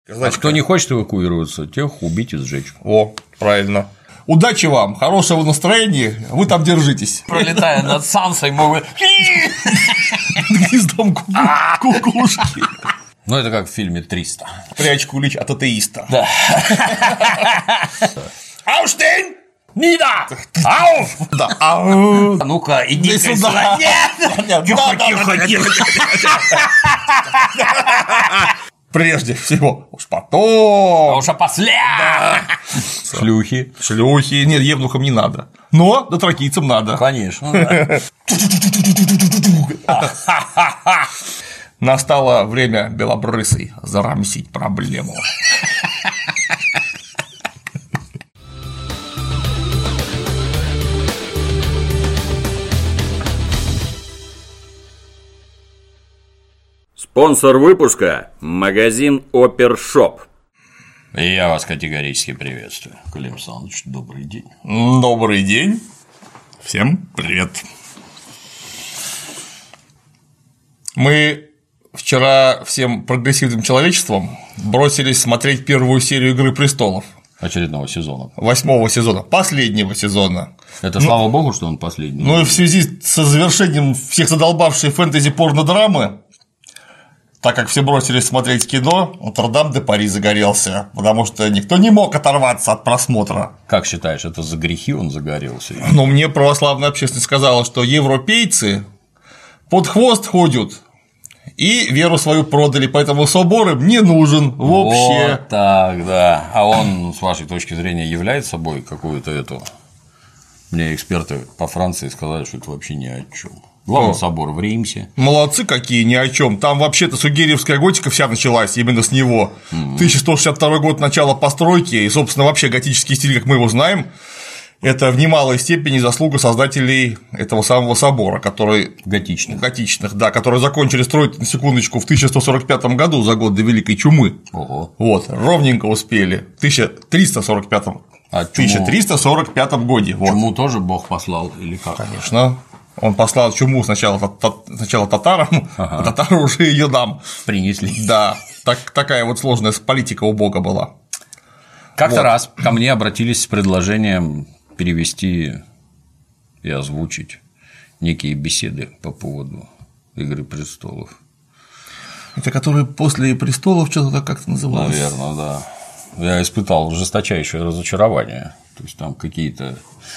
А кто не хочет эвакуироваться, тех убить и сжечь. О, правильно. Удачи вам, хорошего настроения, вы там держитесь. Пролетая над Сансой, мы гнездом кукушки. Ну, это как в фильме «300». Прячь кулич от атеиста. Да. Aufstehen! Нида! Ауф! Да. Ну-ка, иди сюда. Нет! Тихо. Прежде всего, уж потом. А уж после! Шлюхи. Шлюхи. Нет, евнухам не надо. Но дотракийцам надо. Конечно. Да. Настало время белобрысой зарамсить проблему. Спонсор выпуска – магазин Опершоп. И я вас категорически приветствую. Клим Александрович, добрый день. Добрый день. Всем привет. Мы вчера всем прогрессивным человечеством бросились смотреть первую серию «Игры престолов». Очередного сезона. 8-го сезона, последнего сезона. Это слава богу, что он последний. Ну и в связи со завершением всех задолбавшей фэнтези-порно-драмы, так как все бросились смотреть кино, Нотр-Дам-де-Пари загорелся, потому что никто не мог оторваться от просмотра. Как считаешь, это за грехи он загорелся? Но мне православная общественность сказала, что европейцы под хвост ходят и веру свою продали, поэтому собор им не нужен вообще. Вот так, да. А он, с вашей точки зрения, является собой какую-то эту. Мне эксперты по Франции сказали, что это вообще ни о чем. Главный собор в Римсе. Молодцы какие, ни о чем. Там вообще-то сугерьевская готика вся началась именно с него. 1162 год начала постройки, и, собственно, вообще готический стиль, как мы его знаем, это в немалой степени заслуга создателей этого самого собора, который… Готичных, да, которые закончили строить, на секундочку, в 1145 году, за год до Великой Чумы. Ого. Вот, ровненько успели. В 1345 годе. Чуму тоже Бог послал или как? Конечно. Он послал чуму сначала татарам, а татары уже ее нам принесли. Да, такая вот сложная политика у Бога была. Как-то раз ко мне обратились с предложением перевести и озвучить некие беседы по поводу «Игры престолов». Это которые после престолов что-то как-то называлось? Наверное, да. Я испытал жесточайшее разочарование. То есть там какие-то.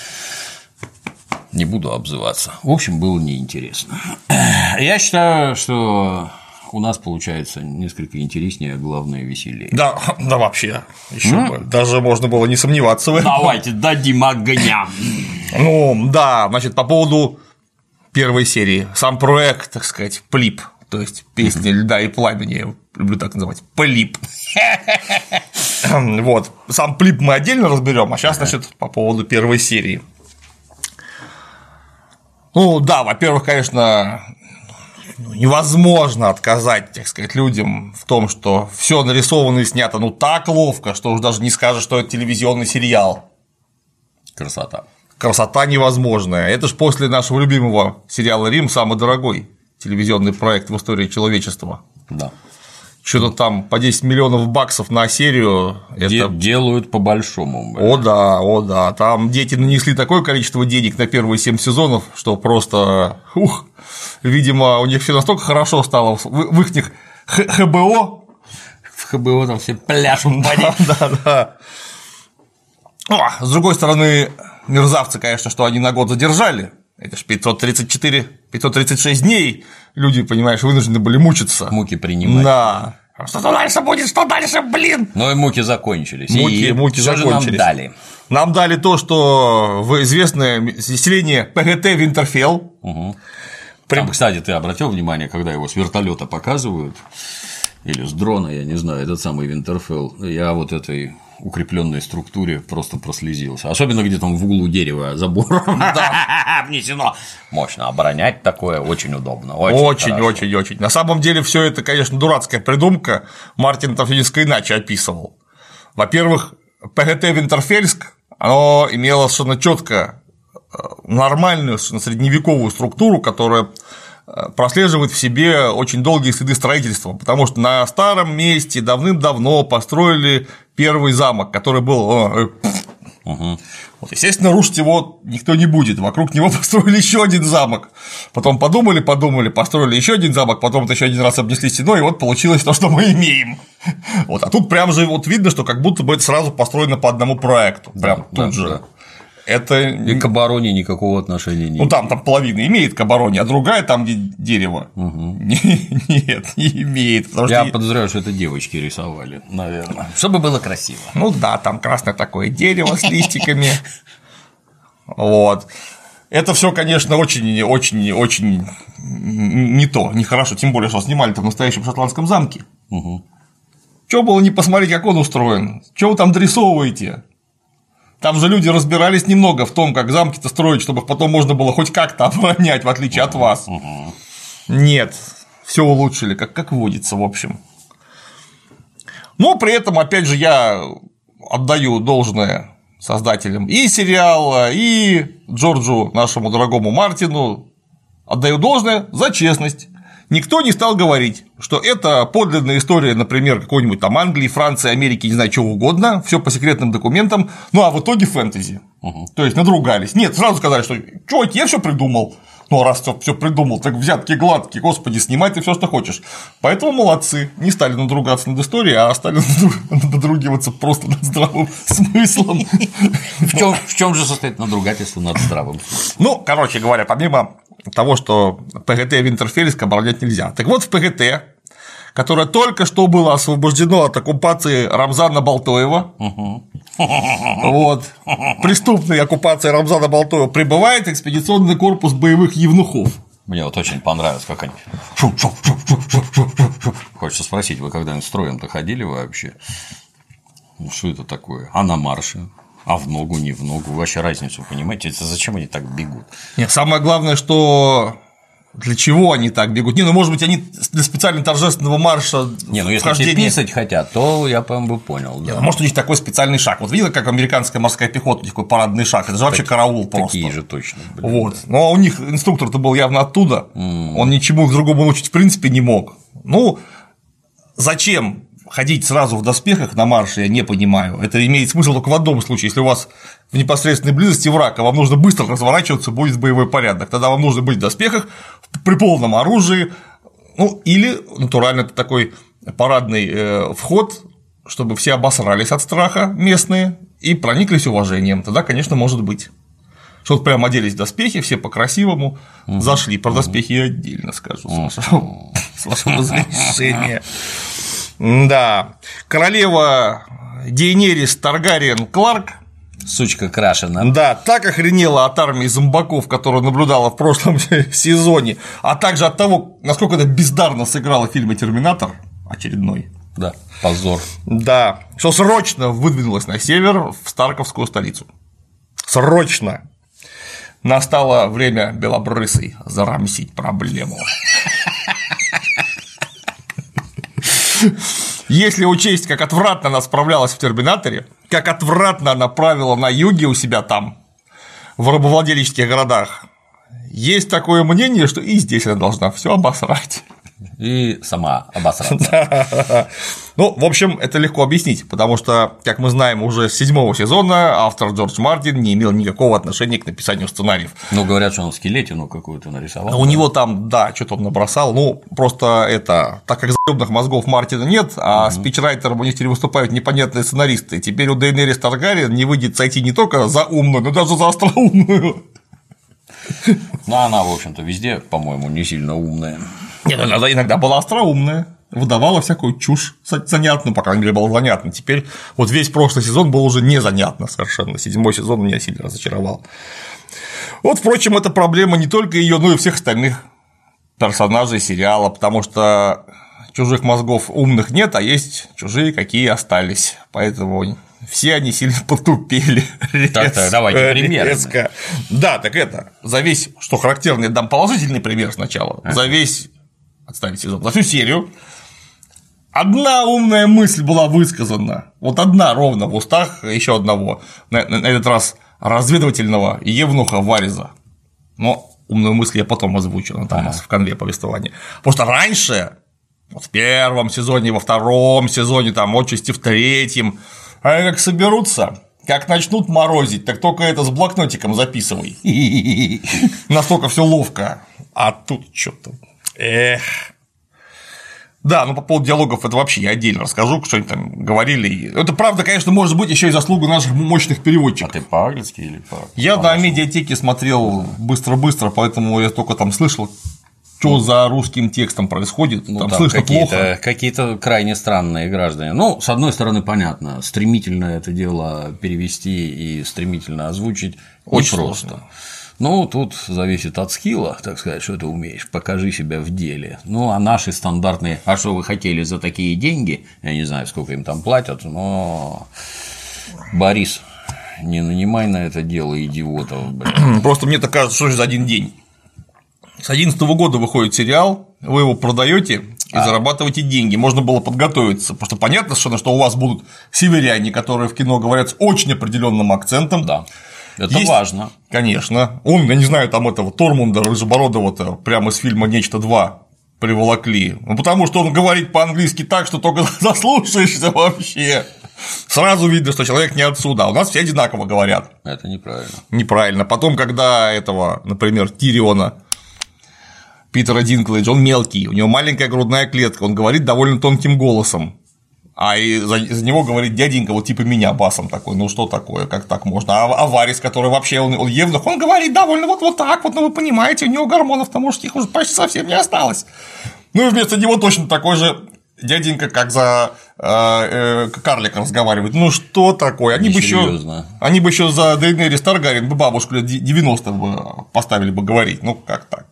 Не буду обзываться. В общем, было неинтересно. Я считаю, что у нас получается несколько интереснее, а главное веселее. Да, вообще. Еще бы. Даже можно было не сомневаться в этом. Давайте дадим огня. Ну, да, значит, по поводу первой серии. Сам проект, так сказать, ПЛИП, то есть песня льда и пламени, я люблю так называть, ПЛИП. Вот. Сам ПЛИП мы отдельно разберем, а сейчас, значит, по поводу первой серии. Ну да, во-первых, конечно, невозможно отказать, так сказать, людям в том, что все нарисовано и снято так ловко, что уж даже не скажешь, что это телевизионный сериал. Красота. Красота невозможная. Это ж после нашего любимого сериала «Рим» самый дорогой телевизионный проект в истории человечества. Да. Что-то там по 10 миллионов баксов на серию. Это… Делают по-большому. О да. Там дети нанесли такое количество денег на первые 7 сезонов, что просто. Видимо, у них все настолько хорошо стало в их ХБО. В ХБО там все пляшут. Да. С другой стороны, мерзавцы, конечно, что они на год задержали. Это ж 536 дней люди, понимаешь, вынуждены были мучиться. Муки принимать. Да. Что дальше будет, что дальше, блин? Но и муки закончились. Муки закончились. Нам дали. Нам дали то, что в известное селение ПГТ Винтерфелл. Там, кстати, ты обратил внимание, когда его с вертолета показывают, или с дрона, я не знаю, этот самый Винтерфелл, я вот этой укрепленной структуре просто прослезился. Особенно где там в углу дерева забором внесено. Мощно оборонять такое очень удобно. Очень. На самом деле, все это, конечно, дурацкая придумка. Мартин там несколько иначе описывал. Во-первых, ПГТ Винтерфельск, оно имело совершенно четко нормальную, средневековую структуру, которая прослеживает в себе очень долгие следы строительства, потому что на старом месте давным-давно построили первый замок, который был… Вот, естественно, рушить его никто не будет. Вокруг него построили еще один замок. Потом подумали, построили еще один замок, потом это еще один раз обнесли стеной, и вот получилось то, что мы имеем. Вот, а тут прям же вот видно, что как будто бы это сразу построено по одному проекту. Прям тут же. Да. Это… И к обороне никакого отношения не имеет. Ну, там половина имеет к обороне, а другая там, где дерево. Нет, не имеет. Я подозреваю, что это девочки рисовали, наверное. Чтобы было красиво. Ну да, там красное такое дерево с листиками. Вот. Это все, конечно, очень не то, нехорошо. Тем более, что снимали-то в настоящем шотландском замке. Чё было не посмотреть, как он устроен? Чё вы там дорисовываете? Там же люди разбирались немного в том, как замки-то строить, чтобы их потом можно было хоть как-то оборонять, в отличие от вас. Нет, все улучшили, как водится, в общем. Но при этом, опять же, я отдаю должное создателям и сериала, и Джорджу, нашему дорогому Мартину, отдаю должное за честность. Никто не стал говорить, что это подлинная история, например, какой-нибудь там Англии, Франции, Америки, не знаю, чего угодно, все по секретным документам, ну а в итоге фэнтези. То есть надругались. Нет, сразу сказали, что чуваки, я все придумал. Ну, а раз все придумал, так взятки гладкие, господи, снимай ты все, что хочешь. Поэтому молодцы, не стали надругаться над историей, а стали надругиваться просто над здравым смыслом. В чем же состоит надругательство над здравым смыслом? Ну, короче говоря, помимо того, что ПГТ Винтерфельск оборонять нельзя. Так вот, в ПГТ, которое только что было освобождено от оккупации Рамзана Балтоева, вот, преступной оккупации Рамзана Балтоева, прибывает экспедиционный корпус боевых евнухов. Мне вот очень понравилось, как они… Хочется спросить, вы когда-нибудь строем-то ходили вообще? Ну, что это такое? А на марше? А в ногу, не в ногу? Вы вообще разницу понимаете? Это зачем они так бегут? Нет, самое главное, что для чего они так бегут? Не, ну, может быть, они для специально торжественного марша. Не, ну если все писать хотят, то я, по-моему, понял. Да. Нет, может, у них такой специальный шаг. Вот видел, как американская морская пехота, у них такой парадный шаг. Это же вообще караул просто. Такие же точно. Блин, вот. Да. Но у них инструктор-то был явно оттуда. Он ничему другому научить в принципе не мог. Ну, зачем ходить сразу в доспехах на марше, я не понимаю. Это имеет смысл только в одном случае, если у вас в непосредственной близости враг, а вам нужно быстро разворачиваться, будет боевой порядок. Тогда вам нужно быть в доспехах при полном оружии, ну или натурально это такой парадный вход, чтобы все обосрались от страха местные и прониклись уважением. Тогда, конечно, может быть. Что вот прям оделись в доспехи, все по-красивому зашли. Про доспехи я отдельно скажу, с вашего разрешения. Да, королева Дейенерис Таргариен Кларк, сучка крашена. Да, так охренела от армии зомбаков, которую наблюдала в прошлом сезоне, а также от того, насколько это бездарно сыграла в фильме «Терминатор» очередной. Да, позор. Да, что срочно выдвинулась на север в Старковскую столицу. Срочно. Настало время белобрысой зарамсить проблему. Если учесть, как отвратно она справлялась в «Терминаторе», как отвратно она правила на юге у себя там, в рабовладельческих городах, есть такое мнение, что и здесь она должна все обосрать. И сама обосраться. Ну, в общем, это легко объяснить, потому что, как мы знаем, уже с 7-го сезона автор Джордж Мартин не имел никакого отношения к написанию сценариев. Ну, говорят, что он скелетину какую-то нарисовал. У него там, да, что-то он набросал, ну, просто это, так как заёбных мозгов Мартина нет, а спичрайтером у них теперь выступают непонятные сценаристы, теперь у Дейенерис Таргариен не выйдет сойти не только за умную, но даже за остроумную. Ну, она, в общем-то, везде, по-моему, не сильно умная. Нет, она иногда была остроумная, выдавала всякую чушь занятную, по крайней мере, было занятно. Теперь вот весь прошлый сезон был уже незанятно совершенно. 7-й сезон меня сильно разочаровал. Вот, впрочем, это проблема не только ее, но и всех остальных персонажей сериала, потому что чужих мозгов умных нет, а есть чужие, какие остались. Поэтому все они сильно потупели. Так, давайте примеры. Да, так это, за весь, что характерно, я дам положительный пример сначала, за весь, отставить сезон, за всю серию одна умная мысль была высказана, вот одна ровно в устах еще одного, на этот раз разведывательного евнуха Вариза. Но «Умную мысль» я потом озвучу, она там у нас в конве повествования. Потому что раньше, вот в первом сезоне, во втором сезоне, там, отчасти в третьем, они как соберутся, как начнут морозить, так только это с блокнотиком записывай. Настолько все ловко. А тут что-то. Да, ну по поводу диалогов это вообще я отдельно расскажу, что они там говорили. Это правда, конечно, может быть еще и заслуга наших мощных переводчиков. А ты по-английски или по? Я на медиатеке смотрел быстро-быстро, поэтому я только там слышал, что за русским текстом происходит. Ну, там слышно плохо. Какие-то крайне странные граждане. Ну, с одной стороны, понятно, стремительно это дело перевести и стремительно озвучить очень просто. сложно. Ну, тут зависит от скилла, так сказать, что ты умеешь, покажи себя в деле. Ну, а наши стандартные, а что вы хотели за такие деньги, я не знаю, сколько им там платят, но, Борис, не нанимай на это дело идиотов, блин. Просто мне так кажется, что же за один день. С 2011 года выходит сериал, вы его продаете и зарабатываете деньги. Можно было подготовиться, потому что понятно, что у вас будут северяне, которые в кино говорят с очень определенным акцентом. Да. Это важно. Конечно. Он, я не знаю, там этого Тормунда Рыжебородова-то прямо из фильма «Нечто 2» приволокли. Ну, потому что он говорит по-английски так, что только заслушаешься вообще. Сразу видно, что человек не отсюда. А у нас все одинаково говорят. Это неправильно. Неправильно. Потом, когда этого, например, Тириона, Питера Динклэйджа, он мелкий, у него маленькая грудная клетка, он говорит довольно тонким голосом. А за него говорит дяденька, вот типа меня басом такой, ну что такое, как так можно? А Варис, который вообще, он евнух, он говорит довольно вот так вот, ну вы понимаете, у него гормонов-то мужских уже почти совсем не осталось. Ну и вместо него точно такой же дяденька, как за карлика разговаривает. Ну что такое? Они бы еще за Дейенерис Таргариен бы бабушку лет 90 бы поставили бы говорить. Ну как так?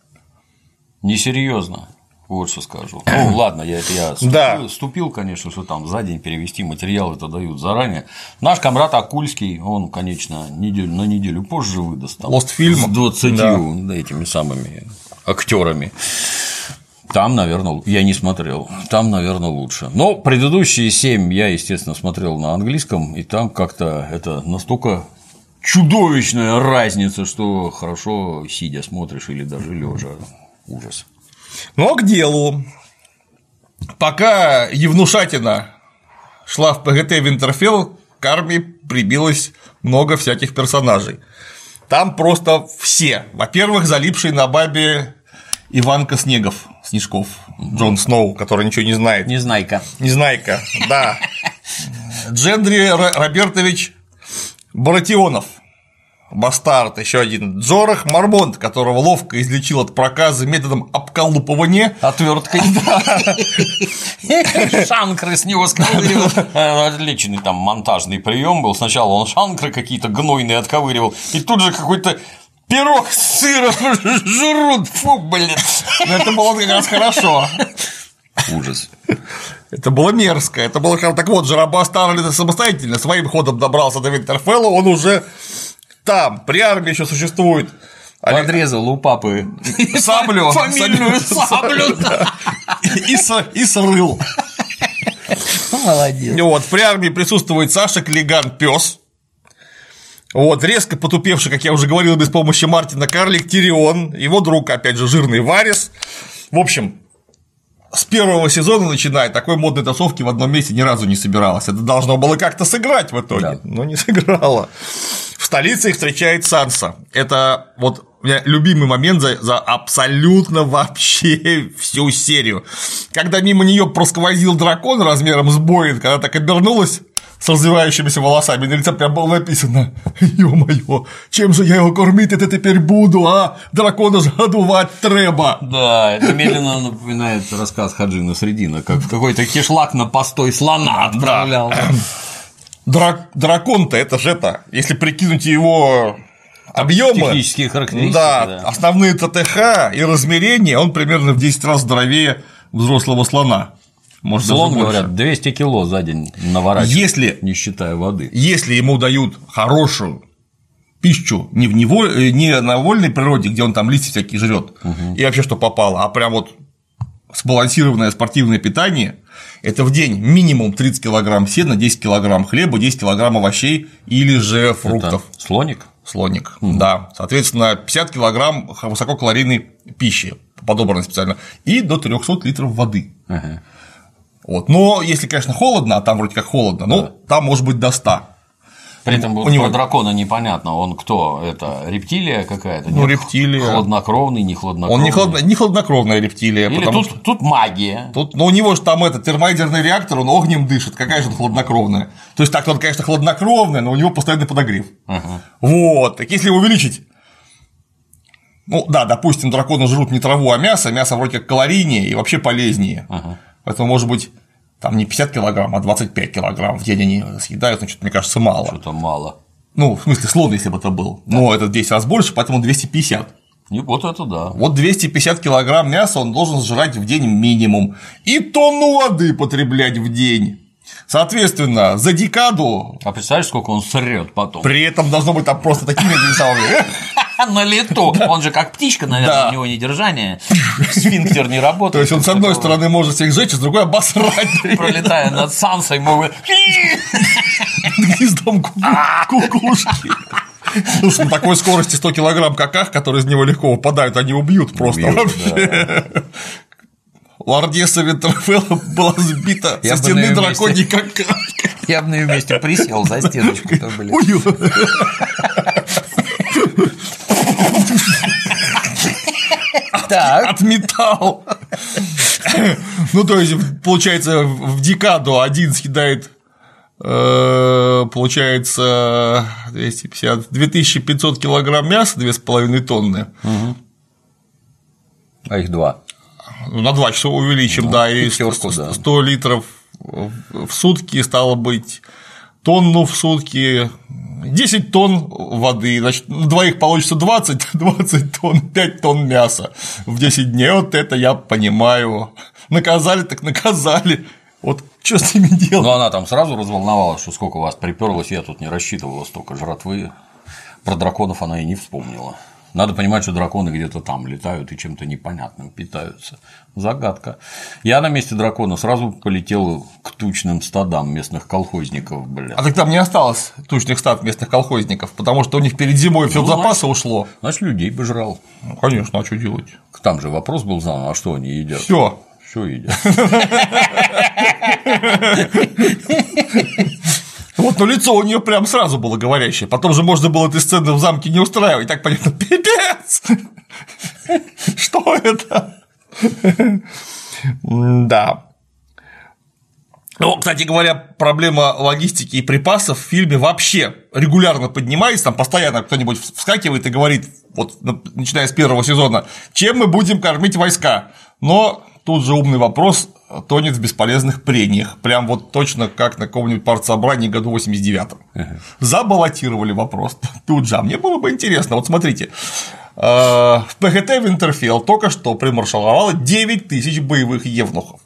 Несерьезно. Вот что скажу. Ну, ладно, я ступил, конечно, что там за день перевести материал, это дают заранее. Наш комрад Акульский, он, конечно, на неделю позже выдаст. Лостфильм. С 20 этими самыми актерами. Там, наверное, я не смотрел, там, наверное, лучше. Но предыдущие 7 я, естественно, смотрел на английском, и там как-то это настолько чудовищная разница, что хорошо сидя смотришь или даже лежа. Ужас. Но к делу. Пока Евнушатина шла в ПГТ Винтерфелл, к армии прибилось много всяких персонажей. Там просто все. Во-первых, залипший на бабе Иванка Снежков, Джон Сноу, который ничего не знает. Незнайка, да. Джендри Робертович Баратионов. Бастард, еще один. Джорах Мармонт, которого ловко излечил от проказа методом обколупывания. Отверткой. Шанкры с него сковыривал. Отличный там монтажный прием был. Сначала он шанкры какие-то гнойные отковыривал, и тут же какой-то пирог с сыром жрут. Фу, блин. Но это было как раз хорошо. Ужас. Это было мерзко. Это было так вот, Бастард самостоятельно своим ходом добрался до Винтерфелла, он уже там, при армии еще существует. Подрезал у папы саблю. Фамильную саблю. И срыл. Молодец. Вот, при армии присутствует Саша Клиган, пес. Вот, резко потупевший, как я уже говорил, без помощи Мартина карлик Тирион, его друг, опять же, жирный Варис. В общем, с первого сезона, начиная, такой модной тусовки в одном месте ни разу не собиралось. Это должно было как-то сыграть в итоге, но не сыграло. В столице их встречает Санса. Это вот у меня любимый момент за абсолютно вообще всю серию. Когда мимо нее просквозил дракон размером с Боинг, когда так обернулась с развивающимися волосами, на лице прям было написано: ё-моё, чем же я его кормить это теперь буду, а? Дракона же одувать треба. Да, это медленно напоминает рассказ Хаджина Средина, как какой-то кишлак на постой слона отправлял. Дракон-то это же это, если прикинуть его объемы, технические характеристики, да, основные ТТХ и размерения, он примерно в 10 раз здоровее взрослого слона. Может, слон, говорят, 200 кило за день наворачивает, не считая воды. Если ему дают хорошую пищу не на вольной природе, где он там листья всякие жрет, и вообще что попало, а прям вот сбалансированное спортивное питание, это в день минимум 30 килограмм сена, 10 килограмм хлеба, 10 килограмм овощей или же фруктов. Это слоник? слоник, да. Соответственно, 50 килограмм высококалорийной пищи, подобранной специально, и до 300 литров воды. Вот. Но если, конечно, холодно, а там вроде как холодно, ну, там может быть до 100. При этом у него про дракона непонятно, он кто? Это рептилия какая-то? Ну, рептилия. Хладнокровный, не хладнокровный. Он не хладнокровная рептилия. Или потому тут магия. Ну, у него же там термоядерный реактор, он огнем дышит, какая же он хладнокровная. То есть, так он, конечно, хладнокровный, но у него постоянный подогрев. Вот, так если увеличить. Ну, да, допустим, драконы жрут не траву, а мясо вроде как калорийнее и вообще полезнее. Поэтому, может быть, там не 50 килограмм, а 25 килограмм в день они съедают, значит, мне кажется, мало. Что-то мало. Ну, в смысле, слон, если бы это был. Да. Но это в 10 раз больше, поэтому 250. И вот это да. Вот 250 килограмм мяса он должен сжирать в день минимум. И тонну воды потреблять в день. Соответственно, за декаду. А представляешь, сколько он срет потом? При этом должно быть там просто такими самыми. На лету. Он же как птичка, наверное, у него недержание. Сфинктер не работает. То есть он с одной стороны может всех сжечь, а с другой обосрать. Пролетая над Сансой, могут гнездом кукушки. Слушай, на такой скорости 100 килограмм каках, которые из него легко выпадают, они убьют просто вообще. Лордесса Винтерфелла была сбита со стены драконьей какашкой. Я бы на ее месте присел за стеночку. Отметал. Ну, то есть, получается, в декаду один съедает, получается, 250, 2500 килограмм мяса, 2,5 тонны. А их 2. Ну, на 2 часа увеличим, да, и 100 литров в сутки, стало быть, тонну в сутки, 10 тонн воды, значит, на двоих получится 20 тонн, 5 тонн мяса в 10 дней, вот это я понимаю. Наказали так наказали, вот что с ними делать? Ну, она там сразу разволновалась, что сколько у вас припёрлось, я тут не рассчитывала столько жратвы, про драконов она и не вспомнила. Надо понимать, что драконы где-то там летают и чем-то непонятным питаются. Загадка. Я на месте дракона сразу полетел к тучным стадам местных колхозников, блядь. А так там не осталось тучных стад местных колхозников, потому что у них перед зимой все в запасы ушло. Значит, людей бы жрал. Ну, конечно, а что делать? Там же вопрос был задан, а что они едят? Все едят. Вот, но лицо у нее прям сразу было говорящее. Потом же можно было этой сцены в замке не устраивать. Так понятно, пипец! Что это? Да. Ну, кстати говоря, проблема логистики и припасов в фильме вообще регулярно поднимается, там постоянно кто-нибудь вскакивает и говорит, вот начиная с первого сезона, чем мы будем кормить войска. Но тут же умный вопрос тонет в бесполезных прениях, прям вот точно как на каком-нибудь партсобрании году 89-м. Забаллотировали вопрос тут же, а мне было бы интересно, вот смотрите, в ПГТ Винтерфелл только что примаршировало 9000 боевых евнухов.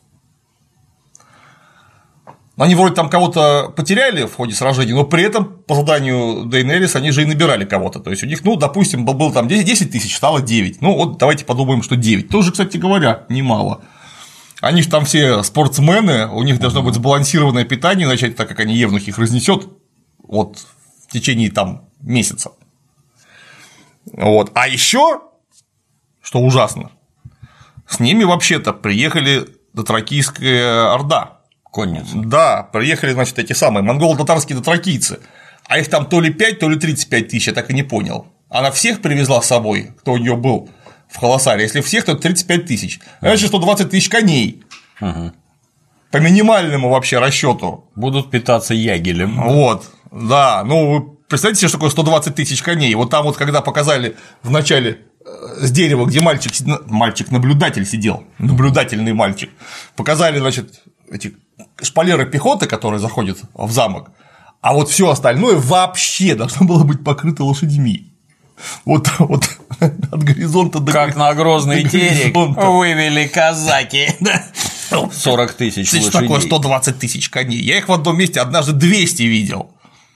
Они вроде там кого-то потеряли в ходе сражений, но при этом по заданию Дейенерис они же и набирали кого-то. То есть у них, ну, допустим, было там 10 тысяч, стало 9. Ну, вот давайте подумаем, что 9. Тоже, кстати говоря, немало. Они же там все спортсмены, у них должно быть сбалансированное питание, начать, так как они евнухи их разнесет вот в течение там месяца. Вот. А еще, что ужасно, с ними вообще-то приехали дотракийская орда. Конница. Да, приехали, значит, эти самые монголо-татарские дотракийцы, а их там то ли 5, то ли 35 тысяч, я так и не понял. Она всех привезла с собой, кто у нее был в Холосаре, если всех, то 35 тысяч. Значит, 120 тысяч коней. По минимальному вообще расчету. Будут питаться ягелем. Вот, да, ну вы представляете себе, что такое 120 тысяч коней? Вот там вот, когда показали в начале с дерева, где мальчик-наблюдатель сидел, наблюдательный мальчик, показали, значит, эти шпалеры пехоты, которые заходят в замок, а вот все остальное вообще должно было быть покрыто лошадьми. Вот от горизонта до как на Грозный терек вывели казаки. 40 тысяч лошадей. Что такое 120 тысяч коней? Я их в одном месте однажды 200 видел.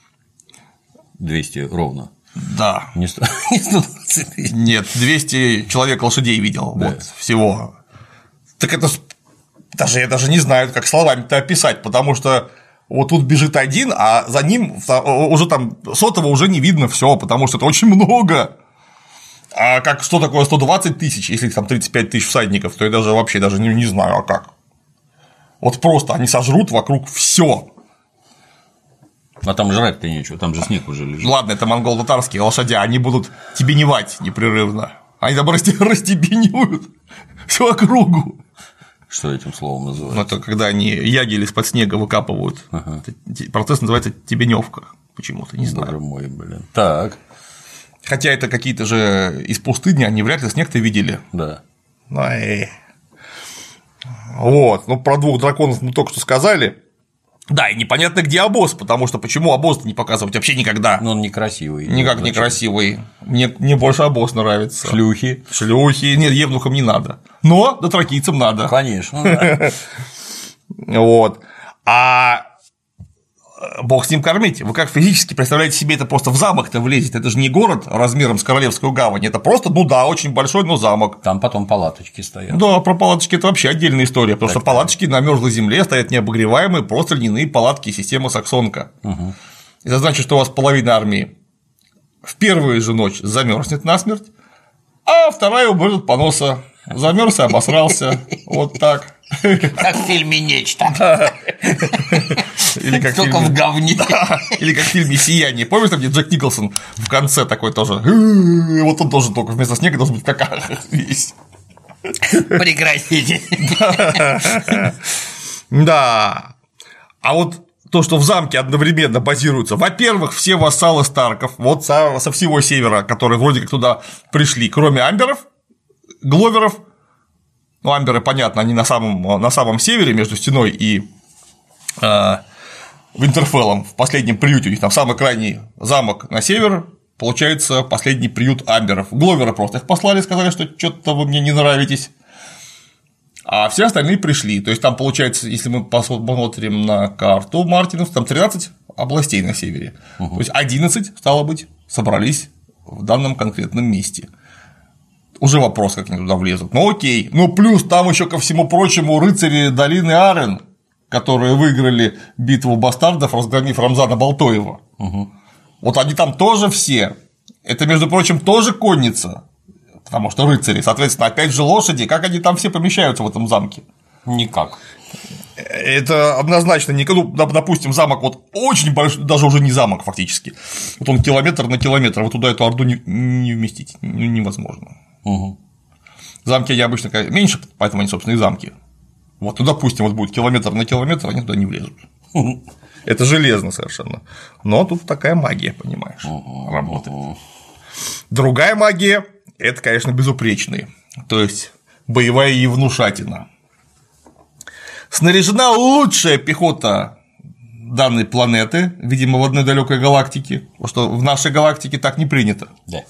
200 ровно. Да. Не 120 тысяч. Нет, 200 человек лошадей видел. Да. Вот всего. Так это я даже не знаю, как словами-то описать, потому что Вот тут бежит один, а за ним уже там сотого уже не видно все, потому что это очень много. А что такое 120 тысяч, если там 35 тысяч всадников, то я вообще даже не знаю, а как. Вот просто они сожрут вокруг все. А там жрать-то нечего, там же снег уже лежит. Ладно, это монголо-татарские лошади, они будут тебеневать непрерывно. Они там растебенивают всю округу. Что этим словом называют? Ну, это когда они ягель из-под снега выкапывают. Ага. Процесс называется тебеневка почему-то, не знаю. Боже мой, блин. Так. Хотя это какие-то же из пустыни, они вряд ли снег-то видели. Да. Вот. Ну, про 2 драконов мы только что сказали. Да, и непонятно, где обоз, потому что почему обоз не показывать вообще никогда. Но он некрасивый. Никак некрасивый. Мне больше обоз нравится. Шлюхи. Нет, евнухам не надо. Но дотракийцам надо. Конечно. Да. Вот. А бог с ним кормить. Вы как физически представляете себе, это просто в замок-то влезет? Это же не город размером с Королевскую гавань, это просто, очень большой, но замок. Там потом палаточки стоят. Да, про палаточки это вообще отдельная история, потому что палаточки на мерзлой земле стоят необогреваемые, просто льняные палатки системы Саксонка. Угу. Это значит, что у вас половина армии в первую же ночь замерзнет насмерть, а вторая умрет от поноса. Замерз и обосрался. Вот так. Как в фильме «Нечто». Или как только в говне. Или как в фильме «Сияние». Помнишь, там, где Джек Николсон в конце такой тоже. Вот он тоже только вместо снега должен быть как весь. Прекратите. Да. А вот то, что в замке одновременно базируются, во-первых, все вассалы Старков, вот со всего севера, которые вроде как туда пришли, кроме амберов, гловеров. Ну, амберы, понятно, они на самом севере между стеной и Винтерфеллом, в последнем приюте, у них там самый крайний замок на север, получается последний приют амберов. Гловеры просто их послали, сказали, что что-то вы мне не нравитесь, а все остальные пришли. То есть там получается, если мы посмотрим на карту Мартинов, там 13 областей на севере, то есть 11, стало быть, собрались в данном конкретном месте. Уже вопрос, как они туда влезут. Ну окей. Ну плюс там еще ко всему прочему рыцари долины Арен, которые выиграли битву бастардов, разгромив Рамзана Балтоева. Угу. Вот они там тоже все. Это, между прочим, тоже конница. Потому что рыцари, соответственно, опять же лошади. Как они там все помещаются в этом замке? Никак. Это однозначно не. Ну, допустим, замок вот очень большой, даже уже не замок фактически. Вот он километр на километр, вот туда эту орду не вместить невозможно. Угу. Замки они обычно меньше, поэтому они, собственно, и замки. Вот, ну, допустим, вот будет километр на километр, они туда не влезут. Это железно совершенно. Но тут такая магия, понимаешь, работает. Другая магия – это, конечно, безупречные, то есть боевая евнушатина. Снаряжена лучшая пехота данной планеты, видимо, в одной далекой галактике, потому что в нашей галактике так не принято. Да.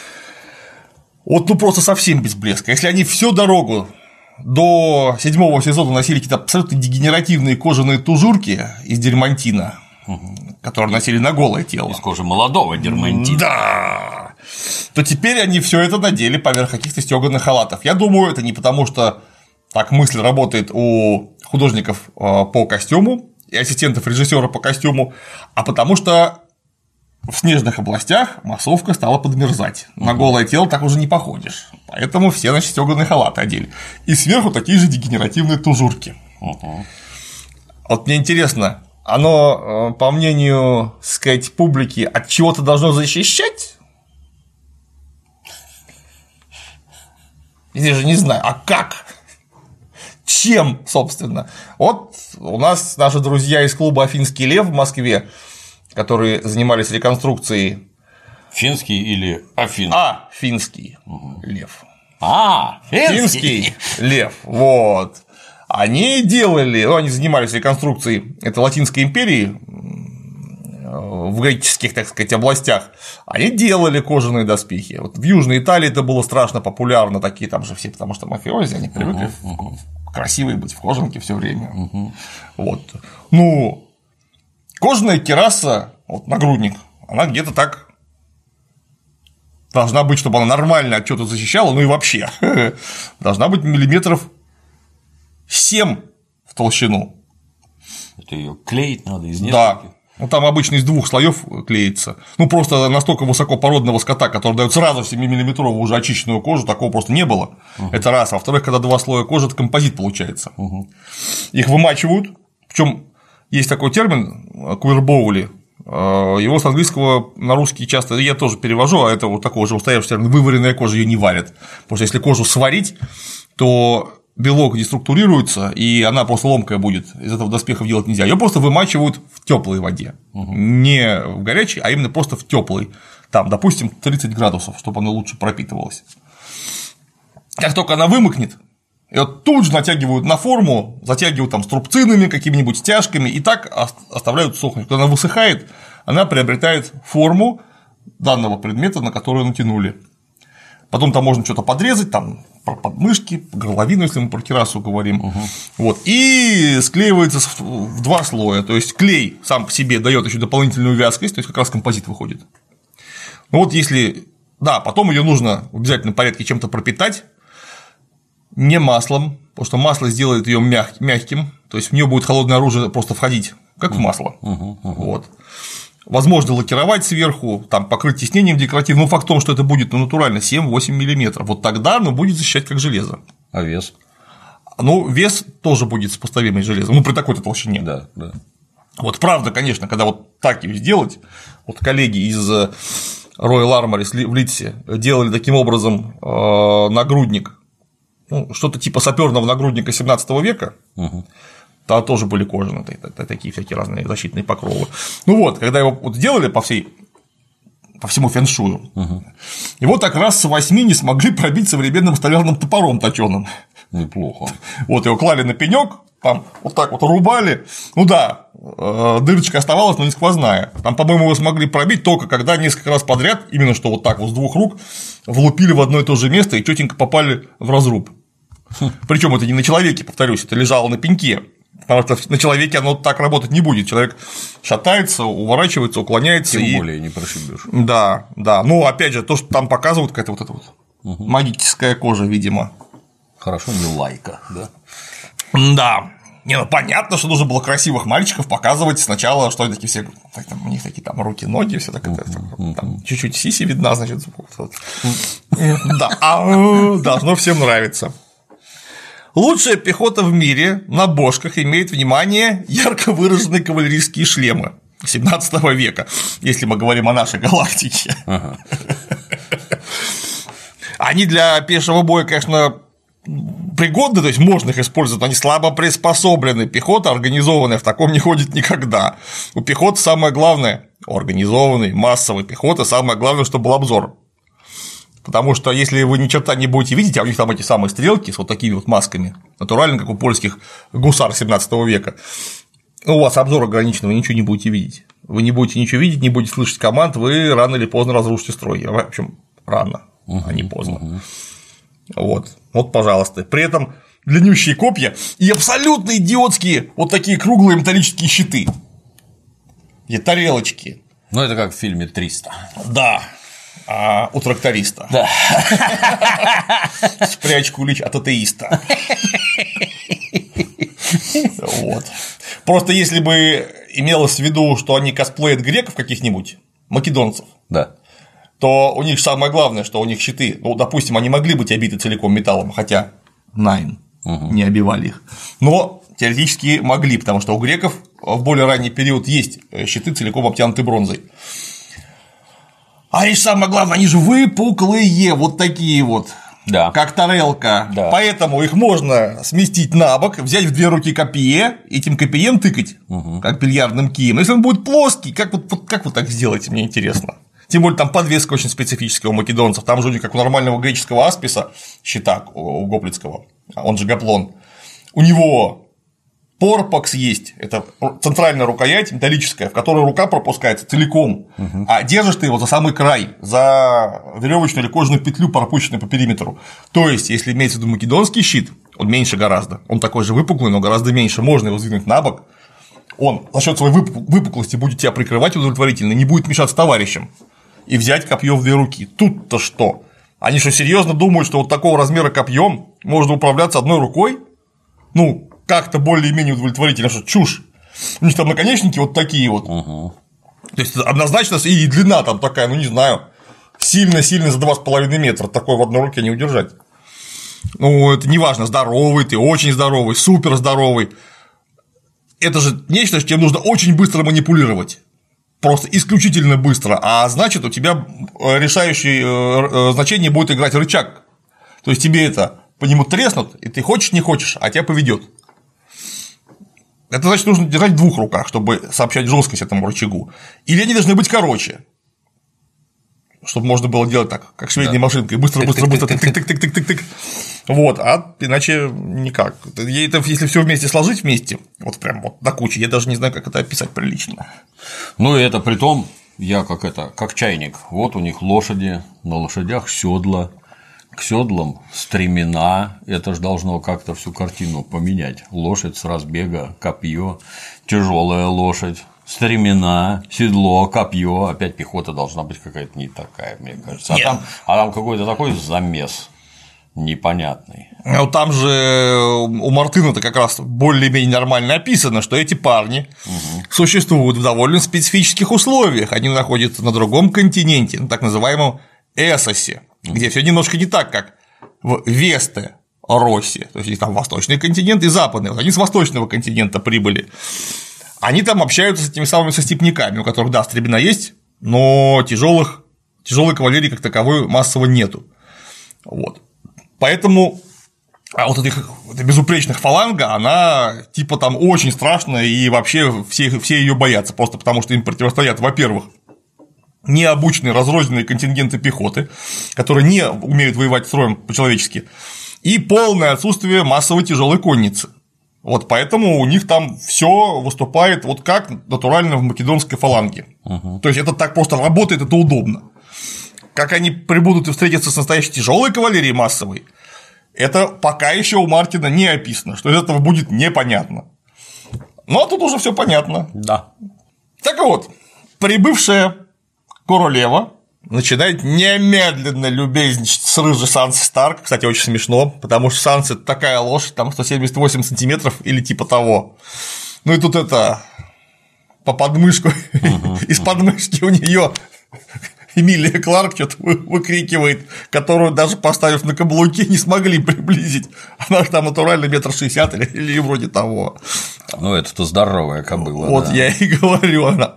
Вот, ну просто совсем без блеска. Если они всю дорогу до 7-го сезона носили какие-то абсолютно дегенеративные кожаные тужурки из дермантина, которые носили на голое тело. Из кожи молодого дермантина. Да. То теперь они все это надели поверх каких-то стёганых халатов. Я думаю, это не потому, что так мысль работает у художников по костюму и ассистентов режиссера по костюму, а потому что в снежных областях массовка стала подмерзать. На голое тело так уже не походишь. Поэтому все, значит, стёганые халаты одели. И сверху такие же дегенеративные тужурки. Вот мне интересно, оно, по мнению, сказать, публики, от чего-то должно защищать? Я даже не знаю, а как? Чем, собственно? Вот у нас наши друзья из клуба «Афинский лев» в Москве, которые занимались реконструкцией. Финский или афинский? Финский лев. Финский лев. Вот. Они делали, они занимались реконструкцией этой Латинской империи в греческих, так сказать, областях. Они делали кожаные доспехи. Вот в Южной Италии это было страшно популярно, такие там же все, потому что мафиози, они привыкли красивые быть в кожанке все время. Вот. Ну, кожаная кираса, вот нагрудник, она где-то так должна быть, чтобы она нормально от чего-то защищала, ну и вообще должна быть миллиметров 7 в толщину. значит, ее клеить надо из нескольких. Да. Ну, там обычно из 2 слоев клеится. Ну, просто настолько высокопородного скота, который дает сразу 7-миллиметровую уже очищенную кожу, такого просто не было. Это раз. А во-вторых, когда 2 слоя кожи, это композит получается. Их вымачивают. Причем есть такой термин квирбоули. Его с английского на русский часто я тоже перевожу, а это вот такой уже устоявшийся термин. Вываренная кожа, ее не варят. Потому что если кожу сварить, то белок деструктурируется, и она просто ломкая будет, из этого доспехов делать нельзя. Ее просто вымачивают в теплой воде, не в горячей, а именно просто в теплой. Там, допустим, 30 градусов, чтобы она лучше пропитывалась. Как только она вымокнет, ее тут же натягивают на форму, затягивают там струбцинами, какими-нибудь стяжками, и так оставляют сохнуть. Когда она высыхает, она приобретает форму данного предмета, на который натянули. Потом там можно что-то подрезать, там про подмышки, горловину, если мы про кирасу говорим. Вот. И склеивается в 2 слоя. То есть клей сам по себе дает еще дополнительную вязкость, то есть как раз композит выходит. Ну вот если. Да, потом ее нужно в обязательном порядке чем-то пропитать, не маслом, потому что масло сделает ее мягким, то есть в нее будет холодное оружие просто входить, как в масло. Вот. Возможно лакировать сверху, там, покрыть тиснением декоративным, но факт в том, что это будет натурально 7-8 мм. Вот тогда оно будет защищать как железо. А вес? Ну, вес тоже будет сопоставимый с железом, ну, при такой-то толщине. Да, да. Вот правда, конечно, когда вот так ее сделать, вот коллеги из Royal Armoury в Лидсе делали таким образом нагрудник, ну, что-то типа саперного нагрудника 17 века. Там тоже были кожаные такие всякие разные защитные покровы. Ну вот, когда его вот сделали по всему фэншую, его так раз с 8 не смогли пробить современным столярным топором точёным. Неплохо. Вот его клали на пенёк, там вот так вот рубали. Ну да, дырочка оставалась, но не сквозная. Там, по-моему, его смогли пробить только когда несколько раз подряд, именно что вот так вот с 2 рук, влупили в одно и то же место и чётенько попали в разруб. Причем это не на человеке, повторюсь, это лежало на пеньке. Потому что на человеке оно так работать не будет. Человек шатается, уворачивается, уклоняется. Тем более не прошибешь. Да, да. Ну, опять же, то, что там показывают, какая-то вот эта вот магическая кожа, видимо. Хорошо, не лайка, да? Да. Не, ну понятно, что нужно было красивых мальчиков показывать сначала, что они такие все, там, у них такие там руки, ноги, все так, там чуть-чуть сиси видна, значит. Да, должно всем нравиться. Лучшая пехота в мире на бошках имеет, внимание, ярко выраженные кавалерийские шлемы 17 века, если мы говорим о нашей галактике. Они для пешего боя, конечно, пригодны, то есть можно их использовать, но они слабо приспособлены. Пехота организованная в таком не ходит никогда. У пехоты самое главное, у организованной массовой пехоты самое главное, чтобы был обзор. Потому что если вы ни черта не будете видеть, а у них там эти самые стрелки с вот такими вот масками, натурально, как у польских гусар 17 века, у вас обзор ограничен, вы ничего не будете видеть. Вы не будете ничего видеть, не будете слышать команд, вы рано или поздно разрушите строй. В общем, рано, а не поздно. Вот, пожалуйста. При этом длиннющие копья и абсолютно идиотские вот такие круглые металлические щиты. И тарелочки. Ну, это как в фильме «300». Да. У тракториста. Да. Спрячь кулич от атеиста. Вот. Просто если бы имелось в виду, что они косплеят греков каких-нибудь, македонцев, да, то у них самое главное, что у них щиты, ну, допустим, они могли быть обиты целиком металлом, хотя не обивали их, но теоретически могли, потому что у греков в более ранний период есть щиты, целиком обтянуты бронзой. А и самое главное, они же выпуклые, вот такие вот, да, как тарелка, да. Поэтому их можно сместить на бок, взять в 2 руки копье, этим копьем тыкать, как бильярдным кием. Но если он будет плоский, как вы так сделаете, мне интересно. Тем более там подвеска очень специфическая у македонцев, там же у них как у нормального греческого асписа, щита у гоплитского, он же гаплон, у него порпакс есть, это центральная рукоять металлическая, в которой рука пропускается целиком, а держишь ты его за самый край, за веревочную или кожаную петлю, пропущенную по периметру. То есть, если имеется в виду македонский щит, он меньше гораздо, он такой же выпуклый, но гораздо меньше, можно его сдвинуть на бок, он за счет своей выпуклости будет тебя прикрывать удовлетворительно, не будет мешаться товарищам, и взять копье в 2 руки. Тут-то что? Они что, серьезно думают, что вот такого размера копьем можно управляться одной рукой? Ну, как-то более-менее удовлетворительно, что чушь. У них там наконечники вот такие вот. То есть однозначно и длина там такая, ну не знаю, сильно-сильно за 2,5 метра, такой в одной руке не удержать. Ну, это не важно, здоровый ты, очень здоровый, супер здоровый. Это же нечто, чем нужно очень быстро манипулировать. Просто исключительно быстро. А значит, у тебя решающее значение будет играть рычаг. То есть тебе это по нему треснут, и ты хочешь, не хочешь, а тебя поведет. Это значит, нужно держать в двух руках, чтобы сообщать жесткость этому рычагу. Или они должны быть короче, чтобы можно было делать так, как швейной машинкой, быстро, тык-тык-тык-тык-тык-тык. Вот, а иначе никак. Это, если все вместе, вот прям вот до кучи, я даже не знаю, как это описать прилично. Ну, и это при том, я как чайник. Вот у них лошади, на лошадях седла. К седлам стремена, это же должно как-то всю картину поменять. Лошадь с разбега, копье, тяжелая лошадь, стремена, седло, копье. Опять пехота должна быть какая-то не такая, мне кажется. А там какой-то такой замес непонятный. Ну, там же у Мартына-то как раз более-менее нормально описано, что эти парни существуют в довольно специфических условиях. Они находятся на другом континенте, на так называемом Эссосе, где все немножко не так, как в Весте-Россе, то есть там восточный континент и западный. Вот они с восточного континента прибыли. Они там общаются с этими самыми степняками, у которых, да, стремена есть, но тяжелой кавалерии как таковой массово нету. Вот. Поэтому вот эта безупречных фаланга, она типа там очень страшная, и вообще все ее боятся, просто потому что им противостоят, во-первых, необученные разрозненные контингенты пехоты, которые не умеют воевать строем по-человечески, и полное отсутствие массовой тяжелой конницы. Вот поэтому у них там все выступает вот как натурально в македонской фаланге. То есть это так просто работает, это удобно. Как они прибудут и встретятся с настоящей тяжелой кавалерией массовой, это пока еще у Мартина не описано, что из этого будет непонятно. Ну а тут уже все понятно. Да. Так вот, прибывшая королева начинает немедленно любезничать с рыжей Сансой Старк. Кстати, очень смешно, потому что Санса – это такая лошадь, там 178 сантиметров или типа того. Ну и тут это по подмышку, из подмышки у нее Эмилия Кларк что-то выкрикивает, которую даже поставив на каблуки не смогли приблизить. Она же там натурально 1,60 м или вроде того. Ну, это-то здоровая кобыла. Вот да. Я и говорю, она.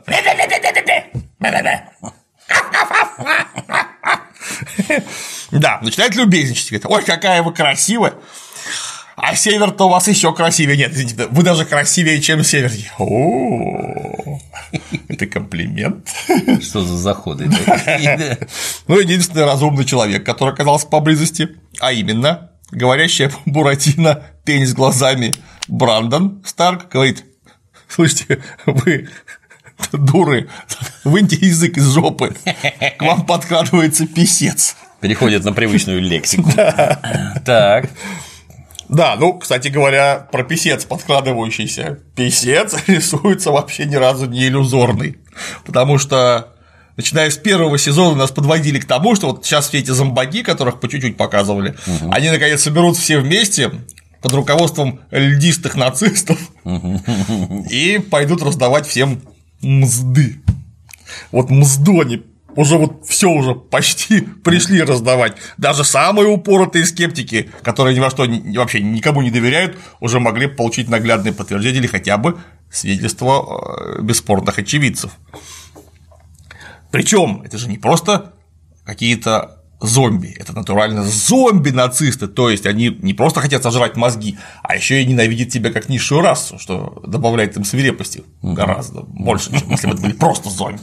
Да, начинает любезничать, говорит: ой, какая вы красивая, а север-то у вас еще красивее. Нет, извините, вы даже красивее, чем север. О, это комплимент. Что за заходы такие? Ну, единственный разумный человек, который оказался поблизости, а именно говорящая Буратино, пень с глазами Брандон Старк, говорит: слушайте, вы дуры, выньте язык из жопы, к вам подкрадывается писец. Переходит на привычную лексику. Так. Да, ну, кстати говоря, про писец подкрадывающийся. Писец рисуется вообще ни разу не иллюзорный, потому что, начиная с первого сезона, нас подводили к тому, что вот сейчас все эти зомбаки, которых по чуть-чуть показывали, они наконец соберутся все вместе под руководством льдистых нацистов и пойдут раздавать всем мзды. Вот мзду они уже вот все уже почти пришли раздавать. Даже самые упоротые скептики, которые ни во что вообще никому не доверяют, уже могли получить наглядное подтверждение или хотя бы свидетельство бесспорных очевидцев. Причем это же не просто какие-то зомби, это натурально зомби-нацисты, то есть они не просто хотят сожрать мозги, а еще и ненавидят тебя как низшую расу, что добавляет им свирепости гораздо больше, чем если бы это были просто зомби.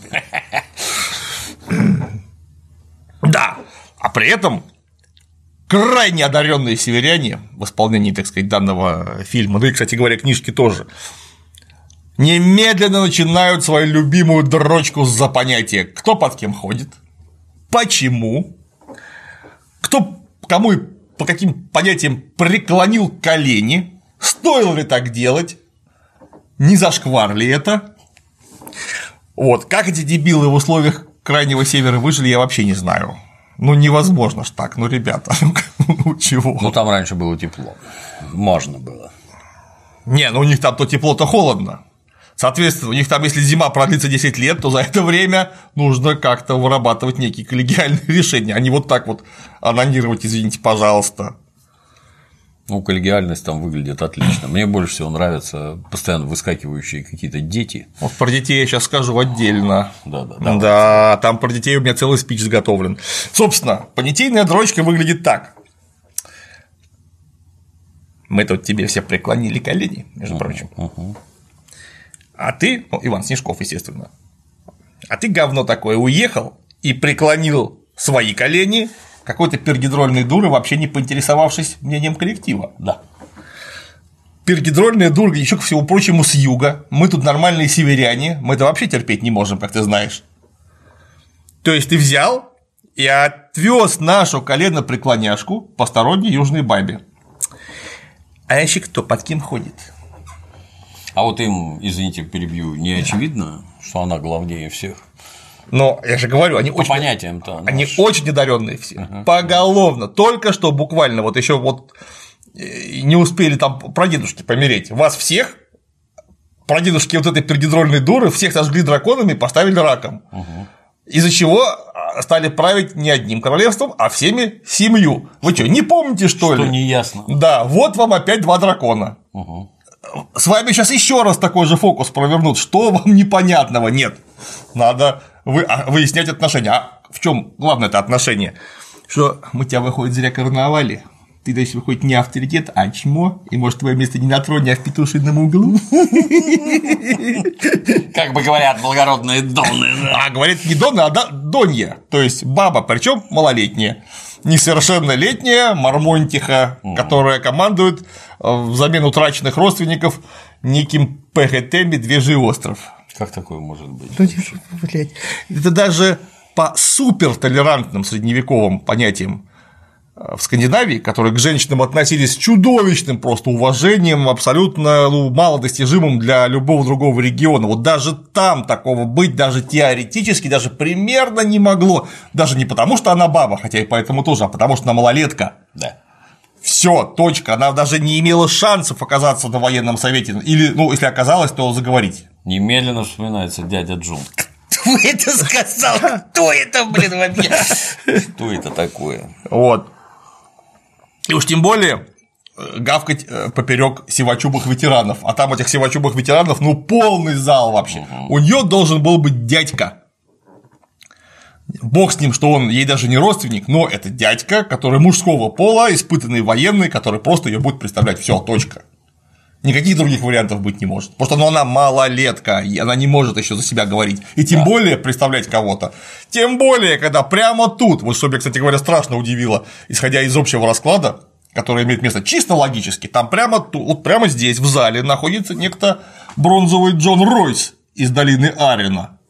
Да, а при этом крайне одаренные северяне в исполнении, так сказать, данного фильма, ну и, кстати говоря, книжки тоже, немедленно начинают свою любимую дрочку за понятие, кто под кем ходит, почему, кто кому и по каким понятиям преклонил колени, стоило ли так делать, не зашквар ли это. Вот, как эти дебилы в условиях Крайнего Севера выжили, я вообще не знаю. Ну, невозможно ж так, ну, ребята, ну чего? Ну, там раньше было тепло, можно было. Не, ну у них там то тепло, то холодно. Соответственно, у них там, если зима продлится 10 лет, то за это время нужно как-то вырабатывать некие коллегиальные решения, а не вот так вот анонировать, извините, пожалуйста. Ну, коллегиальность там выглядит отлично. Мне больше всего нравятся постоянно выскакивающие какие-то дети. Вот про детей я сейчас скажу отдельно. Да. Да, там про детей у меня целый спич заготовлен. Собственно, понятийная дрочка выглядит так. Мы тут тебе все преклонили колени, между прочим. А ты, ну, Иван Снежков, естественно, а ты, говно такое, уехал и преклонил свои колени какой-то пергидрольной дуры, вообще не поинтересовавшись мнением коллектива. Да. Пергидрольная дура, еще ко всему прочему, с юга. Мы тут нормальные северяне, мы это вообще терпеть не можем, как ты знаешь. То есть ты взял и отвез нашу коленопреклоняшку посторонней южной бабе. А еще кто под кем ходит? А вот им, извините, перебью, не очевидно, что она главнее всех? Но я же говорю, они По очень, понятиям-то. они очень одаренные все, поголовно. Только что буквально вот еще вот не успели там прадедушки помереть. Вас всех, прадедушки вот этой пергидрольной дуры, всех сожгли драконами и поставили раком. Из-за чего стали править не одним королевством, а всеми 7. Вы что, не помните, что ли? Что не ясно. Да, вот вам опять 2 дракона. С вами сейчас еще раз такой же фокус провернут. Что вам непонятного? Нет. Надо выяснять отношения. А в чем главное-то отношение? Что мы тебя, выходит, зря короновали. Ты, то есть, выходит, не авторитет, а чмо, и, может, твое место не на троне, а в петушином углу. Как бы говорят благородные доны. А говорят не доны, а донья, то есть баба, причем малолетняя, несовершеннолетняя мормонтиха, которая командует взамен утраченных родственников неким ПГТ «Медвежий остров». Как такое может быть? Это даже по супертолерантным средневековым понятиям в Скандинавии, которые к женщинам относились с чудовищным просто уважением, абсолютно малодостижимым для любого другого региона. Вот даже там такого быть даже теоретически, даже примерно не могло. Даже не потому, что она баба, хотя и поэтому тоже, а потому, что она малолетка. Да. Все, точка. Она даже не имела шансов оказаться на военном совете. Или, ну, если оказалась, то заговорить. Немедленно вспоминается дядя Джун. Кто это сказал? Кто это, блин, вообще? Что это такое? Вот. И уж тем более гавкать поперек сивачубых ветеранов. А там этих сивачубых ветеранов, ну, полный зал вообще. У нее должен был быть дядька. Бог с ним, что он ей даже не родственник, но это дядька, который мужского пола, испытанный военный, который просто ее будет представлять. Все, точка. Никаких других вариантов быть не может. Потому что она малолетка, и она не может еще за себя говорить. И тем более представлять кого-то. Тем более, когда прямо тут, вот что меня, кстати говоря, страшно удивило, исходя из общего расклада, который имеет место чисто логически, там прямо тут, вот прямо здесь, в зале, находится некто бронзовый Джон Ройс из долины Арена.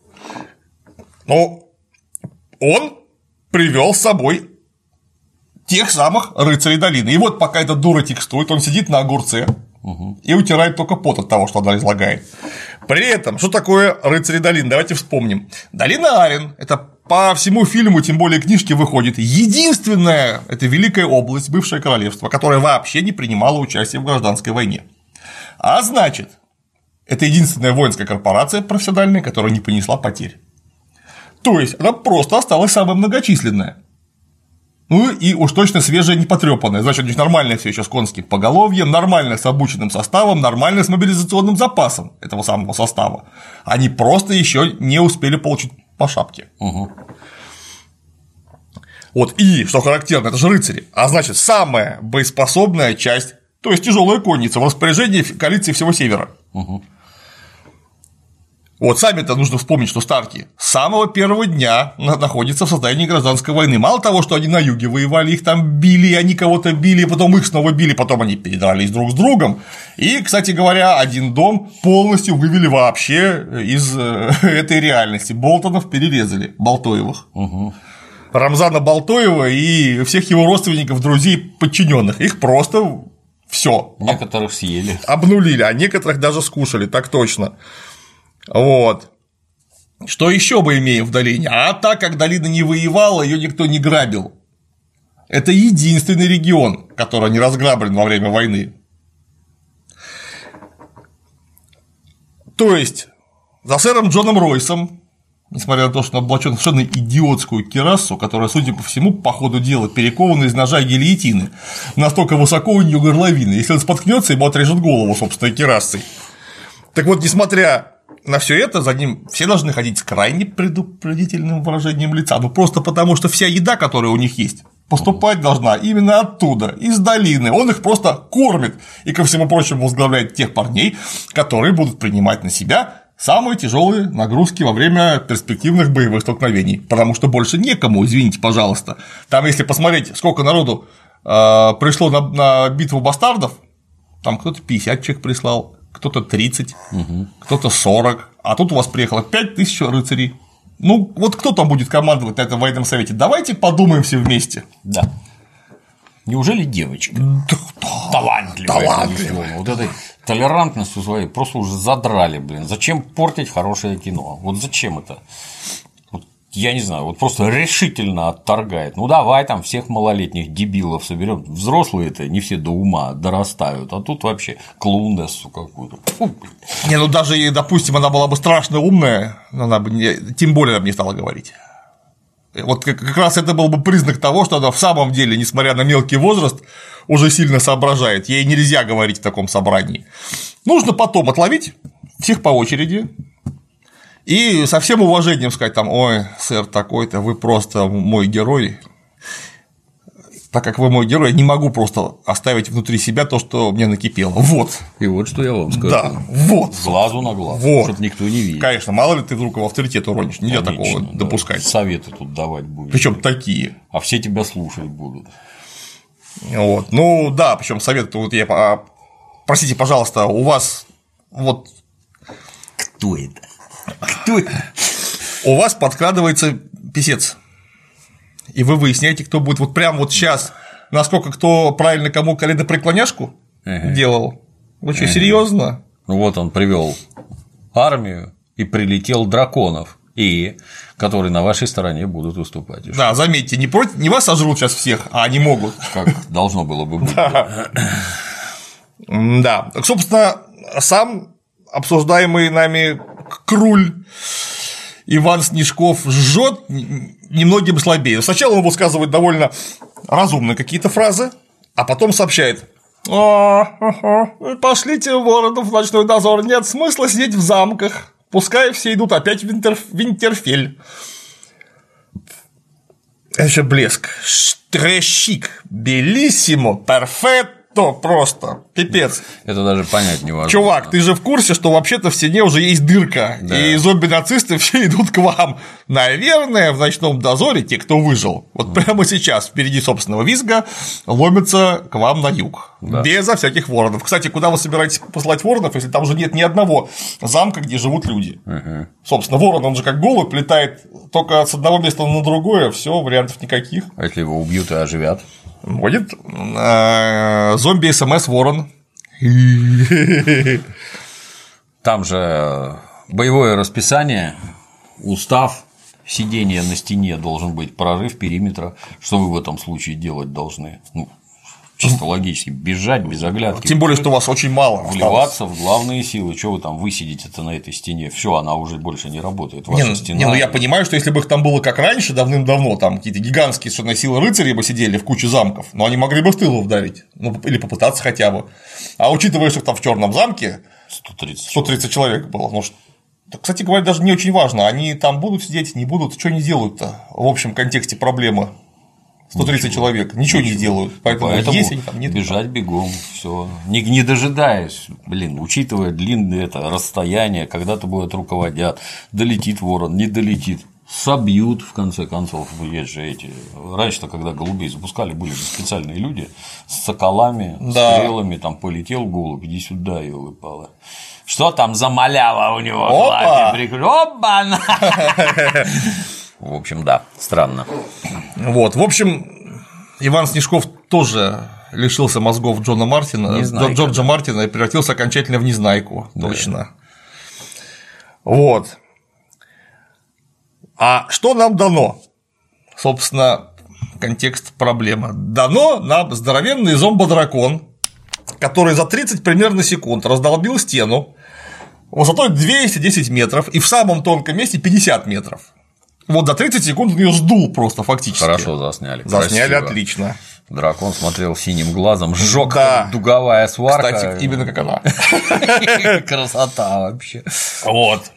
Ну, он привел с собой тех самых рыцарей долины. И вот пока эта дура текстует, он сидит на огурце и утирает только пот от того, что она излагает. При этом, что такое рыцари долины? Давайте вспомним. Долина Арен – это по всему фильму, тем более книжке выходит, единственная, это великая область, бывшее королевство, которое вообще не принимало участие в гражданской войне. А значит, это единственная воинская корпорация профессиональная, которая не понесла потерь. То есть она просто осталась самая многочисленная. Ну и уж точно свежая, не потрёпанная. Значит, у них нормальное все еще с конским поголовьем, нормально с обученным составом, нормально с мобилизационным запасом этого самого состава. Они просто еще не успели получить по шапке. Вот, и что характерно, это же рыцари. А значит, самая боеспособная часть, то есть тяжелая конница в распоряжении коалиции всего Севера. Вот сами-то нужно вспомнить, что Старки с самого первого дня находятся в состоянии гражданской войны. Мало того, что они на юге воевали, их там били, они кого-то били, потом их снова били, потом они передрались друг с другом. И, кстати говоря, один дом полностью вывели вообще из этой реальности. Болтонов перерезали, Болтоевых. Рамзана Болтоева и всех его родственников, друзей, подчиненных. Их просто все. Некоторых съели. Обнулили, а некоторых даже скушали, так точно. Вот. Что еще мы имеем в долине? А так как долина не воевала, ее никто не грабил. Это единственный регион, который не разграблен во время войны. То есть за сэром Джоном Ройсом, несмотря на то, что он облачен в совершенно идиотскую кирасу, которая, судя по всему, по ходу дела перекована из ножа гильотины, настолько высоко у нее горловина, если он споткнется, ему отрежут голову собственной кирасой. Так вот, несмотря на все это, за ним все должны ходить с крайне предупредительным выражением лица, ну просто потому, что вся еда, которая у них есть, поступать должна именно оттуда, из долины. Он их просто кормит и, ко всему прочему, возглавляет тех парней, которые будут принимать на себя самые тяжелые нагрузки во время перспективных боевых столкновений, потому что больше некому, извините, пожалуйста. Там, если посмотреть, сколько народу пришло на битву бастардов, там кто-то 50 человек прислал, кто-то 30, кто-то 40, а тут у вас приехало 5000 рыцарей. Ну, вот кто там будет командовать на этом военном совете? Давайте подумаем все вместе. Да. Неужели девочка? Талантливая. Вот этой толерантностью своей просто уже задрали, блин. Зачем портить хорошее кино? Вот зачем это? Вот, я не знаю, вот просто решительно отторгает. Ну давай там всех малолетних дебилов соберем. Взрослые-то не все до ума дорастают, а тут вообще клоунессу какую-то. Фу, не, ну даже, допустим, она была бы страшно умная, но она бы тем более нам не стала говорить. Вот как раз это был бы признак того, что она в самом деле, несмотря на мелкий возраст, уже сильно соображает. Ей нельзя говорить в таком собрании. Нужно потом отловить всех по очереди и со всем уважением сказать там: ой, сэр такой-то, вы просто мой герой. Так как вы мой герой, я не могу просто оставить внутри себя то, что мне накипело. Вот. И вот что я вам скажу. Да, вот. С глазу на глаз, вот. Чтобы никто не видел. Конечно, мало ли ты вдруг его авторитет уронишь, нельзя Конечно, такого да. допускать. Советы тут давать будешь. Причем такие. А все тебя слушать будут. Вот. Ну да, причем совет, вот я. Простите, пожалуйста, у вас вот. Кто это? Кто это? У вас подкрадывается писец. И вы выясняете, кто будет вот прямо вот сейчас, насколько кто правильно кому коленопреклоняшку делал. Вы что, серьезно? Ну вот он привел армию и прилетел драконов, которые на вашей стороне будут выступать. Да, заметьте, не вас сожрут сейчас всех, а они могут. Как должно было бы быть. Да. Так, собственно, сам обсуждаемый нами Круль Иван Снежков жжет немногим слабее. Сначала он высказывает довольно разумные какие-то фразы, а потом сообщает: пошлите воронов в ночной дозор, нет смысла сидеть в замках, пускай все идут опять в Винтерфель. Это блеск, штрещик, белиссимо, перфетто, просто пипец. Это даже понять невозможно. Чувак, ты же в курсе, что вообще-то в стене уже есть дырка, да. И зомби-нацисты все идут к вам. Наверное, в ночном дозоре те, кто выжил, вот прямо сейчас впереди собственного визга ломятся к вам на юг, да. Безо всяких воронов. Кстати, куда вы собираетесь посылать воронов, если там уже нет ни одного замка, где живут люди? Собственно, ворон, он же как голубь, летает только с одного места на другое, все, вариантов никаких. А если его убьют и оживят? Будет зомби-СМС Ворон. Там же боевое расписание, устав, сидение на стене должен быть, прорыв периметра. Что вы в этом случае делать должны? Ну, чисто логически, бежать без оглядки. Тем более, что у вас очень мало. Вливаться в главные силы. Что вы там высидите-то на этой стене? Все, она уже больше не работает. Ваша стена. Ну я понимаю, что если бы их там было как раньше, давным-давно, там какие-то гигантские совершенно силы рыцарей бы сидели в куче замков, но они могли бы в тылу вдарить. Ну, или попытаться хотя бы. А учитывая, что там в Черном замке 130 человек было, ну, кстати говоря, даже не очень важно, они там будут сидеть, не будут, что они делают-то в общем контексте проблемы. 130 человек ничего не сделают, поэтому есть они там нет. Бежать бегом, все, не дожидаясь, учитывая длинное это расстояние, когда-то будет руководят, долетит ворон, не долетит, собьют в конце концов. Есть же эти раньше-то, когда голубей запускали, были же специальные люди с соколами, да. Стрелами, там полетел голубь, иди сюда, ёлы-палы. Что там за малява у него? Опа! В общем, да, странно. Вот, в общем, Иван Снежков тоже лишился мозгов Джорджа Мартина и превратился окончательно в незнайку, да. Точно. Вот. А что нам дано? Собственно, контекст проблемы. Дано нам здоровенный зомбодракон, который за 30 примерно секунд раздолбил стену, высотой 210 метров и в самом тонком месте 50 метров. Вот за 30 секунд он ее сдул просто фактически. Хорошо засняли. Засняли красиво. отлично. Дракон смотрел синим глазом, сжёг Да. дуговая сварка. Кстати, именно как она. Красота вообще. Вот.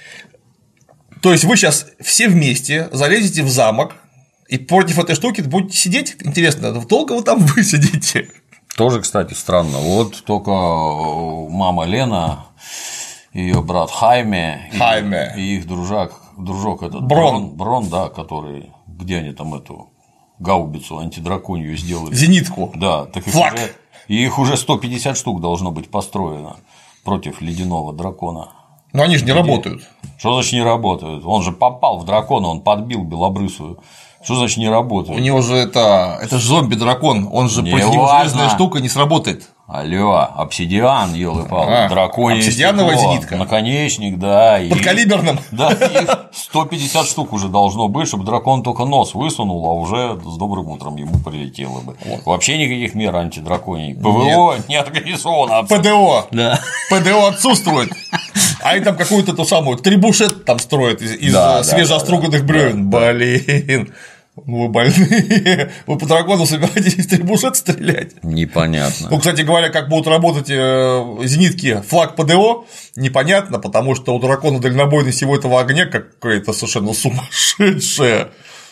То есть вы сейчас все вместе залезете в замок и против этой штуки будете сидеть? Интересно, долго вы там высидите? Тоже, кстати, странно. Вот только мама Лена, ее брат Хайме. И их дружок этот Брон, да, который. Где они там эту гаубицу антидраконью сделали? Зенитку. Да, так Флаг. их уже 150 штук должно быть построено против ледяного дракона. Но они же не работают. Что значит не работают? Он же попал в дракона, он подбил белобрысую. Что значит не работает? У него же это же зомби-дракон, он же против него железная штука не сработает. Алло, обсидиан, ёлы-палы, драконий. Обсидиановая зенитка. Наконечник, да. Подкалиберным. Да, их 150 штук уже должно быть, чтобы дракон только нос высунул, а уже с добрым утром ему прилетело бы. Вот. Вообще никаких мер антидраконий. ПВО не организовано. ПДО. Да. ПДО отсутствует. А они там какую-то ту самую трибушет там строят из свежеоструганных бревен. Блин. Ну, вы больные. Вы по дракону собираетесь из трибушет стрелять? Непонятно. Ну, кстати говоря, как будут работать зенитки флаг ПДО, непонятно, потому что у дракона дальнобойность всего этого огня какая-то совершенно сумасшедшая.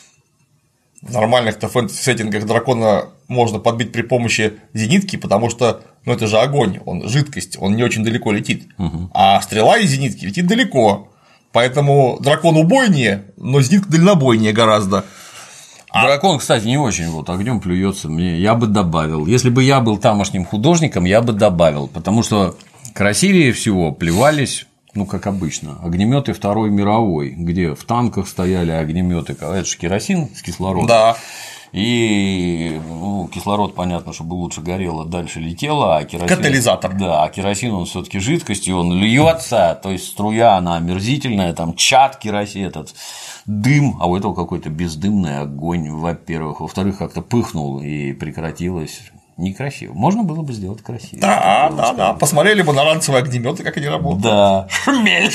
В нормальных-то фэнтези-сеттингах дракона можно подбить при помощи зенитки, потому что это же огонь, он жидкость, он не очень далеко летит. А стрела из зенитки летит далеко. Поэтому дракон убойнее, но зенитка дальнобойнее гораздо. Дракон, кстати, не очень вот огнем плюется. Я бы добавил. Если бы я был тамошним художником, я бы добавил, потому что красивее всего плевались, как обычно, огнеметы Второй мировой, где в танках стояли огнеметы. Это же керосин с кислородом. Да. И кислород, понятно, чтобы лучше горело, дальше летело, а керосин. Катализатор. Да, а керосин он все-таки жидкость, и он льется, то есть струя, она омерзительная, там чад керосин, этот дым, а у этого какой-то бездымный огонь, во-первых. Во-вторых, как-то пыхнул и прекратилось. Некрасиво. Можно было бы сделать красиво. Да. Посмотрели бы на ранцевые огнеметы, как они работают. Да. Шмель.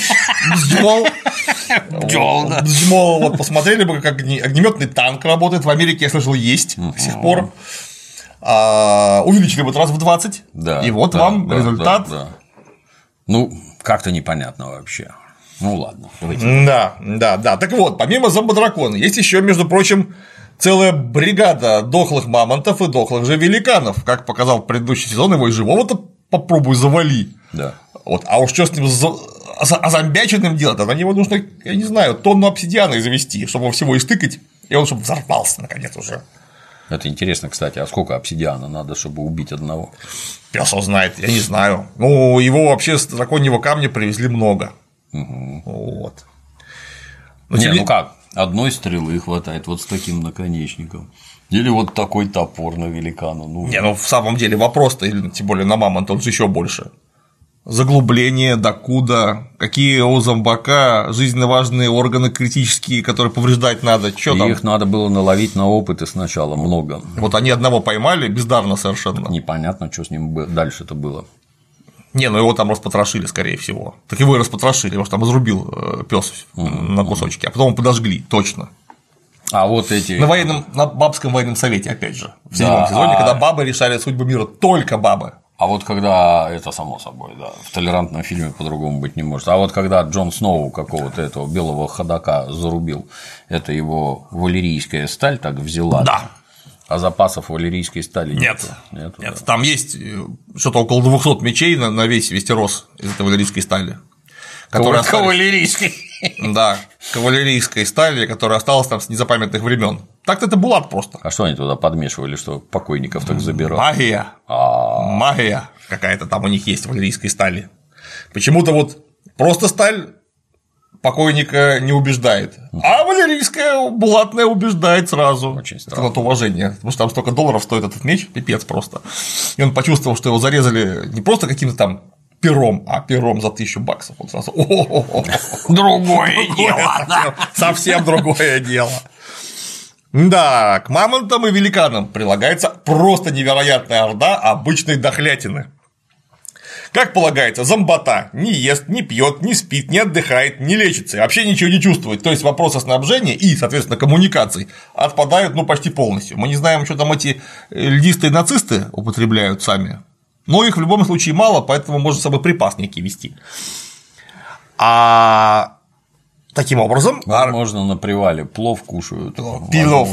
Бджол, да. Бджол. Вот посмотрели бы, как огнеметный танк работает. В Америке, я слышал, есть до сих пор. Увеличили бы раз в 20. Да. И вот вам результат. Да. Как-то непонятно вообще. Ладно. Да. Так вот, помимо зомбодракона, есть еще, между прочим, целая бригада дохлых мамонтов и дохлых же великанов. Как показал предыдущий сезон, его и живого-то попробуй завали. Да. Вот. А уж что с ним озомбяченным делать? На него нужно, я не знаю, тонну обсидиана завести, чтобы его всего истыкать, и он чтобы взорвался наконец уже. Это интересно, кстати, а сколько обсидиана надо, чтобы убить одного? Пёс его знает, я не знаю. Его вообще с драконьего камня привезли много. Вот. Как? Одной стрелы хватает вот с таким наконечником. Или вот такой топор на великана. В самом деле вопрос-то, тем более на мамонта, он же еще больше. Заглубление, докуда, какие у зомбака жизненно важные органы критические, которые повреждать надо, что там? Их надо было наловить на опыты сначала много. Вот они одного поймали, бездарно совершенно. Непонятно, что с ним дальше-то было. Его там распотрошили, скорее всего. Так его и распотрошили, потому что там изрубил пес на кусочки, а потом подожгли, точно. А вот эти. На бабском военном совете, опять же, в 7-м сезоне, когда бабы решали судьбу мира, только бабы. А вот когда, это само собой, да, в толерантном фильме по-другому быть не может. А вот когда Джон Сноу какого-то этого белого ходака зарубил, это его валерийская сталь так взяла. Да. А запасов валерийской стали нет. Да. Там есть что-то около 200 мечей на весь Вестерос из этой валерийской стали. Кавалерийской. Да, кавалерийской стали, которая осталась там с незапамятных времен. Так-то это булат просто. А что они туда подмешивали, что покойников так забирали? Магия. Магия какая-то там у них есть в валерийской стали. Почему-то вот просто сталь покойника не убеждает, а валерийская булатная убеждает сразу. Очень странно. Это уважение, потому что там столько долларов стоит этот меч, пипец просто. И он почувствовал, что его зарезали не просто каким-то там пером, а пером за $1000. Он сразу другое дело. Совсем другое дело. Да, к мамонтам и великанам прилагается просто невероятная орда обычной дохлятины, Как полагается, зомбота не ест, не пьет, не спит, не отдыхает, не лечится, вообще ничего не чувствует. То есть вопросы снабжения и, соответственно, коммуникаций отпадают почти полностью. Мы не знаем, что там эти льдисты и нацисты употребляют сами. Но их в любом случае мало, поэтому можно с собой припас некий вести. А таким образом. Можно на привале плов кушают. Пилов.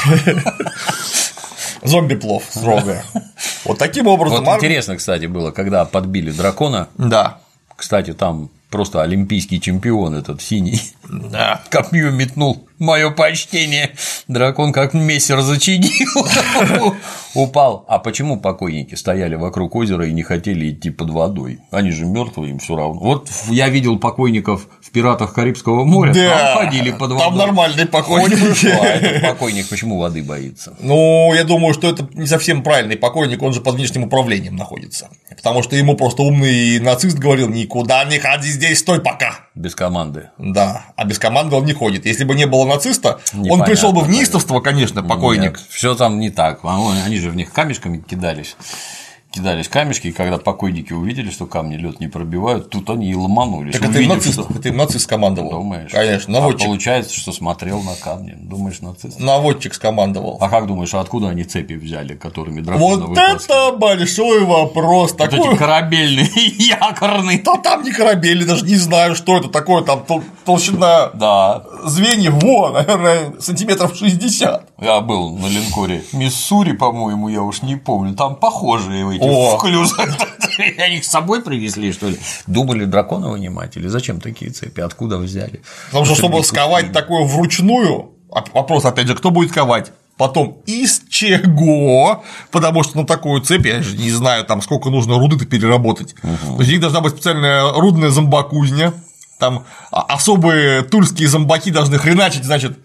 Зомби-плов строго. Вот таким образом. Вот интересно, кстати, было, когда подбили дракона. Да. Кстати, там просто олимпийский чемпион этот синий. Да. Копье метнул. Мое почтение. Дракон как мессер зачинил. Упал. А почему покойники стояли вокруг озера и не хотели идти под водой? Они же мертвые, им все равно. Вот я видел покойников в «Пиратах Карибского моря», да, там ходили под водой. Там нормальные покойники. А этот покойник почему воды боится? Ну, я думаю, что это не совсем правильный покойник, он же под внешним управлением находится. Потому что ему просто умный нацист говорил: никуда не ходи здесь, стой пока. Без команды. Да, а без команды он не ходит. Если бы не было нациста, непонятно, он пришел бы в неистовство, конечно, покойник. Все там не так. Они же в них камешками кидались камешки, и когда покойники увидели, что камни лед не пробивают, тут они и ломанулись. Так это им нацист скомандовал. Думаешь? Конечно, наводчик. Получается, что смотрел на камни. Думаешь, нацист? Наводчик скомандовал. А как думаешь, откуда они цепи взяли, которыми дракона Вот это большой вопрос. Вот эти корабельные, якорные. Да там не корабельные, даже не знаю, что это такое, там толщина звеньев, наверное, сантиметров 60. Я был на линкоре Миссури, по-моему, я уж не помню, там похожие эти вклюзы. Они их с собой привезли, что ли? Думали дракона вынимать или зачем такие цепи, откуда взяли? Потому что, чтобы сковать такое вручную, вопрос, опять же, кто будет ковать? Потом из чего? Потому что на такую цепь, я же не знаю, там сколько нужно руды-то переработать. То есть у них должна быть специальная рудная зомбакузня, там особые тульские зомбаки должны хреначить, значит.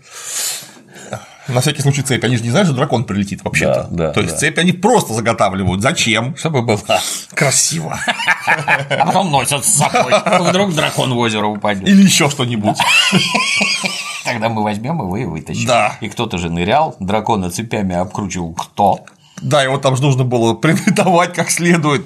На всякий случай цепь. Они же не знают, что дракон прилетит вообще-то. Да, то есть цепь они просто заготавливают. Зачем? Чтобы было красиво. А потом носят с собой. Вдруг дракон в озеро упадет. Или еще что-нибудь. Тогда мы возьмем его и вытащим. Да. И кто-то же нырял, дракона цепями обкручивал. Кто? Да, его там же нужно было принудовать как следует.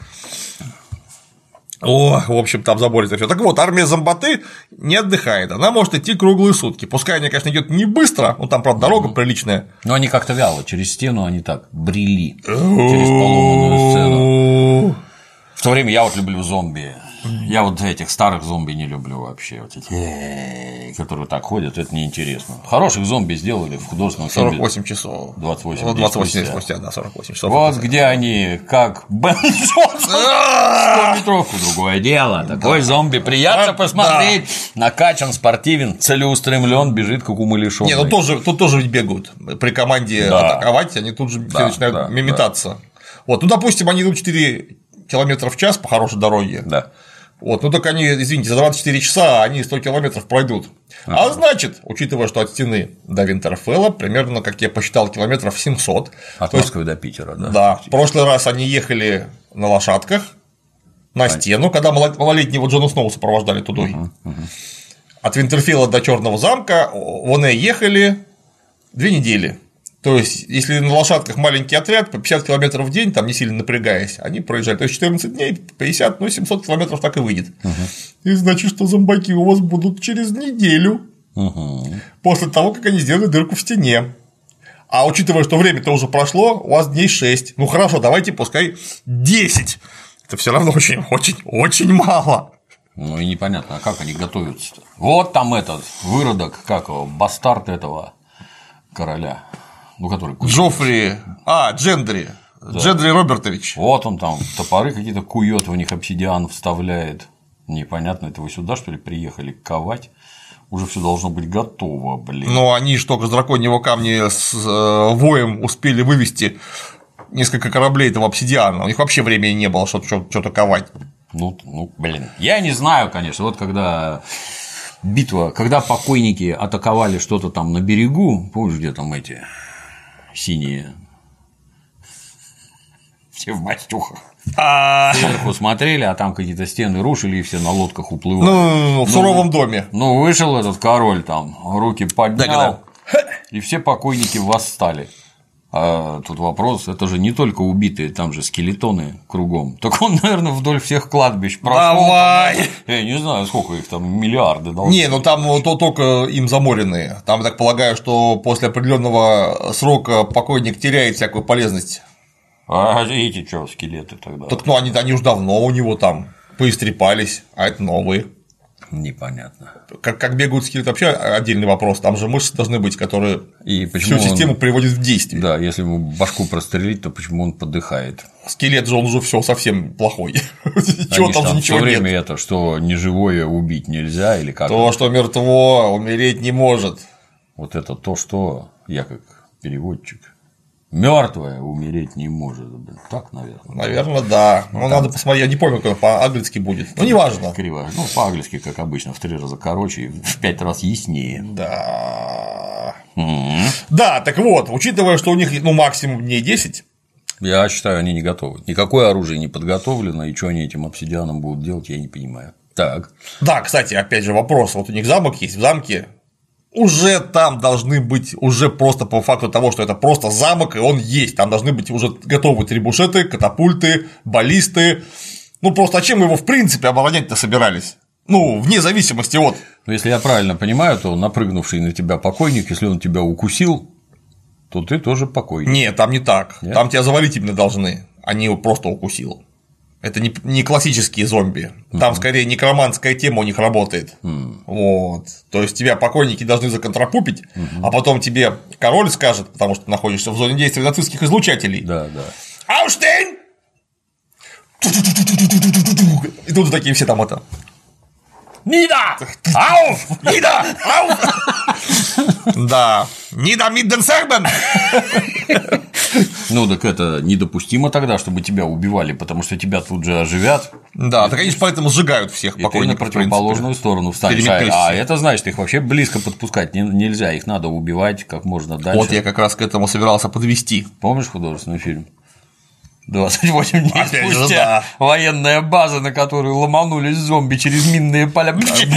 В общем, там заборится все. Так вот, армия зомботы не отдыхает. Она может идти круглые сутки. Пускай она, конечно, идет не быстро, там, правда, дорога приличная. Но они как-то вяло, через стену они так брели. Через поломанную сцену. В то время я вот люблю зомби. Я вот этих старых зомби не люблю вообще. Вот эти, которые так ходят, это неинтересно. Хороших зомби сделали в художественном фильме. 48 часов. 28 дней спустя, да, 48 часов. Вот где они, как Бен Джонсон, 100-метровку, другое дело. Такой зомби приятно посмотреть. Накачан, спортивен, целеустремлен, бежит как умалишённый. Не, ну тут тоже ведь бегают. При команде атаковать, они тут же все начинают метаться. Вот, ну, допустим, они идут 4 километров в час по хорошей дороге. Да. Вот, ну так они, извините, за 24 часа они 100 километров пройдут. А значит, учитывая, что от стены до Винтерфелла примерно, как я посчитал, километров 700. От Москвы до Питера, да? Да. В прошлый раз они ехали на лошадках на стену, когда малолетнего Джона Сноу сопровождали тудой. От Винтерфелла до Черного замка вон и ехали 2 недели. То есть, если на лошадках маленький отряд по 50 километров в день, там не сильно напрягаясь, они проезжали. То есть 14 дней, 50, 700 километров так и выйдет. И значит, что зомбаки у вас будут через неделю. После того, как они сделали дырку в стене. А учитывая, что время-то уже прошло, у вас дней 6. Ну хорошо, давайте пускай 10. Это все равно очень мало. Ну и непонятно, а как они готовятся-то? Вот там этот выродок, как его, бастард этого короля. Ну, который Джоффри. Джендри. Да. Джендри Робертович. Вот он там топоры какие-то кует, в них обсидиан вставляет. Непонятно, это вы сюда, что ли, приехали ковать? Уже все должно быть готово, блин. Ну, они же только с драконьего камня с воем успели вывести несколько кораблей этого обсидиана. У них вообще времени не было что-то ковать. Ну, блин. Я не знаю, конечно, вот когда битва, когда покойники атаковали что-то там на берегу, помнишь, где там эти синие, все в мастюхах. Сверху смотрели, а там какие-то стены рушили, и все на лодках уплывали. Ну, в суровом доме. Ну, вышел этот король там, руки поднял, и все покойники восстали. А тут вопрос, это же не только убитые, там же скелетоны кругом. Так он, наверное, вдоль всех кладбищ прошел. Давай! Я не знаю, сколько их там, миллиарды должны. Не, ну там только им заморенные. Там, я так полагаю, что после определенного срока покойник теряет всякую полезность. А эти что, скелеты тогда? Так ну они уж давно у него там поистрепались, а это новые. Непонятно. Как бегают скелеты, вообще отдельный вопрос. Там же мышцы должны быть, которые И всю систему приводят в действие. Да, если ему башку прострелить, то почему он подыхает? Скелет же он уже все совсем плохой. Чего там же ничего все нет. время это, что неживое убить нельзя или как? То, что мертво, умереть не может. Вот это то, что я как переводчик. Мертвое умереть не может. Так, наверное. Наверное, да. Ну, надо посмотреть, я не помню, как по-английски будет. Ну, неважно. Криво. Ну, по-английски, как обычно, в 3 раза короче и в 5 раз яснее. Да. Да, так вот, учитывая, что у них максимум дней 10. Я считаю, они не готовы. Никакое оружие не подготовлено, и что они этим обсидианом будут делать, я не понимаю. Так. Да, кстати, опять же вопрос. Вот у них замок есть, в замке уже там должны быть, уже просто по факту того, что это просто замок, и он есть, там должны быть уже готовы трибушеты, катапульты, баллисты. Ну, просто а чем мы его в принципе оборонять-то собирались? Ну, вне зависимости от. Но если я правильно понимаю, то напрыгнувший на тебя покойник, если он тебя укусил, то ты тоже покойник. Нет, там не так. Нет? Там тебя завалить именно должны, а не его просто укусил. Это не классические зомби. Там скорее некроманская тема у них работает. Вот. То есть тебя покойники должны законтрапупить, а потом тебе король скажет, потому что ты находишься в зоне действия нацистских излучателей. Да, да. Ауштейн! И тут такие все там это. Нида! Ауф! Нида! Ауф! Да. Нида Мидденсербен! Ну, так это недопустимо тогда, чтобы тебя убивали, потому что тебя тут же оживят. Да, так они же поэтому сжигают всех И ты на покойников. противоположную сторону встанешь. А это значит, их вообще близко подпускать нельзя, их надо убивать как можно дальше. Вот я как раз к этому собирался подвести. Помнишь художественный фильм? 28 дней Опять же, спустя да. военная база, на которую ломанулись зомби через минные поля.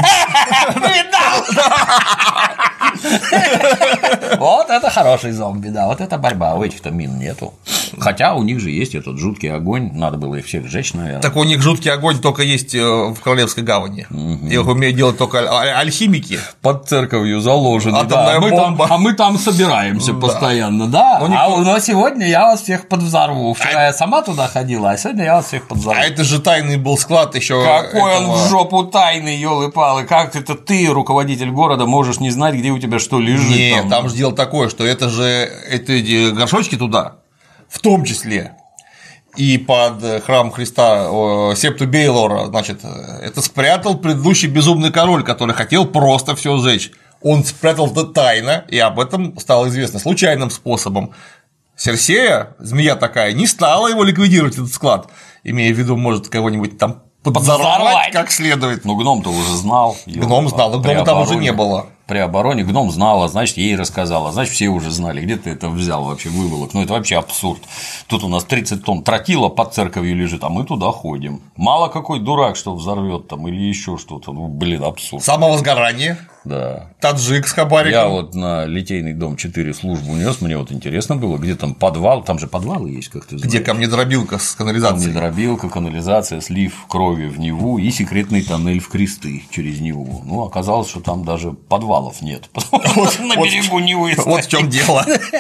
Вот это хороший зомби, да, вот это борьба, у этих-то мин нету. Хотя у них же есть этот жуткий огонь, надо было их всех сжечь, наверное. Так у них жуткий огонь только есть в Королевской гавани. Их умеют делать только альхимики. Под церковью заложены, Атомная бомба. А мы там собираемся постоянно, да. Но сегодня я вас всех подвзорву. Вчера я сама туда ходила, а сегодня я вас всех подвзорву. А это же тайный был склад еще. Какой он в жопу тайный, ёлы-палы, как это ты, руководитель города, можешь не знать, где у тебя что лежит? Нет, там же дело такое, что это же эти горшочки туда, в том числе и под храм Христа Септу Бейлора, значит, это спрятал предыдущий безумный король, который хотел просто все сжечь. Он спрятал это тайно, и об этом стало известно случайным способом. Серсея, змея такая, не стала его ликвидировать, этот склад, имея в виду, может, кого-нибудь там подзорвать как следует. Ну, гном-то уже знал. Гном знал, но гнома там уже не было. При обороне гном знала, значит, ей рассказала, значит, все уже знали, где ты это взял вообще, выволок. Ну, это вообще абсурд. Тут у нас 30 тонн тротила под церковью лежит, а мы туда ходим. Мало какой дурак, что взорвет там или еще что-то. Ну, блин, абсурд. Самовозгорание. Да. Таджик с хабариком. Я вот на Литейный дом 4 службу нес, мне вот интересно было, где там подвал, там же подвалы есть, как ты знаешь. Где камнедробилка с канализацией. Камнедробилка, канализация, слив крови в Неву и секретный тоннель в Кресты через Неву. Ну, оказалось, что там даже подвалов нет, потому что на берегу Невы. Вот в чем дело.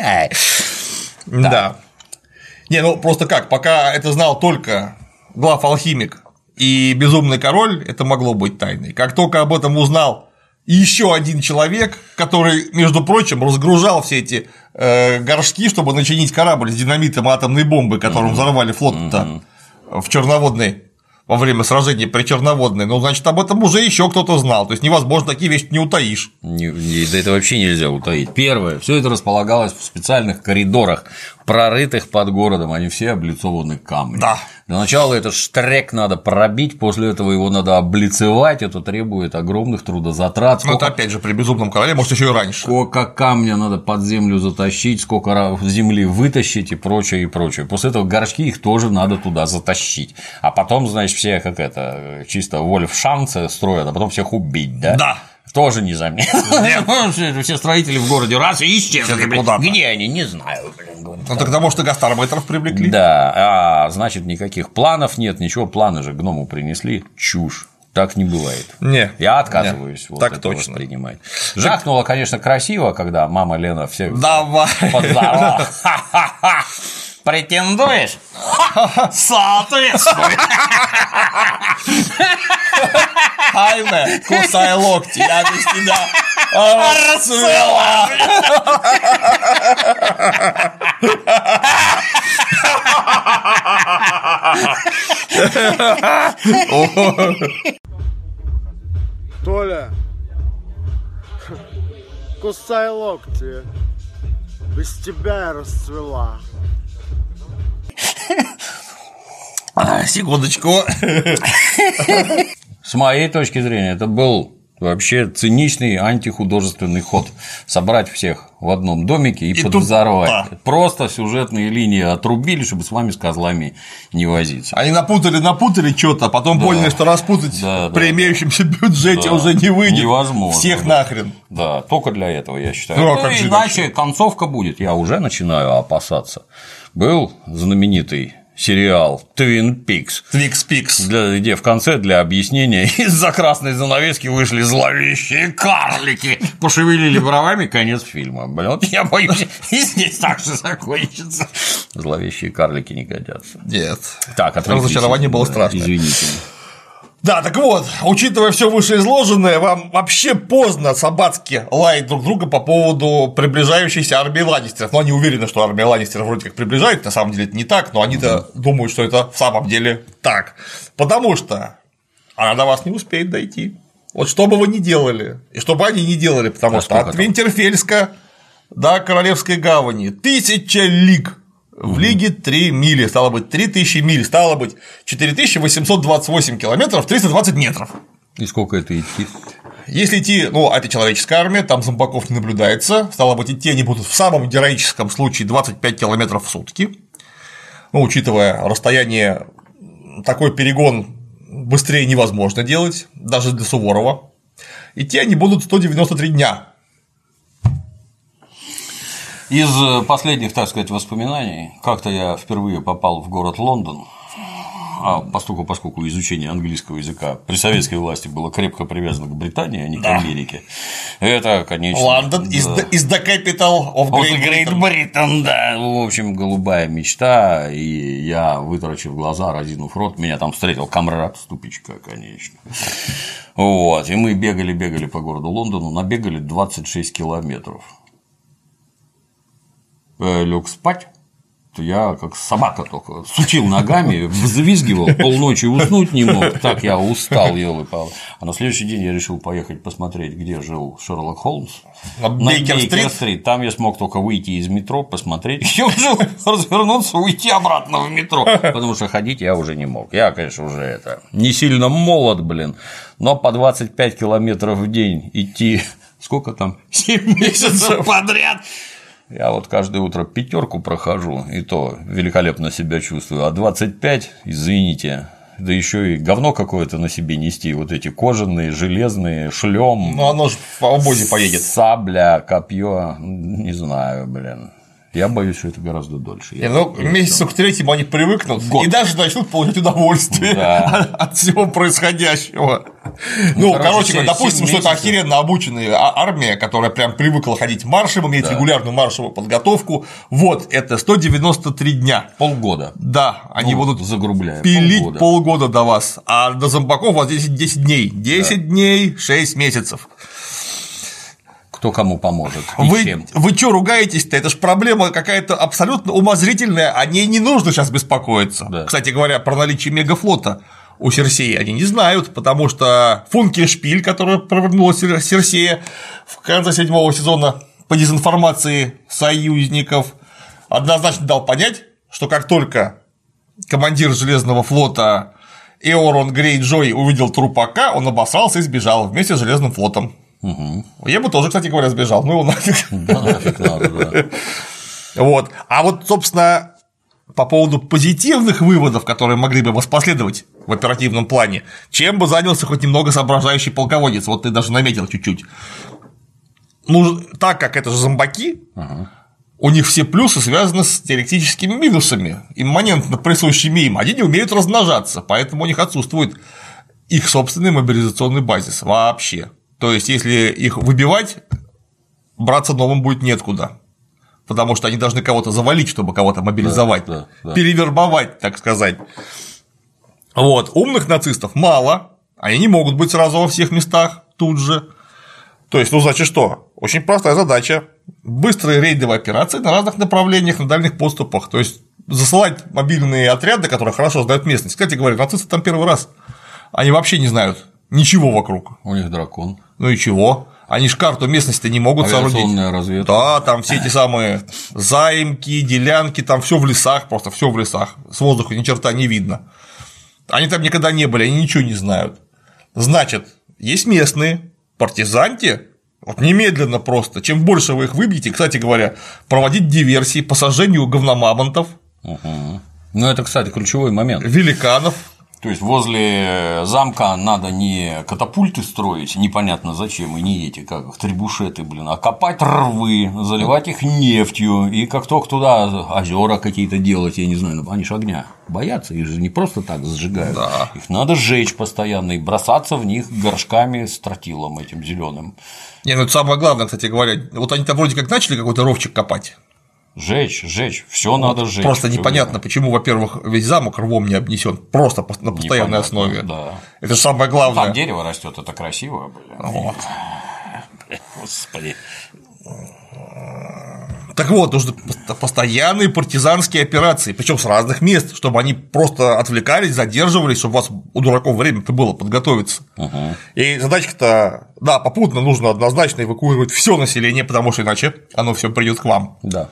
Да. Не, ну просто как, пока это знал только глав-алхимик и безумный король, это могло быть тайной. Как только об этом узнал еще один человек, который, между прочим, разгружал все эти горшки, чтобы начинить корабль с динамитом и атомной бомбой, которым взорвали флот-то в Черноводной во время сражения при Черноводной, ну, значит, об этом уже еще кто-то знал. То есть невозможно, такие вещи не утаишь. Да это вообще нельзя утаить. Первое, все это располагалось в специальных коридорах, прорытых под городом, они все облицованы камнем. Да. Для начала этот штрек надо пробить, после этого его надо облицевать, это требует огромных трудозатрат. Ну, это опять же при безумном короле, может, еще и раньше. Сколько камня надо под землю затащить, сколько земли вытащить и прочее, и прочее. После этого горшки их тоже надо туда затащить. А потом, значит, все как это, чисто Вольфшанце строят, а потом всех убить, да? Да. Тоже незаметно. Все строители в городе раз и исчезли. Где они? Не знаю. Ну, тогда, может, и гастарбайтеров привлекли. Да, значит, никаких планов нет, ничего, планы же гному принесли. Чушь. Так не бывает. Не. Я отказываюсь вот так это точно воспринимать. Жахнуло, конечно, красиво, когда мама Лена всех давай подзорвала. Претендуешь? Соответствует. Хайме, кусай локти, я без тебя расцвела. Толя, кусай локти, без тебя я расцвела. Секундочку. С моей точки зрения, это был вообще циничный антихудожественный ход. Собрать всех в одном домике и подвзорвать. Да. Просто сюжетные линии отрубили, чтобы с вами с козлами не возиться. Они напутали что-то, а потом поняли, что распутать при имеющемся бюджете уже не выйдет. Невозможно. Всех нахрен. Да, только для этого, я считаю. Иначе концовка будет. Я уже начинаю опасаться. Был знаменитый сериал Twin Peaks, где в конце для объяснения из-за красной занавески вышли зловещие карлики, пошевелили бровами, конец фильма. Блин, вот я боюсь, и здесь так же закончится. Зловещие карлики не годятся. Нет. Так, разочарование было страшно. Извините. Да, так вот, учитывая все вышеизложенное, вам вообще поздно собацки лаять друг друга по поводу приближающейся армии Ланнистеров. Но они уверены, что армия Ланнистеров вроде как приближает, на самом деле это не так, но они-то думают, что это в самом деле так. Потому что она до вас не успеет дойти. Вот что бы вы ни делали, и что бы они ни делали, потому что от Винтерфельска до Королевской гавани 1000 лиг. В лиге 3 мили, стало быть, 3000 миль, стало быть, 4828 километров, 320 метров. И сколько это идти? Если идти, ну, это человеческая армия, там зомбаков не наблюдается, стало быть, идти они будут в самом героическом случае 25 километров в сутки. Ну, учитывая расстояние, такой перегон быстрее невозможно делать, даже для Суворова. Идти они будут 193 дня. Из последних, так сказать, воспоминаний, как-то я впервые попал в город Лондон, поскольку изучение английского языка при советской власти было крепко привязано к Британии, а не к Америке. Это, конечно. Лондон is the capital of Great Britain, да. В общем, голубая мечта, и я, вытаращив глаза, разинув рот, меня там встретил камрад Ступичка, конечно. Вот, и мы бегали по городу Лондону, набегали 26 километров. Лег спать, то я как собака только сучил ногами, взвизгивал, полночи уснуть не мог, так я устал, ёлы-палы. А на следующий день я решил поехать посмотреть, где жил Шерлок Холмс. На Бейкер-стрит. Там я смог только выйти из метро, посмотреть, где он жил, развернуться, уйти обратно в метро, потому что ходить я уже не мог. Я, конечно, уже не сильно молод, блин, но по 25 километров в день идти, сколько там, 7 месяцев подряд. Я вот каждое утро 5 прохожу, и то великолепно себя чувствую, а 25, извините, да еще и говно какое-то на себе нести, вот эти кожаные, железные, шлем. Ну, оно же в обозе поедет. Сабля, копье, не знаю, блин. Я боюсь, что это гораздо дольше. Месяцу к 3 они привыкнут и даже начнут получать удовольствие от всего происходящего. Короче говоря, допустим, что это охеренно обученная армия, которая прям привыкла ходить маршем, иметь регулярную маршевую подготовку. Вот, это 193 дня. Полгода. Да, они будут загрубляя. Пилить полгода до вас, а до зомбаков у вас 10 дней. 10 дней, 6 месяцев. Кто кому поможет. Вы что ругаетесь-то? Это ж проблема какая-то абсолютно умозрительная, о ней не нужно сейчас беспокоиться. Да. Кстати говоря, про наличие мегафлота у Серсеи они не знают, потому что Функельшпиль, который провернула Серсея в конце 7-го сезона по дезинформации союзников, однозначно дал понять, что как только командир Железного флота Эорон Грейджой увидел труп АК, он обосрался и сбежал вместе с Железным флотом. Угу. Я бы тоже, кстати говоря, сбежал. Ну его нафиг. Да, нафиг надо, да. Вот. А вот, собственно, по поводу позитивных выводов, которые могли бы воспоследовать в оперативном плане, чем бы занялся хоть немного соображающий полководец, вот ты даже наметил чуть-чуть. Ну, так как это же зомбаки, у них все плюсы связаны с теоретическими минусами, имманентно присущими им, они не умеют размножаться, поэтому у них отсутствует их собственный мобилизационный базис вообще. То есть, если их выбивать, браться новым будет неоткуда. Потому что они должны кого-то завалить, чтобы кого-то мобилизовать, да. перевербовать, так сказать. Вот. Умных нацистов мало, они не могут быть сразу во всех местах тут же. То есть, ну, значит, что? Очень простая задача. Быстрые рейдовые операции на разных направлениях, на дальних подступах. То есть, засылать мобильные отряды, которые хорошо знают местность. Кстати говоря, нацисты там первый раз. Они вообще не знают ничего вокруг. У них дракон. Ну и чего? Они ж карту местности не могут соорудить. Авиационная разведка. Да, там все эти самые заимки, делянки, там все в лесах, просто все в лесах. С воздуха ни черта не видно. Они там никогда не были, они ничего не знают. Значит, есть местные, партизаньте, вот немедленно просто. Чем больше вы их выбьете, кстати говоря, проводить диверсии по сожжению говномамонтов. Ну, это, кстати, ключевой момент. Великанов. То есть возле замка надо не катапульты строить, непонятно зачем, и не эти, как их, требушеты, а копать рвы, заливать их нефтью, и как только туда озера какие-то делать, я не знаю, они же огня боятся, их же не просто так сжигают, да. Их надо сжечь постоянно и бросаться в них горшками с тротилом этим зеленым. Не, ну это самое главное, кстати говоря, вот они там вроде как начали какой-то ровчик копать. Жечь, все надо жечь. Просто непонятно, почему, во-первых, весь замок рвом не обнесен, просто на постоянной основе. Да. Это же самое главное. Там дерево растет, это красиво, Вот. Господи. Так вот, нужны постоянные партизанские операции, причем с разных мест, чтобы они просто отвлекались, задерживались, чтобы у вас у дураков время-то было подготовиться. И задачка-то, да, попутно нужно однозначно эвакуировать все население, потому что иначе оно все придет к вам. Да.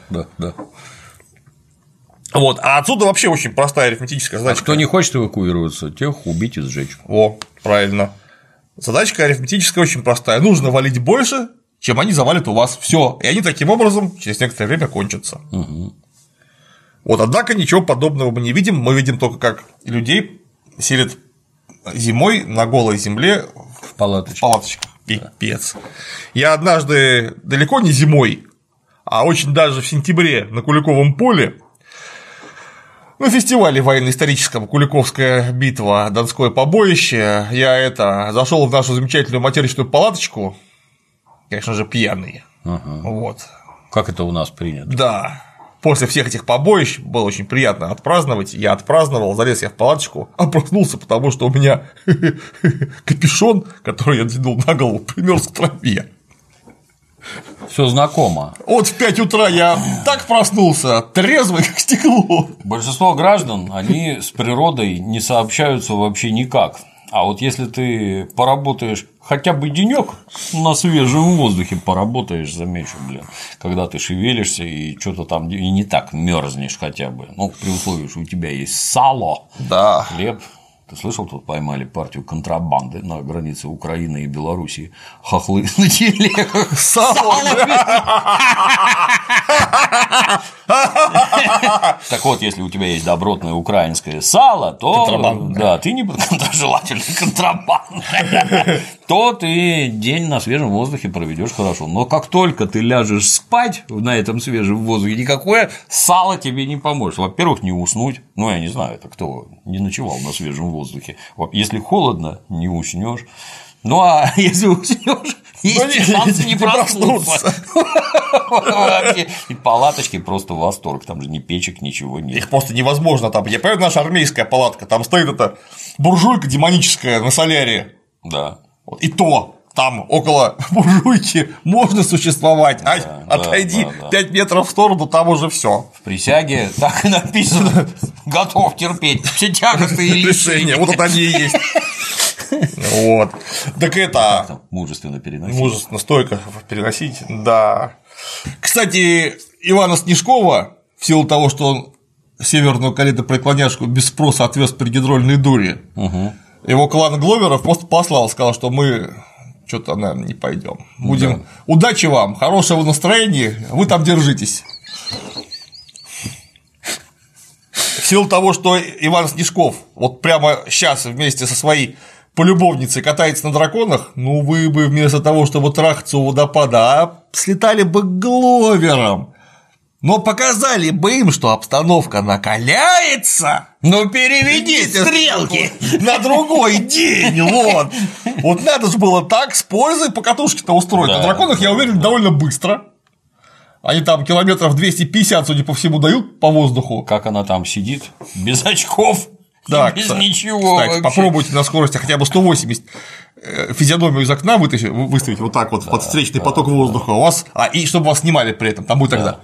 Вот, а отсюда вообще очень простая арифметическая задачка. Кто не хочет эвакуироваться, тех убить и сжечь. О, правильно. Задачка арифметическая очень простая. Нужно валить больше, чем они завалят у вас все. И они таким образом через некоторое время кончатся. Вот, однако ничего подобного мы не видим. Мы видим только, как людей селят зимой на голой земле в палаточках. Пипец. Я однажды далеко не зимой, а очень даже в сентябре на Куликовом поле на фестивале военно-историческом «Куликовская битва. Донское побоище» я зашел в нашу замечательную материчную палаточку, конечно же, пьяный. Вот. Как это у нас принято. Да. После всех этих побоищ было очень приятно отпраздновать. Я отпраздновал, залез я в палаточку, а проснулся, потому что у меня капюшон, который я надел на голову, примерз к тропе. Все знакомо. Вот в 5 утра я так проснулся, трезвый, как стекло. Большинство граждан, они с природой не сообщаются вообще никак. А вот если ты поработаешь хотя бы денек на свежем воздухе, поработаешь, замечу, когда ты шевелишься и что-то там и не так мерзнешь хотя бы, ну, при условии, что у тебя есть сало, да. Хлеб. Ты слышал, тут поймали партию контрабанды на границе Украины и Белоруссии, хохлы на телегах. Сало! Так вот, если у тебя есть добротное украинское сало, то да, ты не желательно контрабандное, то ты день на свежем воздухе проведешь хорошо. Но как только ты ляжешь спать на этом свежем воздухе, никакое сало тебе не поможет. Во-первых, не уснуть. Ну, я не знаю, это кто не ночевал на свежем воздухе. Если холодно, не уснешь. Ну а если уснешь, есть шанс не проснуться. И палаточки просто восторг, там же ни печек, ничего нет. Их просто невозможно там. Я понимаю, наша армейская палатка, там стоит эта буржуйка демоническая на соляре. Да. И то там около буржуйки можно существовать, отойди 5 метров в сторону, там уже все. В присяге так и написано: готов терпеть все тяготы и лишения. Вот это они и есть. Вот. Так это. Мужественно переносить. Мужественно, стойко переносить, да. Кстати, Ивана Снежкова, в силу того, что он северную калитопреклоняшку без спроса отвез при гидрольной дуре, его клан Гловеров просто послал, сказал, что мы что-то, наверное, не пойдем. Будем. Удачи вам, хорошего настроения, вы там держитесь. силу того, что Иван Снежков вот прямо сейчас вместе со своей полюбовницей катается на драконах, ну вы бы вместо того, чтобы трахаться у водопада, слетали бы к Гловерам. Но показали бы им, что обстановка накаляется. Ну переведите стрелки на другой день, вот. Вот надо же было так с пользой покатушки-то устроить. На драконах, я уверен, довольно быстро. Они там километров 250, судя по всему, дают по воздуху. Как она там сидит, без очков, да, без кстати, ничего. Кстати, попробуйте на скорости хотя бы 180 физиономию из окна выставить вот так вот под встречный поток воздуха у вас, и чтобы вас снимали при этом, там будет тогда.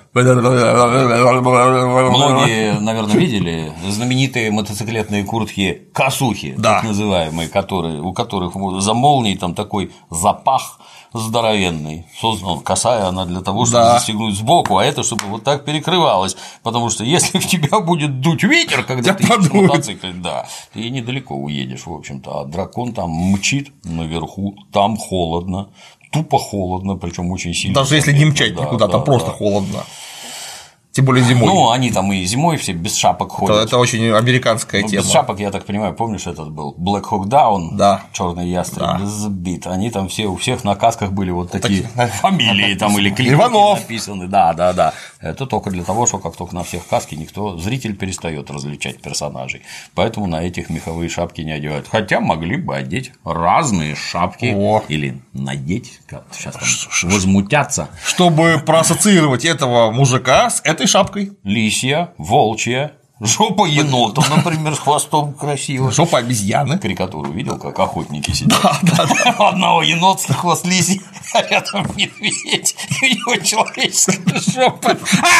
Многие, наверное, видели знаменитые мотоциклетные куртки косухи, да. так называемые, у которых за молнией там такой запах здоровенный, косая она для того, чтобы застегнуть сбоку, а это чтобы вот так перекрывалось, потому что если в тебя будет дуть ветер, когда ты едешь на мотоцикле, да, ты недалеко уедешь, в общем-то, а дракон там мчит наверху, там холодно, тупо холодно, причем очень сильно. Даже если не мчать никуда, там просто холодно. Тем более зимой. Ну, они там и зимой все без шапок ходят. Это очень американская тема. Без шапок, я так понимаю, помнишь, этот был Black Hawk Down, да. Черный ястреб, сбит. Они там все, у всех на касках были вот такие фамилии там или клички написаны. Да. Это только для того, что как только на всех каски зритель перестает различать персонажей. Поэтому на этих меховые шапки не одевают. Хотя могли бы одеть разные шапки или надеть, сейчас там возмутятся. Чтобы проассоциировать этого мужика с этой шапкой. Лисья, волчья, жопа енота, например, с хвостом красиво. Жопа обезьяны. Карикатуру видел, как охотники сидят? Да. У одного енотский хвост лисий, а рядом медведь, и у него человеческая жопа.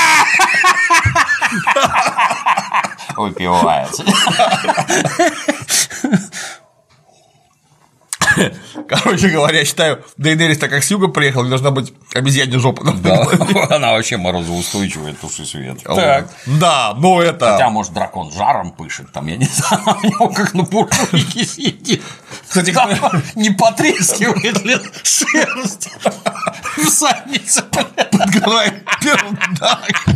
Выпивается. Короче говоря, я считаю, Дейенерис, так как с юга приехала, должна быть обезьянья жопа. Да, она вообще морозоустойчивая, туши свет. Так. Да, но это. Хотя, может, дракон жаром пышет, там, я не знаю, у него как на буржуйке сидит. Кстати, не потрескивает ли шерсть в заднице. Подгорает пердак.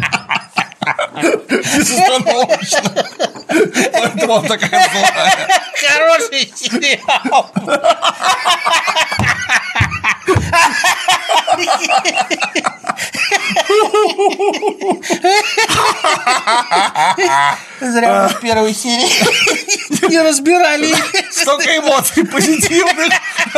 Безостановочно. Поэтому он такая злая. Хороший сериал. Зря мы в первой серии не разбирали. Столько эмоций позитивных.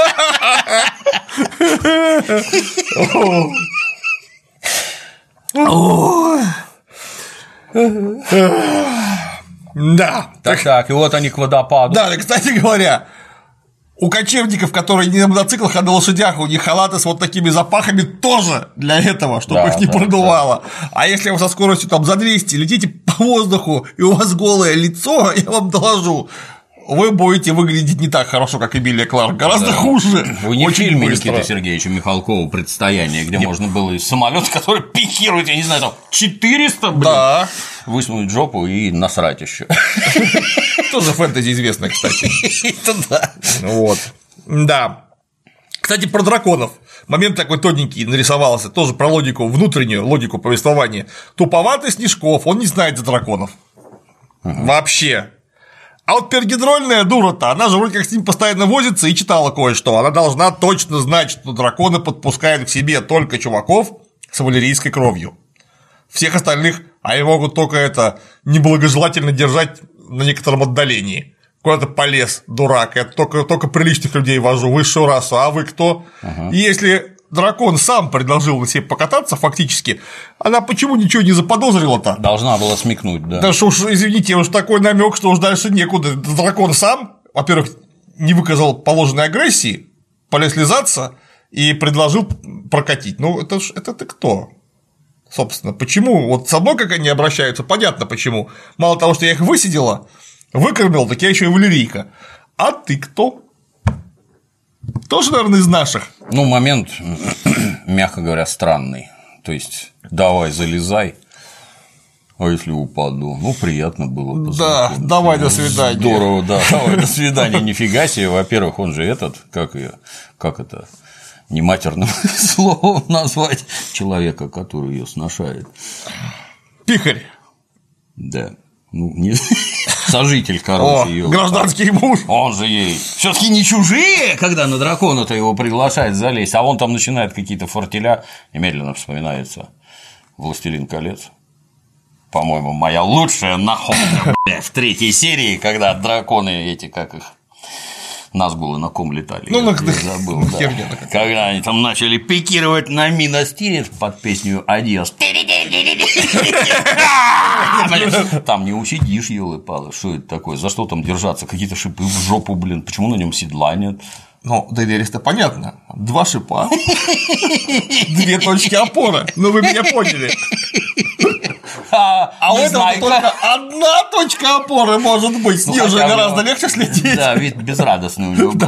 Да. Так, и вот они к водопаду. Да, кстати говоря, у кочевников, которые не на мотоциклах, а на лошадях, у них халаты с вот такими запахами тоже для этого, чтобы их не продувало. А если вы со скоростью там за 200 летите по воздуху, и у вас голое лицо, я вам доложу, вы будете выглядеть не так хорошо, как Эмилия Кларк, гораздо хуже. Вы не в фильме Никиты Сергеевича Михалкова «Предстояние», где можно было из самолета, который пикирует, я не знаю, там 400, высунуть жопу и насрать еще. Тоже фэнтези известно, кстати. Это да. Вот. Да. Кстати, про драконов. Момент такой тоненький нарисовался, тоже про логику, внутреннюю логику повествования. Туповатый Снежков, он не знает за драконов. Вообще. А вот пергидрольная дура-то, она же вроде как с ним постоянно возится и читала кое-что. Она должна точно знать, что драконы подпускают к себе только чуваков с валерийской кровью. Всех остальных они могут только это неблагожелательно держать на некотором отдалении. Куда-то полез, дурак, я только приличных людей вожу, высшую расу, а вы кто? И если дракон сам предложил на себе покататься, фактически, она почему ничего не заподозрила-то? Должна была смекнуть, да. Да что уж, извините, уж такой намек, что уж дальше некуда. Дракон сам, во-первых, не выказал положенной агрессии, полез лизаться и предложил прокатить. Ну, это ты кто? Собственно, почему? Вот со мной как они обращаются, понятно почему. Мало того, что я их высидела, выкормил, так я еще и валерийка. А ты кто? Тоже, наверное, из наших. Ну, момент, мягко говоря, странный. То есть, давай, залезай. А если упаду? Ну, приятно было. Да, давай, до свидания. Здорово, да, давай, до свидания. Нифига себе. Во-первых, он же как это, не матерным словом назвать человека, который ее сношает. Пихарь. Да. Ну, не сожитель, короче, ее. Гражданский муж. Он же ей все-таки не чужие, когда на дракона-то его приглашает залезть, а он там начинает какие-то фортеля, немедленно вспоминается «Властелин колец». По-моему, моя лучшая находка, в 3-й серии, когда драконы эти, как их, Назгулы на ком летали, ну, я забыл, да. Когда они там начали пикировать на Минас Тирит под песню «Адиос». Там не усидишь, ёлы-палы, что это такое, за что там держаться, какие-то шипы в жопу, блин, почему на нем седла нет? Ну, Дейенерис-то понятно, 2 шипа, 2 точки опоры, ну вы меня поняли. А у этого только 1 точка опоры может быть, с ней уже гораздо легче следить. Да, вид безрадостный у него был.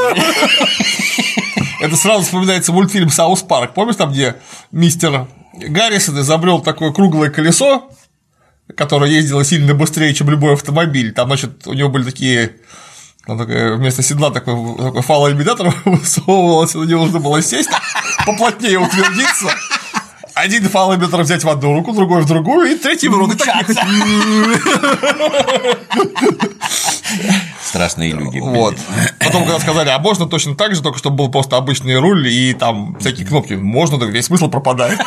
Это сразу вспоминается мультфильм «Саус Парк», помнишь, там, где мистер Гаррисон изобрел такое круглое колесо, которое ездило сильно быстрее, чем любой автомобиль, там, значит, у него были такие… вместо седла такой фалоимитатор высовывался, на него нужно было сесть, поплотнее утвердиться. Один фалометр взять в одну руку, другой в другую, и третий в руку. Страшные люди. Вот. Потом, когда сказали, а можно точно так же, только чтобы был просто обычный руль и там всякие кнопки, можно, так весь смысл пропадает.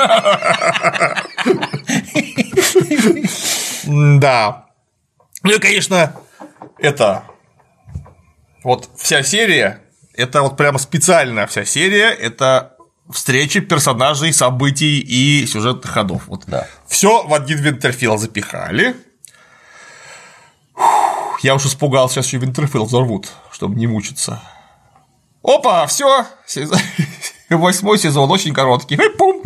Да. Ну и, конечно, это вот вся серия, это вот прямо специальная вся серия, это встречи персонажей, событий и сюжетных ходов. Вот. Да. Все в один Винтерфелл запихали. Я уж испугался, сейчас еще Винтерфелл взорвут, чтобы не мучиться. Опа, все, 8-й сезон очень короткий. Пум.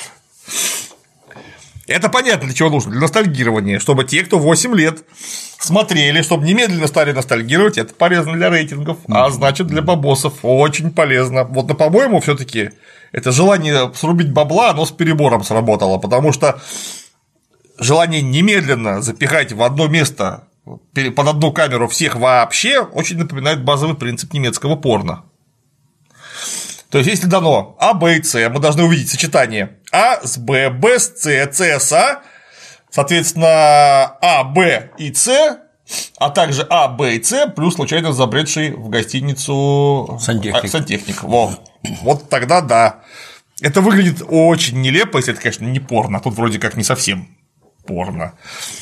Это понятно, для чего нужно, для ностальгирования, чтобы те, кто 8 лет смотрели, чтобы немедленно стали ностальгировать, это полезно для рейтингов, а значит для бабосов очень полезно. Вот, но, по-моему, все-таки это желание срубить бабла, оно с перебором сработало, потому что желание немедленно запихать в одно место под одну камеру всех вообще очень напоминает базовый принцип немецкого порно. То есть, если дано А, Б и С, мы должны увидеть сочетание А с Б, Б с С, С с А, соответственно, А, Б и С, а также А, Б и С, плюс случайно забредший в гостиницу сантехник. Вот тогда да. Это выглядит очень нелепо, если это, конечно, не порно, а тут вроде как не совсем порно.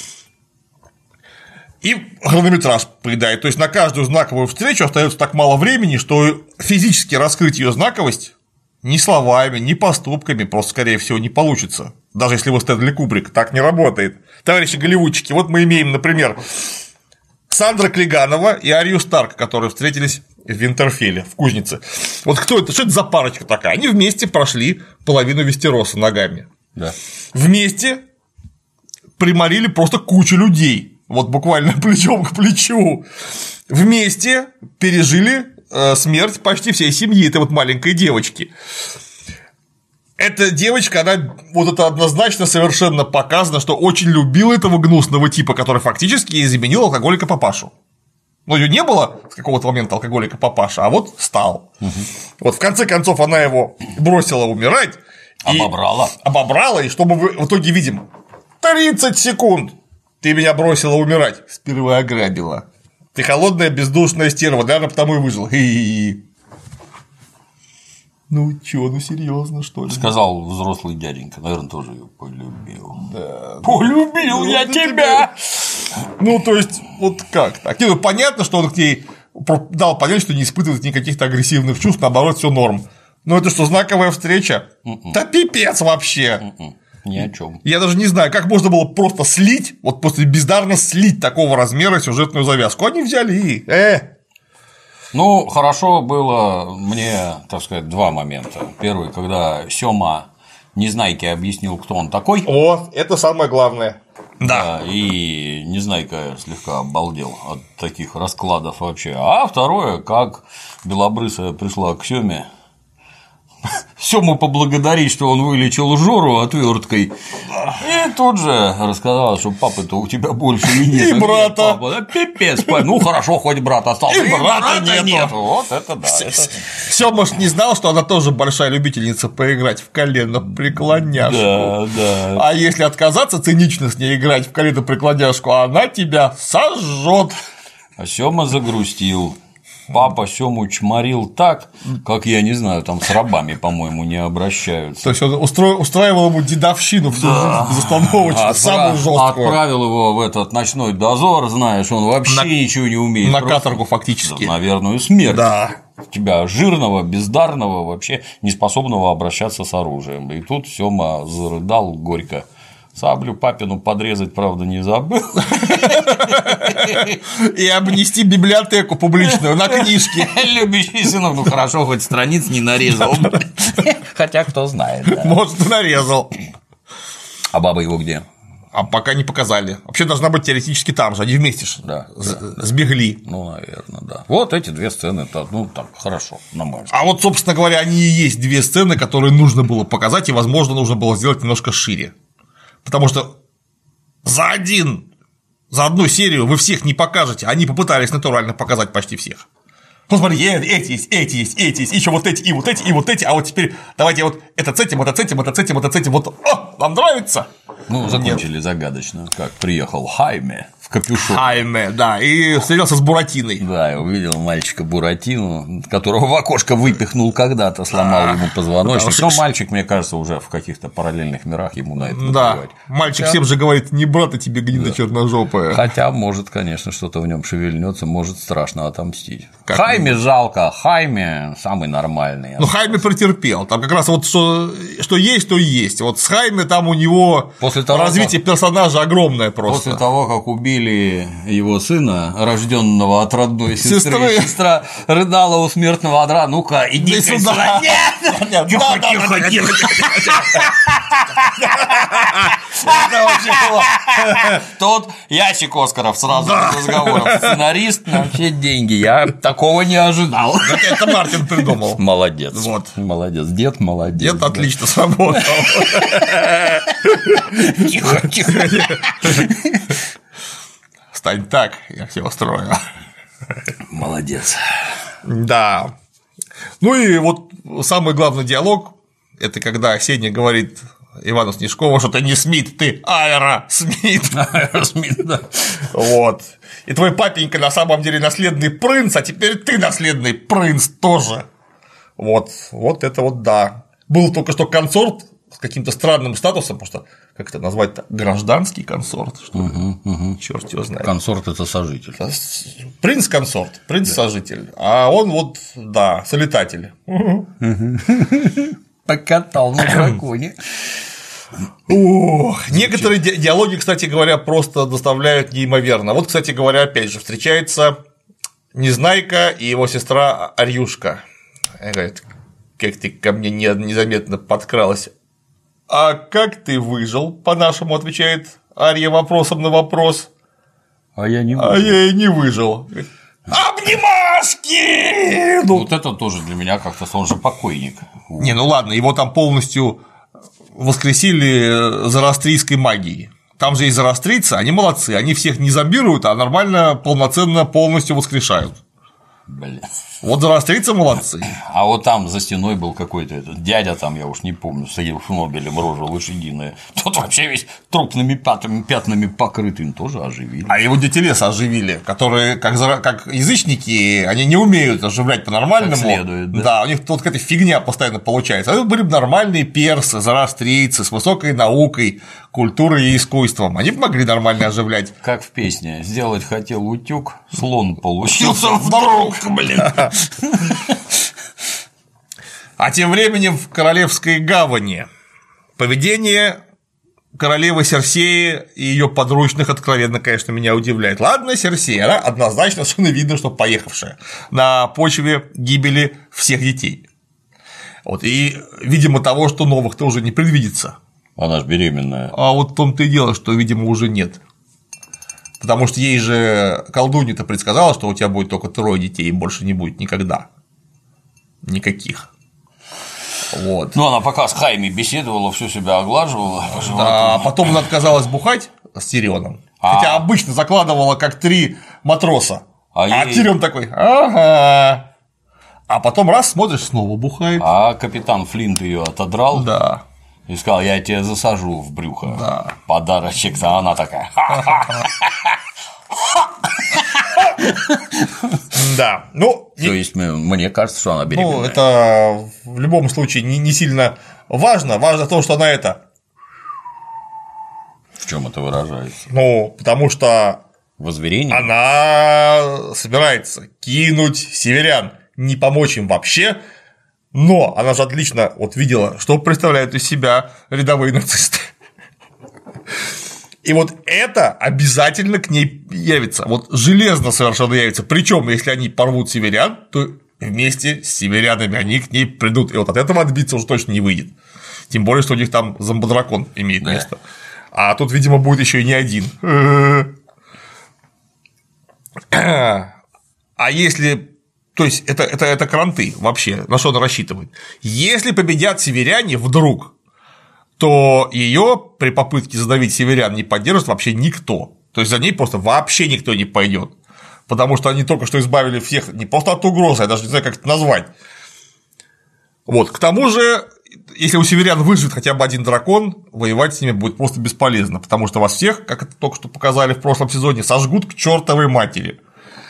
И хронометраж поедает. То есть на каждую знаковую встречу остается так мало времени, что физически раскрыть ее знаковость ни словами, ни поступками просто, скорее всего, не получится. Даже если вы Стэнли Кубрик, так не работает. Товарищи голливудчики, вот мы имеем, например, Сандра Клиганова и Арию Старк, которые встретились в Винтерфелле, в кузнице. Вот кто это? Что это за парочка такая? Они вместе прошли половину Вестероса ногами. Да. Вместе приморили просто кучу людей. Вот буквально плечом к плечу. Вместе пережили смерть почти всей семьи этой вот маленькой девочки. Эта девочка, она вот это однозначно совершенно показано, что очень любила этого гнусного типа, который фактически заменил алкоголика папашу. Но ее не было с какого-то момента алкоголика папаша, а вот стал. Вот в конце концов она его бросила умирать. Обобрала, и что мы в итоге видим? 30 секунд. Ты меня бросила умирать. Сперва ограбила. Ты холодная, бездушная стерва, наверное, потому и выжил. Ну чё, ну серьезно, что ли? Сказал взрослый дяденька, наверное, тоже ее полюбил. Да. Полюбил я тебя! Ну, то есть, вот как так? Ну, понятно, что он к ней дал понять, что не испытывает никаких-то агрессивных чувств, наоборот, все норм. Но это что, знаковая встреча? Да пипец вообще. Ни о чем. Я даже не знаю, как можно было просто слить, вот просто бездарно слить такого размера сюжетную завязку. Они взяли и. Ну, хорошо было мне, так сказать, 2 момента. Первый, когда Сёма Незнайке объяснил, кто он такой. О, это самое главное. Да. И Незнайка слегка обалдел от таких раскладов вообще. А второе, как Белобрысая пришла к Сёме. Сёму поблагодарить, что он вылечил Жору отверткой. И тут же рассказал, что папы-то у тебя больше и нет. И брата. Папа, да, пипец, ну хорошо, хоть брат остался. И брата нет. Вот это да. Сёма ж не знал, что она тоже большая любительница поиграть в колено-преклоняшку. Да. А если отказаться цинично с ней играть в колено-преклоняшку, она тебя сожжет. А Сёма загрустил. Папа Сёму чморил так, как, я не знаю, там с рабами, по-моему, не обращаются. То есть он устраивал ему дедовщину всю жизнь безостановочно, самую жесткую. Отправил его в этот ночной дозор, знаешь, он вообще ничего не умеет. На каторгу фактически. Да, на верную смерть. Да. Тебя жирного, бездарного, вообще неспособного обращаться с оружием. И тут Сёма зарыдал горько. Саблю папину подрезать, правда, не забыл. И обнести библиотеку публичную на книжки. Любящий сынок, ну хорошо, хоть страниц не нарезал. Хотя кто знает. Да. Может, и нарезал. А баба его где? А пока не показали. Вообще должна быть теоретически там же, они вместе же сбегли. Ну, наверное, да. Вот эти две сцены, ну так, хорошо, на мой взгляд. А вот, собственно говоря, они и есть две сцены, которые нужно было показать, и, возможно, нужно было сделать немножко шире. Потому что за одну серию вы всех не покажете, они попытались натурально показать почти всех. Ну, смотри, эти есть, еще вот эти, и вот эти, и вот эти, а вот теперь давайте вот это с этим, вот, вам нравится? Ну, закончили загадочно, как приехал Хайме в капюшон. Хайме, да, и встретился с Буратиной. Да, я увидел мальчика Буратину, которого в окошко выпихнул когда-то, сломал ему позвоночник. Но мальчик, мне кажется, уже в каких-то параллельных мирах ему на это наплевать. Да, мальчик всем же говорит: не брат, тебе гнида черножопая. Хотя, может, конечно, что-то в нем шевельнется, может страшно отомстить. Хайме жалко, Хайме самый нормальный. Ну, Хайме претерпел. Там как раз вот что есть, то и есть. Вот с Хайме там у него развитие персонажа огромное просто. После того, как убили его сына, рожденного от родной сестры, сестра рыдала у смертного одра: ну-ка, иди сюда. Нет, тихо. Это вообще было. Тот ящик Оскаров сразу без разговоров. Сценарист, вообще деньги. Я такого не ожидал. Это Мартин придумал. Молодец. Вот. Молодец. Дед молодец. Дед отлично сработал. Тихо. Стань так, я все устрою. Молодец. Да. Ну и вот самый главный диалог — это когда Сеня говорит Ивану Снежкову, что ты не Смит, ты Аэросмит. Аэросмит, да. Вот. И твой папенька на самом деле наследный принц, а теперь ты наследный принц тоже. Вот это вот да. Был только что консорт с каким-то странным статусом, потому что, как это назвать-то, гражданский консорт, что ли? Чёрт его знает. Консорт — это сожитель. Принц-консорт, принц-сожитель, а он вот, да, солетатель. Покатал на драконе. Некоторые диалоги, кстати говоря, просто доставляют неимоверно. Вот, кстати говоря, опять же, встречается Незнайка и его сестра Арьюшка. Она говорит: как ты ко мне незаметно подкралась. А как ты выжил? По-нашему отвечает Арья вопросом на вопрос. А я не выжил. А я и не выжил. Обнимашки! Вот это тоже для меня как-то он же покойник. Не, ну ладно, его там полностью воскресили зороастрийской магией. Там же есть зороастрийцы, они молодцы, они всех не зомбируют, а нормально, полноценно, полностью воскрешают. Блин. Вот зороастрийцы молодцы. А вот там за стеной был какой-то этот дядя, там, я уж не помню, с таким шнобелем, рожа лошадиная. Тот вообще весь трупными пятнами покрытым, тоже оживили. А его дети леса оживили, которые, как язычники, они не умеют оживлять по-нормальному. Как следует, да? Да, у них тут какая-то фигня постоянно получается. А это были бы нормальные персы, зороастрийцы с высокой наукой, культурой и искусством. Они бы могли нормально оживлять. Как в песне: сделать хотел утюг, слон получился вдруг, блин. А тем временем в Королевской гавани поведение королевы Серсеи и ее подручных откровенно, конечно, меня удивляет. Ладно, Серсея, она однозначно совершенно видно, что поехавшая на почве гибели всех детей. Вот, и, видимо, того, что новых-то уже не предвидится. Она ж беременная. А вот в том-то и дело, что, видимо, уже нет. Потому что ей же колдунья-то предсказала, что у тебя будет только 3 детей, и больше не будет никогда. Никаких. Вот. Ну, она пока с Хайми беседовала, все себя оглаживала. Да, а потом она отказалась бухать с Тирионом. Хотя обычно закладывала как 3 матроса. А Тирион такой: ага. А потом раз смотришь, снова бухает. А капитан Флинт ее отодрал. Да. И сказал: я тебя засажу в брюхо. Да. Подарочек-то, а она такая. Да. Ну, То есть, мне кажется, что она беременная. ну, это в любом случае не сильно важно. Важно то, что она это. В чем это выражается? Ну, потому что Возверение? она собирается кинуть северян, не помочь им вообще, но она же отлично вот видела, что представляют из себя рядовые нацисты. И вот это обязательно к ней явится, вот железно совершенно явится. Причем, если они порвут северян, то вместе с северянами они к ней придут. И вот от этого отбиться уже точно не выйдет. Тем более, что у них там зомбодракон имеет место. А тут, видимо, будет еще и не один. А если. То есть, это кранты вообще, на что она рассчитывает. Если победят северяне вдруг, то ее при попытке задавить северян не поддержит вообще никто. То есть за ней просто вообще никто не пойдет. Потому что они только что избавили всех не просто от угрозы, я даже не знаю, как это назвать. Вот. К тому же, если у северян выживет хотя бы один дракон, воевать с ними будет просто бесполезно, потому что вас всех, как это только что показали в прошлом сезоне, сожгут к чертовой матери.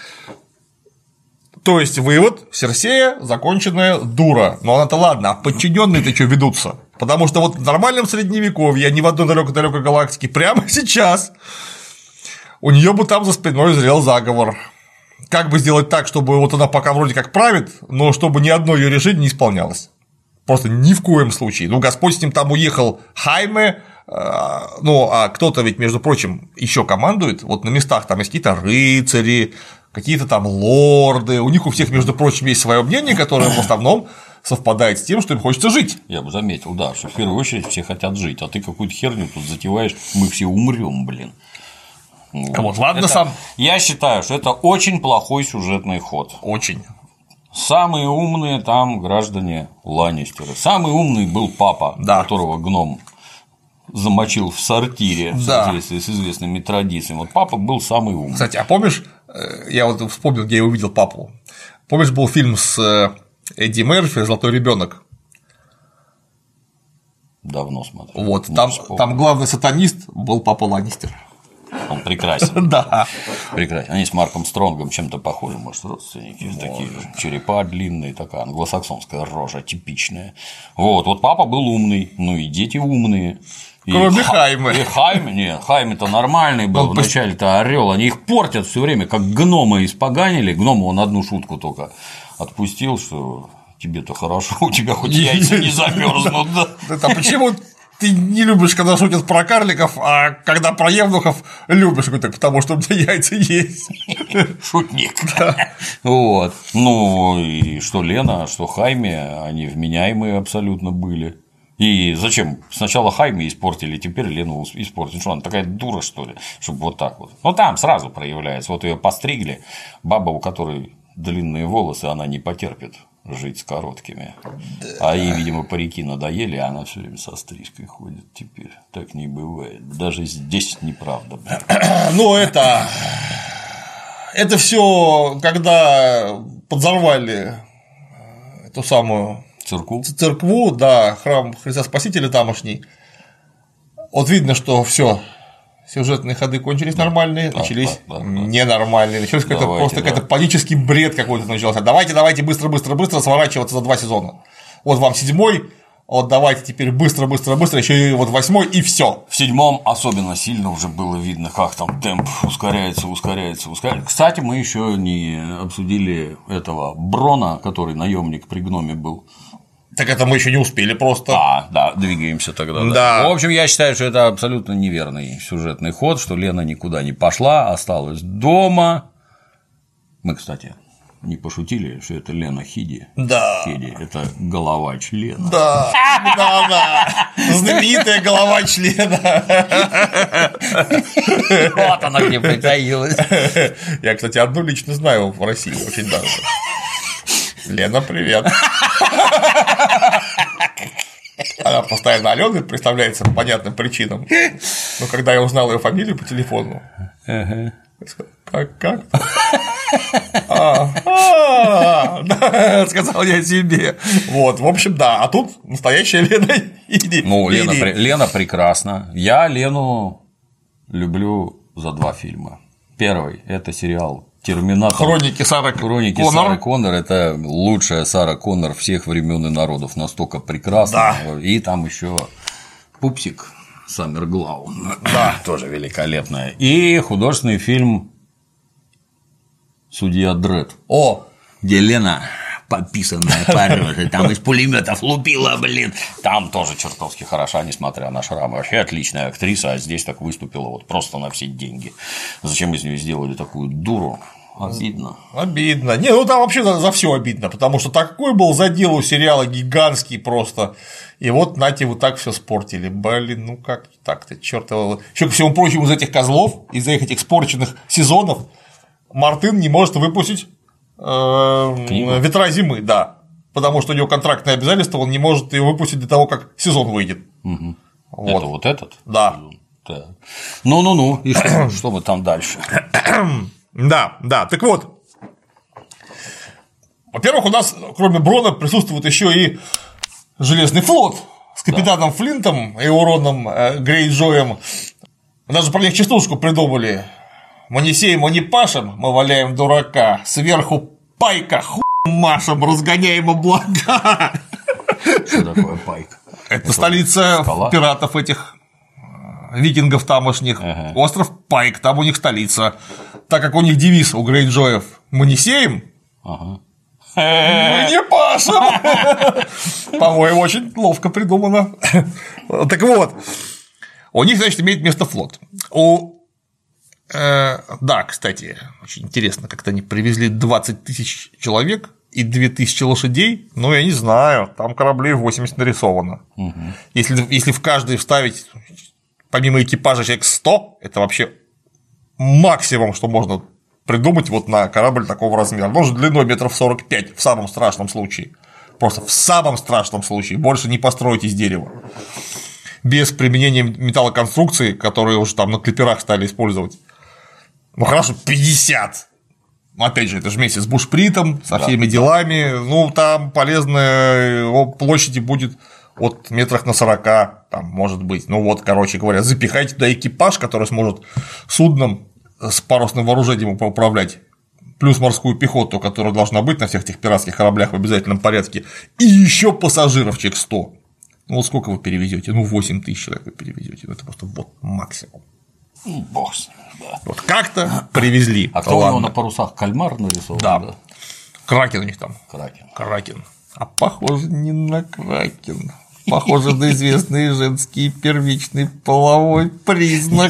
То есть вывод: Серсея законченная дура. Но она-то ладно, а подчиненные-то что ведутся? Потому что вот в нормальном средневековье, не в одной далекой галактике, прямо сейчас у нее бы там за спиной зрел заговор. Как бы сделать так, чтобы вот она пока вроде как правит, но чтобы ни одно ее решение не исполнялось. Просто ни в коем случае. Ну, Господь с ним там уехал, Хайме, ну, а кто-то ведь, между прочим, еще командует. Вот на местах там есть какие-то рыцари, какие-то там лорды. У них у всех, между прочим, есть свое мнение, которое в основном совпадает с тем, что им хочется жить. Я бы заметил, да, что в первую очередь все хотят жить, а ты какую-то херню тут затеваешь, мы все умрем, блин. Вот, ладно, это, сам. Я считаю, что это очень плохой сюжетный ход. Очень. Самые умные там граждане Ланнистеры. Самый умный был папа, да, которого гном замочил в сортире в соответствии с известными традициями. Вот папа был самый умный. Кстати, а помнишь, я вот вспомнил, где я увидел папу. Помнишь, был фильм с Эдди Мерфи «Золотой ребенок»? Давно смотрел. Вот, там главный сатанист был папа Ланнистер. Он прекрасен. Да. Прекрасен. Они с Марком Стронгом чем-то похожи, может, родственники, такие же. Черепа длинные, такая англосаксонская рожа типичная. Вот папа был умный, ну и дети умные. Кроме Хайме. И Хайме, нет, Хайме-то нормальный был, вначале-то орел, они их портят все время, как гнома испоганили. Гнома он одну шутку только отпустил, что тебе-то хорошо, у тебя хоть яйца не замерзнут. Это почему ты не любишь, когда шутят про карликов, а когда про евнухов любишь, потому что у тебя яйца есть. Шутник. Вот. Ну и что Лена, что Хайме, они вменяемые абсолютно были. И зачем? Сначала Хайме испортили, теперь Лену испортили. Что она такая дура, что ли? Чтобы вот так вот. Ну там сразу проявляется. Вот ее постригли, баба, у которой длинные волосы, она не потерпит жить с короткими. Да. А ей, видимо, парики надоели, а она все время со стрижкой ходит теперь. Так не бывает. Даже здесь неправда. Ну, это все, когда подзорвали эту самую церкву, да, храм Христа Спасителя тамошний. Вот видно, что все. Сюжетные ходы кончились нормальные, начались ненормальные, начался какой-то панический бред какой-то начался. Давайте быстро сворачиваться за 2 сезона. Вот вам 7-й, вот давайте теперь быстро, еще и вот 8-й, и все. В 7-м особенно сильно уже было видно, как там темп ускоряется. Кстати, мы еще не обсудили этого Брона, который наемник при гноме был. Так это мы еще не успели просто. Да, двигаемся тогда. Да. В общем, я считаю, что это абсолютно неверный сюжетный ход, что Лена никуда не пошла, осталась дома. Мы, кстати, не пошутили, что это Лена Хиди. Да. Хиди – это голова члена. Да. Знаменитая голова члена. Вот она где притаилась. Я, кстати, одну лично знаю в России, очень даже. Лена, привет. Она постоянно Аленой представляется по понятным причинам. Но когда я узнал ее фамилию по телефону, как? Сказал я себе. Вот, в общем, да. А тут настоящая Лена. Ну, Лена прекрасна. Я Лену люблю за 2 фильма. Первый – это сериал «Терминатор». Хроники Сары Коннор. Это лучшая Сара Коннор всех времен и народов. Настолько прекрасна. Да. И там еще Пупсик Саммерглау. Да. Тоже великолепная. И художественный фильм «Судья Дред». Где Лена пописанная по роже, там из пулеметов лупила, блин. Там тоже чертовски хороша, несмотря на шрамы. Вообще отличная актриса, а здесь так выступила вот просто на все деньги. Зачем из нее сделали такую дуру? Обидно. Обидно. Не, ну там вообще за все обидно, потому что такой был задел у сериала гигантский просто. И вот нате, вот так все спортили. Блин, ну как так-то, чёртово. Еще ко всему прочему, из этих козлов, из-за их этих испорченных сезонов, Мартын не может выпустить «Ветра зимы», да. Потому что у него контрактное обязательство, он не может ее выпустить до того, как сезон выйдет. Угу. Вот. Это вот этот? Да. Так. Ну, и что мы там дальше? Да, так вот. Во-первых, у нас, кроме Брона, присутствует еще и Железный флот с капитаном Флинтом и Уроном Грейджоем. Даже про них частушку придумали. Мы не сеем, мы не пашем, мы валяем дурака. Сверху пайка, машем, разгоняем облака. Что такое пайк? Это столица скала? Пиратов этих викингов тамошних. Остров Пайк, там у них столица. Так как у них девиз у Грейджоев: мы не сеем, мы не пашем. По-моему, очень ловко придумано. Так вот, у них, значит, имеет место флот. Да, кстати, очень интересно, как-то они привезли 20 тысяч человек и 2000 лошадей, ну, я не знаю, там кораблей 80 нарисовано. Если в каждый вставить, помимо экипажа, человек 100, это вообще максимум, что можно придумать вот на корабль такого размера. Он же длиной метров 45 в самом страшном случае. Просто в самом страшном случае. Больше не построить из дерева. Без применения металлоконструкций, которые уже там на клиперах стали использовать. Ну хорошо, 50. Опять же, это же вместе с бушпритом, со всеми делами. Ну, там полезная площади будет от метрах на 40, там, может быть. Ну вот, короче говоря, запихайте туда экипаж, который сможет судном с парусным вооружением управлять, плюс морскую пехоту, которая должна быть на всех этих пиратских кораблях в обязательном порядке, и еще пассажиров человек 100. Ну вот сколько вы перевезете? Ну, 8 тысяч человек вы перевезете. Ну, это просто вот максимум. Бог с ним, да. Вот как-то привезли. А кто у него на парусах? Кальмар нарисован? Да. Кракен у них там. Кракен. А похоже не на кракен. Похоже на известный женский первичный половой признак.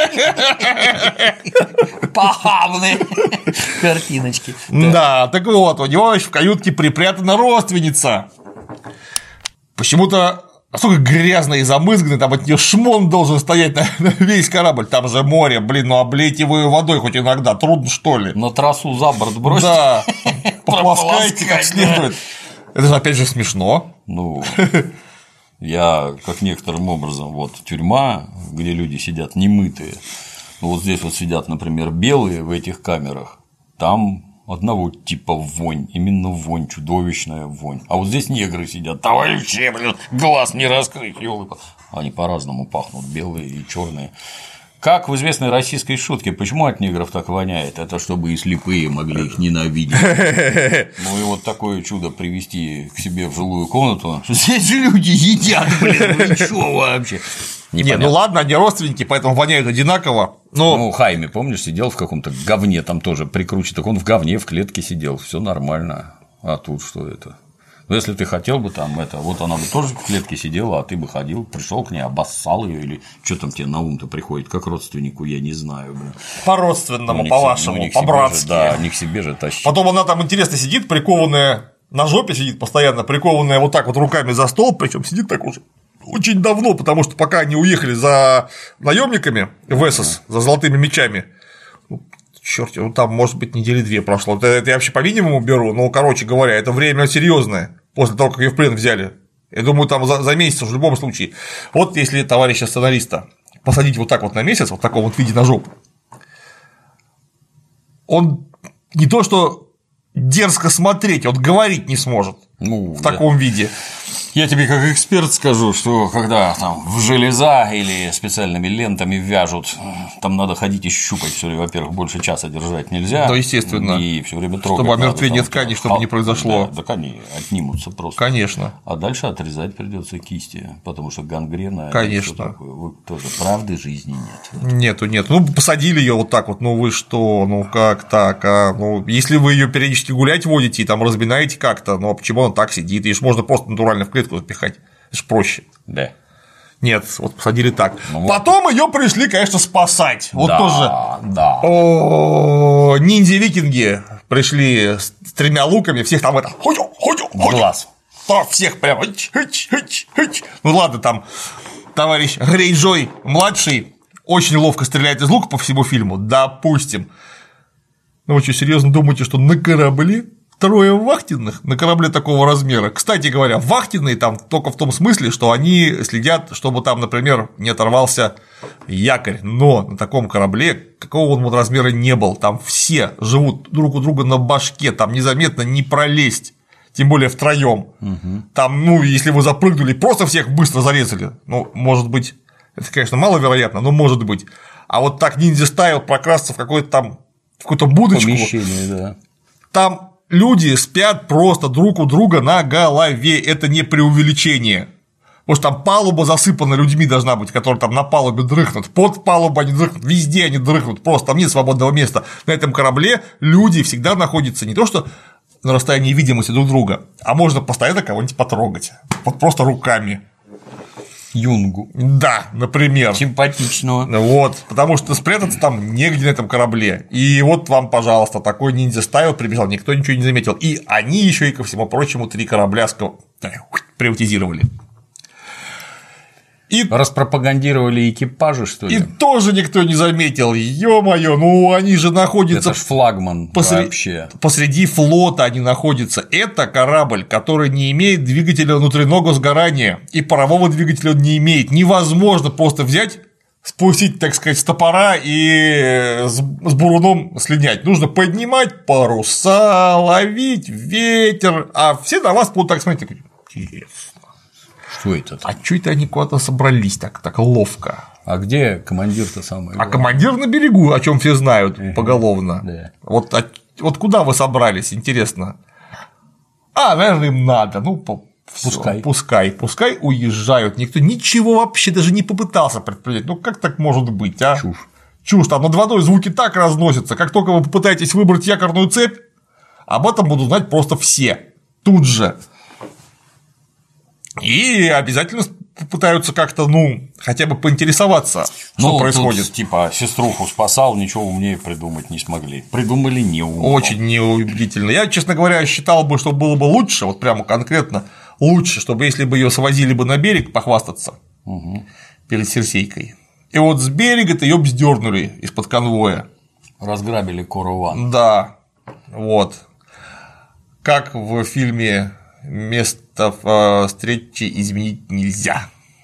Похабные картиночки. Да, так вот, у него еще в каютке припрятана родственница. Почему-то настолько грязный и замызганный, там от нее шмон должен стоять на весь корабль. Там же море, блин, ну облейте его водой хоть иногда, трудно что ли. На трассу за борт бросить. Да, пополоскайте как следует. Это же опять же смешно. Ну, я как некоторым образом, вот тюрьма, где люди сидят немытые, вот здесь вот сидят, например, белые в этих камерах, там одного типа вонь, именно вонь, чудовищная вонь. А вот здесь негры сидят, там вообще, блин, глаз не раскрыть, ёлка. Они по-разному пахнут, белые и черные. Как в известной российской шутке, почему от негров так воняет? Это чтобы и слепые могли их ненавидеть. Ну и вот такое чудо привести к себе в жилую комнату. Здесь же люди едят, блин, вы чё вообще? Нет, ну ладно, они родственники, поэтому воняют одинаково. Ну, Хайме, помнишь, сидел в каком-то говне, там тоже прикручен, так он в говне в клетке сидел, все нормально. А тут что это? Ну, если ты хотел бы там это, вот она бы тоже в клетке сидела, а ты бы ходил, пришел к ней, обоссал ее, или что там тебе на ум-то приходит, как родственнику, я не знаю, блин. По-родственному, по-вашему, по-братски. Да, не к себе же тащить. Потом она там интересно сидит, прикованная, на жопе сидит постоянно, прикованная вот так вот руками за стол, причем сидит так уже очень давно, потому что пока они уехали за наемниками в Эссос, за золотыми мечами, черт, ну там, может быть, недели 2 прошло. Это я вообще по минимуму беру, но, короче говоря, это время серьезное. После того, как ее в плен взяли Я думаю, там за месяц в любом случае. Вот если товарища сценариста посадить вот так вот на месяц, вот в таком вот виде на жопу, он не то что дерзко смотреть, он говорить не сможет в таком виде. Я тебе как эксперт скажу, что когда там в железа или специальными лентами вяжут, там надо ходить и щупать все, во-первых, больше часа держать нельзя. Да, естественно. И все время трогать. Чтобы омертвение ткани, чтобы не произошло. Да, они отнимутся просто. Конечно. А дальше отрезать придется кисти, потому что гангрена. Конечно. Тоже правды жизни нет. Нету. Ну, посадили ее вот так вот, ну вы что, ну как так, ну если вы ее периодически гулять водите и там разминаете как-то, ну а почему она так сидит, ее ж можно просто натурально в клетку запихать, это ж проще. Да. Нет, вот посадили так. Ну, потом ее пришли, конечно, спасать. Вот да, тоже. Да. Ниндзя-викинги пришли с 3 луками, всех там это. В глаз. Всех прям. Ну ладно, там товарищ Грейджой младший очень ловко стреляет из лука по всему фильму, допустим. Ну вы что, серьезно думаете, что на корабле 3 вахтенных на корабле такого размера? Кстати говоря, вахтенные там только в том смысле, что они следят, чтобы там, например, не оторвался якорь, но на таком корабле, какого он размера не был, там все живут друг у друга на башке, там незаметно не пролезть, тем более втроем. Там, ну, если вы запрыгнули, просто всех быстро зарезали, ну, может быть, это, конечно, маловероятно, но может быть. А вот так ниндзя-стайл прокрасться в какую-то будочку, Помещение, да. там люди спят просто друг у друга на голове, это не преувеличение. Потому что там палуба засыпана людьми должна быть, которые там на палубе дрыхнут, под палубой они дрыхнут, везде они дрыхнут, просто там нет свободного места. На этом корабле люди всегда находятся не то что на расстоянии видимости друг друга, а можно постоянно кого-нибудь потрогать, вот просто руками. Юнгу. Да, например. Симпатичного. Вот, потому что спрятаться там негде на этом корабле. И вот вам, пожалуйста, такой ниндзя-стайл прибежал, никто ничего не заметил. И они еще и ко всему прочему 3 корабля приватизировали. И распропагандировали экипажи, что ли? И тоже никто не заметил. Ё-моё, ну они же находятся. Это ж флагман вообще. Посреди флота они находятся. Это корабль, который не имеет двигателя внутреннего сгорания, и парового двигателя он не имеет. Невозможно просто взять, спустить, так сказать, с топора и с буруном слинять. Нужно поднимать паруса, ловить ветер, а все на вас будут так смотреть. Интересно. Что это? А чё это они куда-то собрались так ловко? А где командир-то самый? А командир на берегу, о чем все знают поголовно. Да. Вот куда вы собрались, интересно? Наверное, им надо. Ну, пускай уезжают. Никто ничего вообще даже не попытался предпринять. Ну, как так может быть, а? Чушь. Там над водой звуки так разносятся. Как только вы попытаетесь выбрать якорную цепь, об этом будут знать просто все. Тут же. И обязательно попытаются как-то, ну, хотя бы поинтересоваться, что происходит. Тут, типа, сеструху спасал, ничего умнее придумать не смогли. Придумали неумно. Очень неубедительно. Я, честно говоря, считал бы, что было бы лучше, вот прямо конкретно лучше, чтобы если бы ее свозили бы на берег похвастаться перед Серсейкой. И вот с берега-то ее бы сдернули из-под конвоя. Разграбили Корован. Да. Вот. Как в фильме «Место встречи изменить нельзя».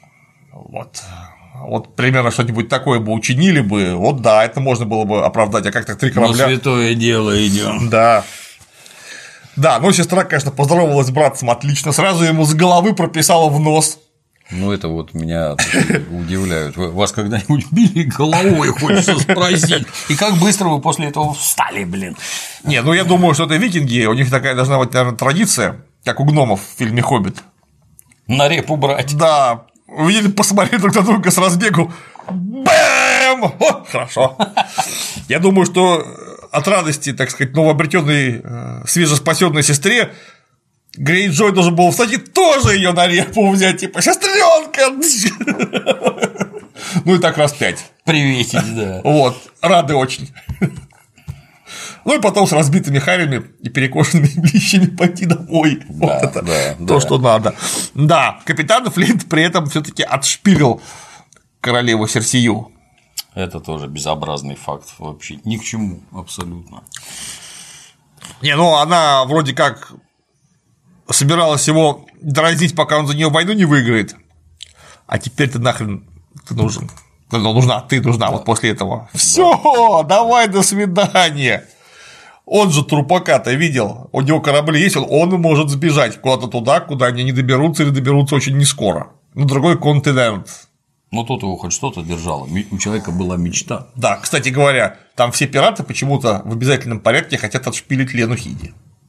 Вот примерно что-нибудь такое бы учинили бы, вот да, это можно было бы оправдать, а как так 3 корабля. На святое дело идем. Да. Да, но сестра, конечно, поздоровалась с братцем отлично, сразу ему с головы прописала в нос. Ну, это вот меня удивляет. Вас когда-нибудь били головой, хочется спросить. И как быстро вы после этого встали, блин? Не, ну я думаю, что это викинги, у них такая должна быть, наверное, традиция, как у гномов в фильме «Хоббит». На репу брать. Да, увидели, посмотрели друг на друга с разбегу. Бэм! Хорошо. Я думаю, что от радости, так сказать, новообретенной свежеспасенной сестре Грейджой должен был встать и тоже ее на репу взять, типа сестренка. Ну и так раз 5. Приветить, да. Вот, рады очень. Ну и потом с разбитыми харями и перекошенными лищами пойти домой. Да, вот это да, то, что надо. Да, капитан Флинт при этом все-таки отшпилил королеву Серсию. Это тоже безобразный факт, вообще ни к чему абсолютно. Не, ну она вроде как собиралась его дразнить, пока он за нее войну не выиграет. А теперь ты нахрен ты нужен. Ты нужна вот после этого. Все, давай, до свидания. Он же трупака-то видел, у него корабли есть, он может сбежать куда-то туда, куда они не доберутся или доберутся очень нескоро. На другой континент. Ну, тут его хоть что-то держало. У человека была мечта. Да, кстати говоря, там все пираты почему-то в обязательном порядке хотят отшпилить Лену Хиди.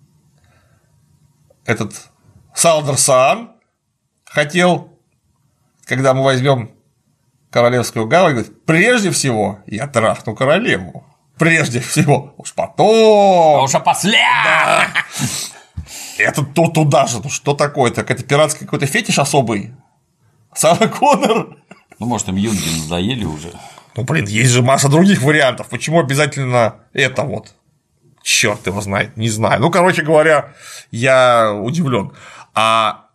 Этот Салдер Саан хотел, когда мы возьмем Королевскую гавань, говорит: прежде всего я трахну королеву. Прежде всего, уж потом. А уж после. Да. Это то туда же. Ну что такое? Так это пиратский какой-то фетиш особый. Сара Коннор. Ну, может, им юнги надоели уже. Ну, блин, есть же масса других вариантов. Почему обязательно это вот? Черт его знает, не знаю. Ну, короче говоря, я удивлен. А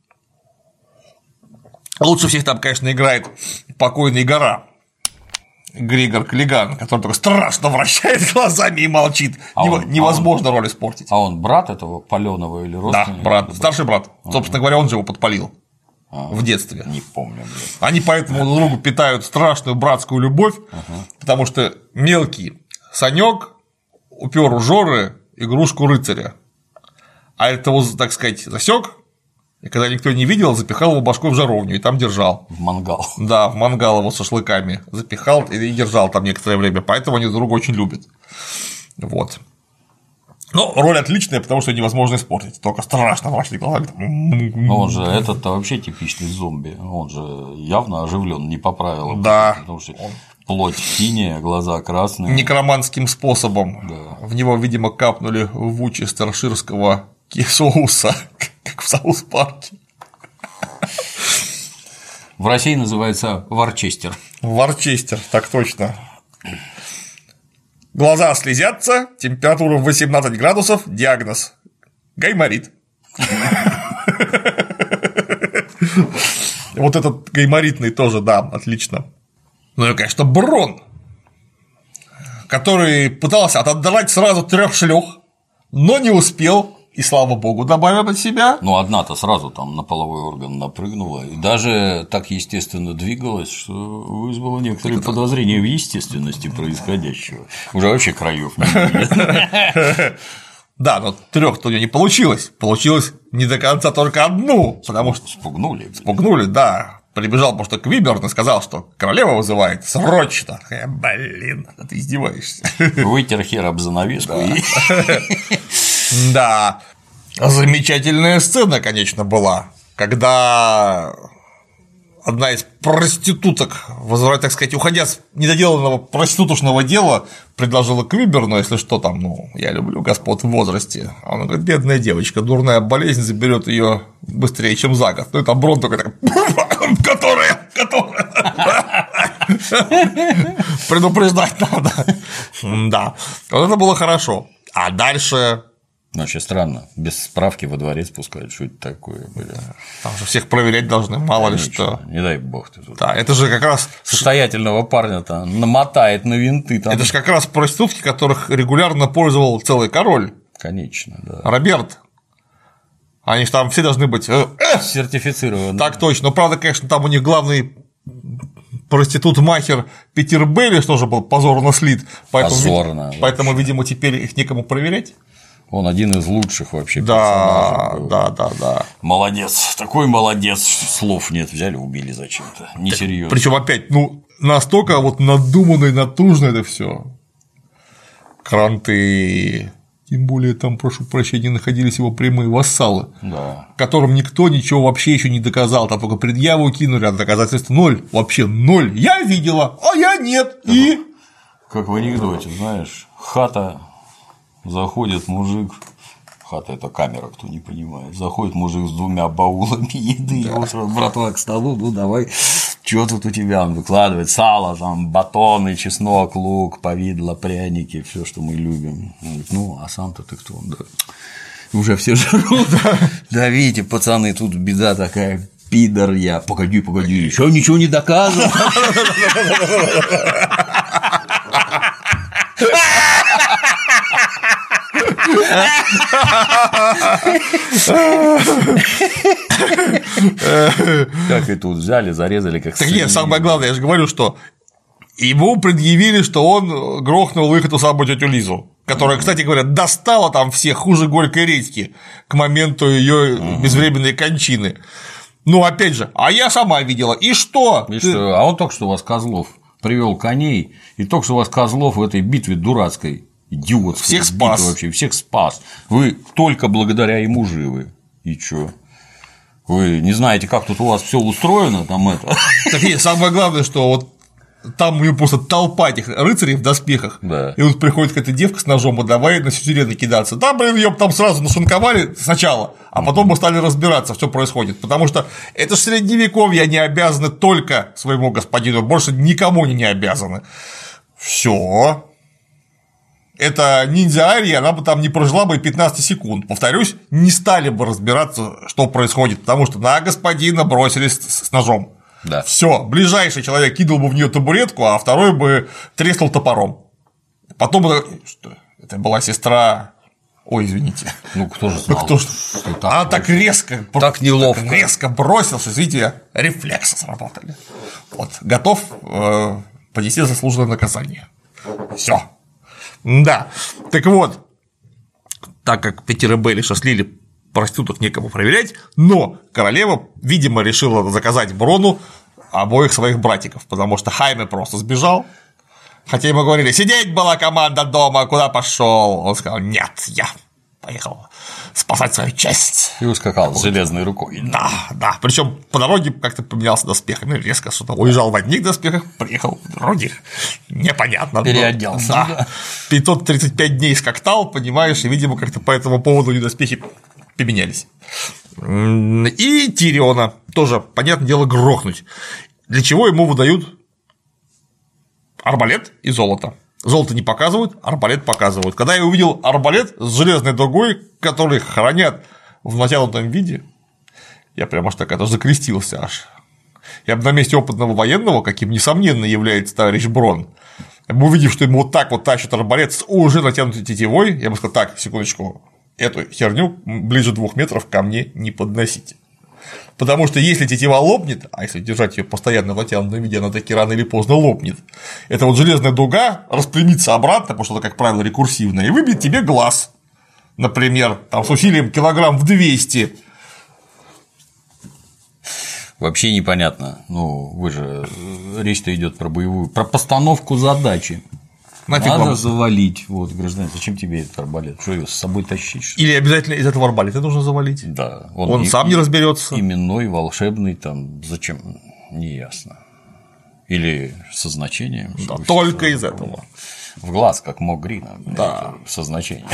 лучше всех там, конечно, играет покойный Гора. Григор Клиган, который только страшно вращает глазами и молчит. Невозможно роль испортить. А он брат этого Палёного или родственник? Да, брат, старший брат. Собственно говоря, он же его подпалил в детстве. Не помню. Блин. Они поэтому друг другу питают страшную братскую любовь, потому что мелкий Санёк упер у Жоры игрушку рыцаря. А это его, так сказать, засек. И когда никто не видел, запихал его башкой в жаровню и там держал. В мангал. Да, в мангал его с шашлыками запихал и держал там некоторое время, поэтому они друг друга очень любят. Вот. Ну, роль отличная, потому что невозможно испортить, только страшно вращать глазами. Но он же этот-то вообще типичный зомби, он же явно оживлен, не по правилам. Да. Потому что плоть синяя, глаза красные. Некроманским способом. Да. В него, видимо, капнули вучестерширского соуса, как в Саус-парке. В России называется Ворчестер. Ворчестер, так точно. Глаза слезятся, температура 18 градусов, диагноз – гайморит. Вот этот гайморитный тоже, да, отлично. Ну и, конечно, Брон, который пытался отодрать сразу 3 шлёх, но не успел. И слава богу, добавим от себя. Ну, одна-то сразу там на половой орган напрыгнула и даже так естественно двигалась, что вызвало некоторые подозрения в естественности происходящего. Уже вообще краев нет. Да, но 3-то у нее не получилось. Получилось не до конца только 1, потому что спугнули. Спугнули, да. Прибежал просто Квиберн и сказал, что королева вызывает срочно. Блин, ты издеваешься. Вытер хер об занавеску. Да, замечательная сцена, конечно, была, когда одна из проституток, так сказать, уходя с недоделанного проституточного дела, предложила Квиберну, если что, там, ну, я люблю господ в возрасте. А он говорит: бедная девочка, дурная болезнь заберет ее быстрее, чем за год. Ну и там Брон только так, которая. Предупреждать надо. Да, вот это было хорошо. А дальше. Ну, вообще странно, без справки во дворец пускают, что это такое, бля. Там же всех проверять должны, мало ли что. Не дай бог ты тут. Да, это же как раз состоятельного парня-то намотает на винты. Там. Это же как раз проститутки, которых регулярно пользовал целый король. Конечно, да. Роберт. Они же там все должны быть сертифицированы. Так точно. Но правда, конечно, там у них главный проститут-махер Питер Бейли тоже был позорно слит. Поэтому, видимо, теперь их некому проверять. Он один из лучших вообще персонажей был. Да. Молодец, такой молодец, слов нет, взяли, убили зачем-то. Несерьезно. Причем опять, ну, настолько вот надуманно и натужно это все. Кранты. Тем более там, прошу прощения, находились его прямые вассалы, да. Которым никто ничего вообще еще не доказал, там только предъяву кинули, а доказательств 0, вообще 0. Я видела, а я нет. И. Как в анекдоте, знаешь, хата. Заходит мужик, хата – это камера, кто не понимает, заходит мужик с 2 баулами еды, да. Его сразу: братва, к столу, ну давай, что тут у тебя? Он выкладывает сало, там, батоны, чеснок, лук, повидло, пряники, все, что мы любим. Он говорит: ну, а сам-то ты кто? Да. Уже все жрут. Да, видите, пацаны, тут беда такая, пидор я. Погоди, еще ничего не доказывал. Как и тут взяли, зарезали, как Так нет, самое главное, я же говорю, что ему предъявили, что он грохнул их эту самую тетю Лизу, которая, кстати говоря, достала там всех хуже горькой редьки к моменту ее безвременной кончины. Ну, опять же, а я сама видела. И что? И что? А он только что у вас Козлов привел коней, и только что у вас Козлов в этой битве дурацкой, идиотской, всех спас. Вообще, всех спас. Вы только благодаря ему живы. И чё? Вы не знаете, как тут у вас все устроено, там это. Так нет, самое главное, что вот там у него просто толпа этих рыцарей в доспехах, Да. И вот приходит какая-то девка с ножом, и давай на сюзерена кидаться. Да, блин, ее там сразу нашинковали сначала, а потом мы стали разбираться, что происходит. Потому что это же средневековье, они обязаны только своему господину, больше никому они не обязаны. Все. Это ниндзя Ария, она бы там не прожила бы и 15 секунд. Повторюсь, не стали бы разбираться, что происходит, потому что на господина бросились с ножом. Да. Все, ближайший человек кидал бы в нее табуретку, а второй бы треснул топором. Потом что? Это была сестра. Ой, извините. Ну, кто же знал? Кто ж... Она так резко, так неловко. так резко бросился, видите, рефлексы сработали. Вот, готов понести заслуженное наказание. Все. Да. Так вот, так как Петера Бейлиша слили, проституток некому проверять, но королева, видимо, решила заказать Брону обоих своих братиков, потому что Хайме просто сбежал. Хотя ему говорили: сидеть была команда дома, куда пошел? Он сказал: нет, я поехал спасать свою честь. И ускакал с железной рукой. Да, да. Причем по дороге как-то поменялся доспехами, резко что-то уезжал в одних доспехах, приехал в других. Непонятно. Переоделся. Да. 535 дней скактал, понимаешь, и, видимо, как-то по этому поводу и доспехи поменялись. И Тириона тоже, понятное дело, грохнуть. Для чего ему выдают арбалет и золото. Золото не показывают, арбалет показывают. Когда я увидел арбалет с железной дугой, который хранят в натянутом виде, я прям аж так это закрестился аж. Я бы на месте опытного военного, каким несомненно является товарищ Брон, увидев, что ему вот так вот тащат арбалет с уже натянутой тетивой, я бы сказал: так, секундочку, эту херню ближе 2 метров ко мне не подносите. Потому что если тетива лопнет, а если держать ее постоянно в натянутом виде, она таки рано или поздно лопнет, эта вот железная дуга распрямится обратно, потому что это, как правило, рекурсивно, и выбьет тебе глаз, например, там, с усилием килограмм в 200. Вообще непонятно. Ну, вы же речь-то идет про боевую, про постановку задачи. Нафиг Надо вам? завалить. Вот, гражданин, зачем тебе этот арбалет? Что его с собой тащить? Что? Или обязательно из этого арбалета нужно завалить? Да. Он сам не разберется. Именной, волшебный, там, зачем? Неясно. Или со значением. Да, только из этого. В глаз, как Могрина. Да. Со значением.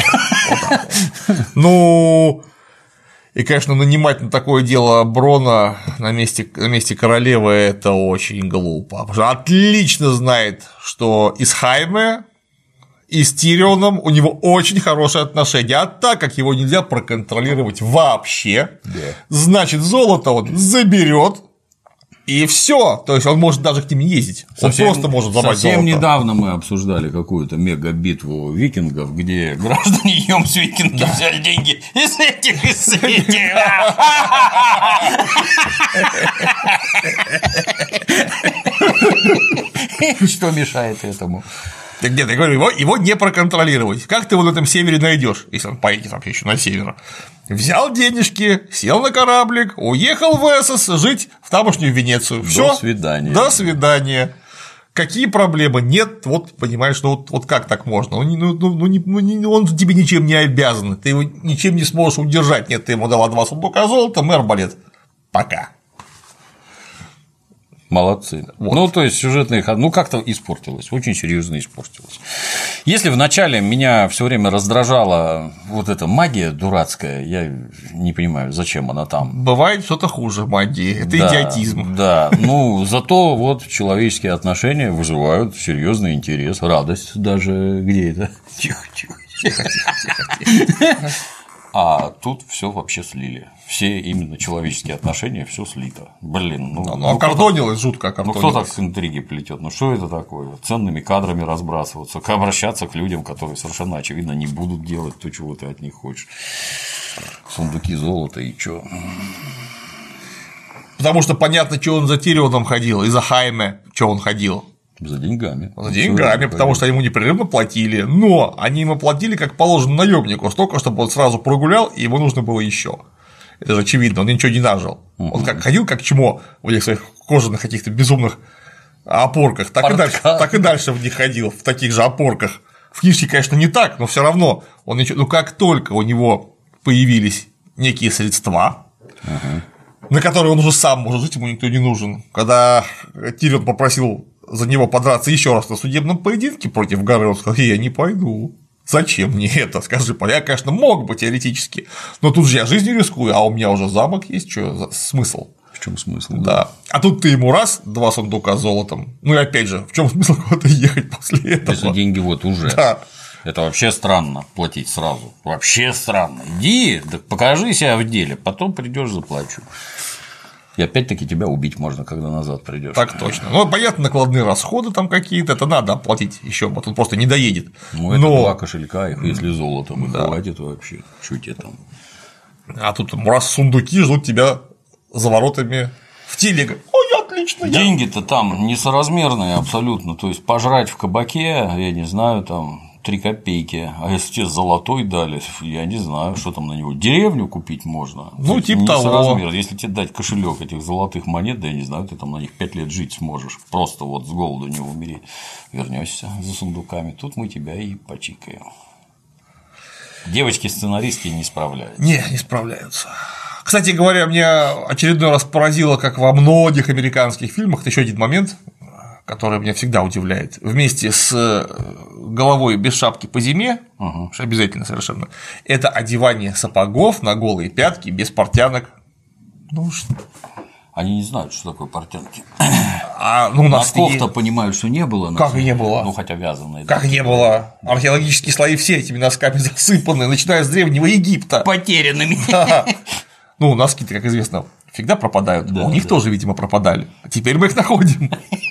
Ну, и, конечно, нанимать на такое дело Брона на месте королевы – это очень глупо. Потому что отлично знает, что и с Хайме, и с Тирионом у него очень хорошие отношения. А так как его нельзя проконтролировать вообще, значит, золото он заберет. И все, то есть он может даже к ним не ездить, он просто может забрать золото. Совсем недавно мы обсуждали какую-то мега-битву викингов, где граждане Йомс викинги взяли деньги из этих, из этих. Что мешает этому? Так нет, я говорю, его не проконтролировать. Как ты его на этом севере найдешь, если он поедет вообще еще на север? Взял денежки, сел на кораблик, уехал в Эссос жить в тамошнюю Венецию. Всё. До свидания. До свидания. Какие проблемы? Нет, вот понимаешь, ну вот как так можно? Он тебе ничем не обязан, ты его ничем не сможешь удержать. Нет, ты ему дала 2 сундука золота, мэр арбалет. Пока. Молодцы. Вот. Ну, то есть сюжетный ход, ну, как-то испортилось, очень серьезно испортилось. Если вначале меня все время раздражала вот эта магия дурацкая, я не понимаю, зачем она там. Бывает что-то хуже магии, это идиотизм. Да, ну, зато вот человеческие отношения вызывают серьезный интерес, радость даже, где это? Тихо. А тут все вообще слили. все именно человеческие отношения, все слито. Блин, окартонилось жутко, окартонилось. Ну кто так интриги плетет? Ну что это такое? Ценными кадрами разбрасываться, обращаться к людям, которые совершенно очевидно не будут делать то, чего ты от них хочешь. Сундуки золота и чё? Потому что понятно, что он за Тирионом ходил, и за Хайме, что он ходил. За деньгами. За деньгами, потому что ему непрерывно платили. Но они ему платили, как положено, наемнику, столько, чтобы он сразу прогулял, и ему нужно было еще. Это же очевидно, он ничего не нажил. Он как ходил, как чмо в этих своих кожаных каких-то безумных опорках, так и дальше в них ходил, в таких же опорках. В книжке, конечно, не так, но все равно он ничего. Ну, как только у него появились некие средства, на которые он уже сам может жить, ему никто не нужен. Когда Тирион попросил за него подраться еще раз на судебном поединке против горы, он сказал: я не пойду. Зачем мне это? Скажи, я, конечно, мог бы теоретически, но тут же я жизнью рискую, а у меня уже замок есть, что за смысл? В чем смысл? Да. А тут ты ему раз, 2 сундука с золотом. Ну и опять же, в чем смысл куда-то ехать после этого? Если деньги вот уже. Да. Это вообще странно платить сразу. Вообще странно. Иди, да покажи себя в деле, потом придешь, заплачу. И опять-таки тебя убить можно, когда назад придешь. Так точно. Ну, понятно, накладные расходы там какие-то, это надо оплатить еще, а тут просто не доедет. Ну, это 2 кошелька, их если золотом, и хватит вообще. Что тебе там? А тут раз сундуки ждут тебя за воротами в телеге. Ой, отлично. Деньги-то там несоразмерные абсолютно. То есть пожрать в кабаке, я не знаю, там 3 копейки, а если тебе золотой дали, я не знаю, что там на него, деревню купить можно. Ну, типа того. Если тебе дать кошелек этих золотых монет, да я не знаю, ты там на них 5 лет жить сможешь, просто вот с голоду не умереть, вернешься за сундуками, тут мы тебя и почикаем. Девочки-сценаристки не справляются. Не справляются. Кстати говоря, меня очередной раз поразило, как во многих американских фильмах, еще один момент, который меня всегда удивляет, вместе с головой без шапки по зиме, что обязательно совершенно, это одевание сапогов на голые пятки без портянок. Ну что? Они не знают, что такое портянки. Носков-то понимают, что не было. Как не было? Ну, хотя вязаные. Как не было? Археологические слои все этими носками засыпаны, начиная с Древнего Египта. Потерянными. Ну, носки-то, как известно, всегда пропадают. У них тоже, видимо, пропадали. А теперь мы их находим.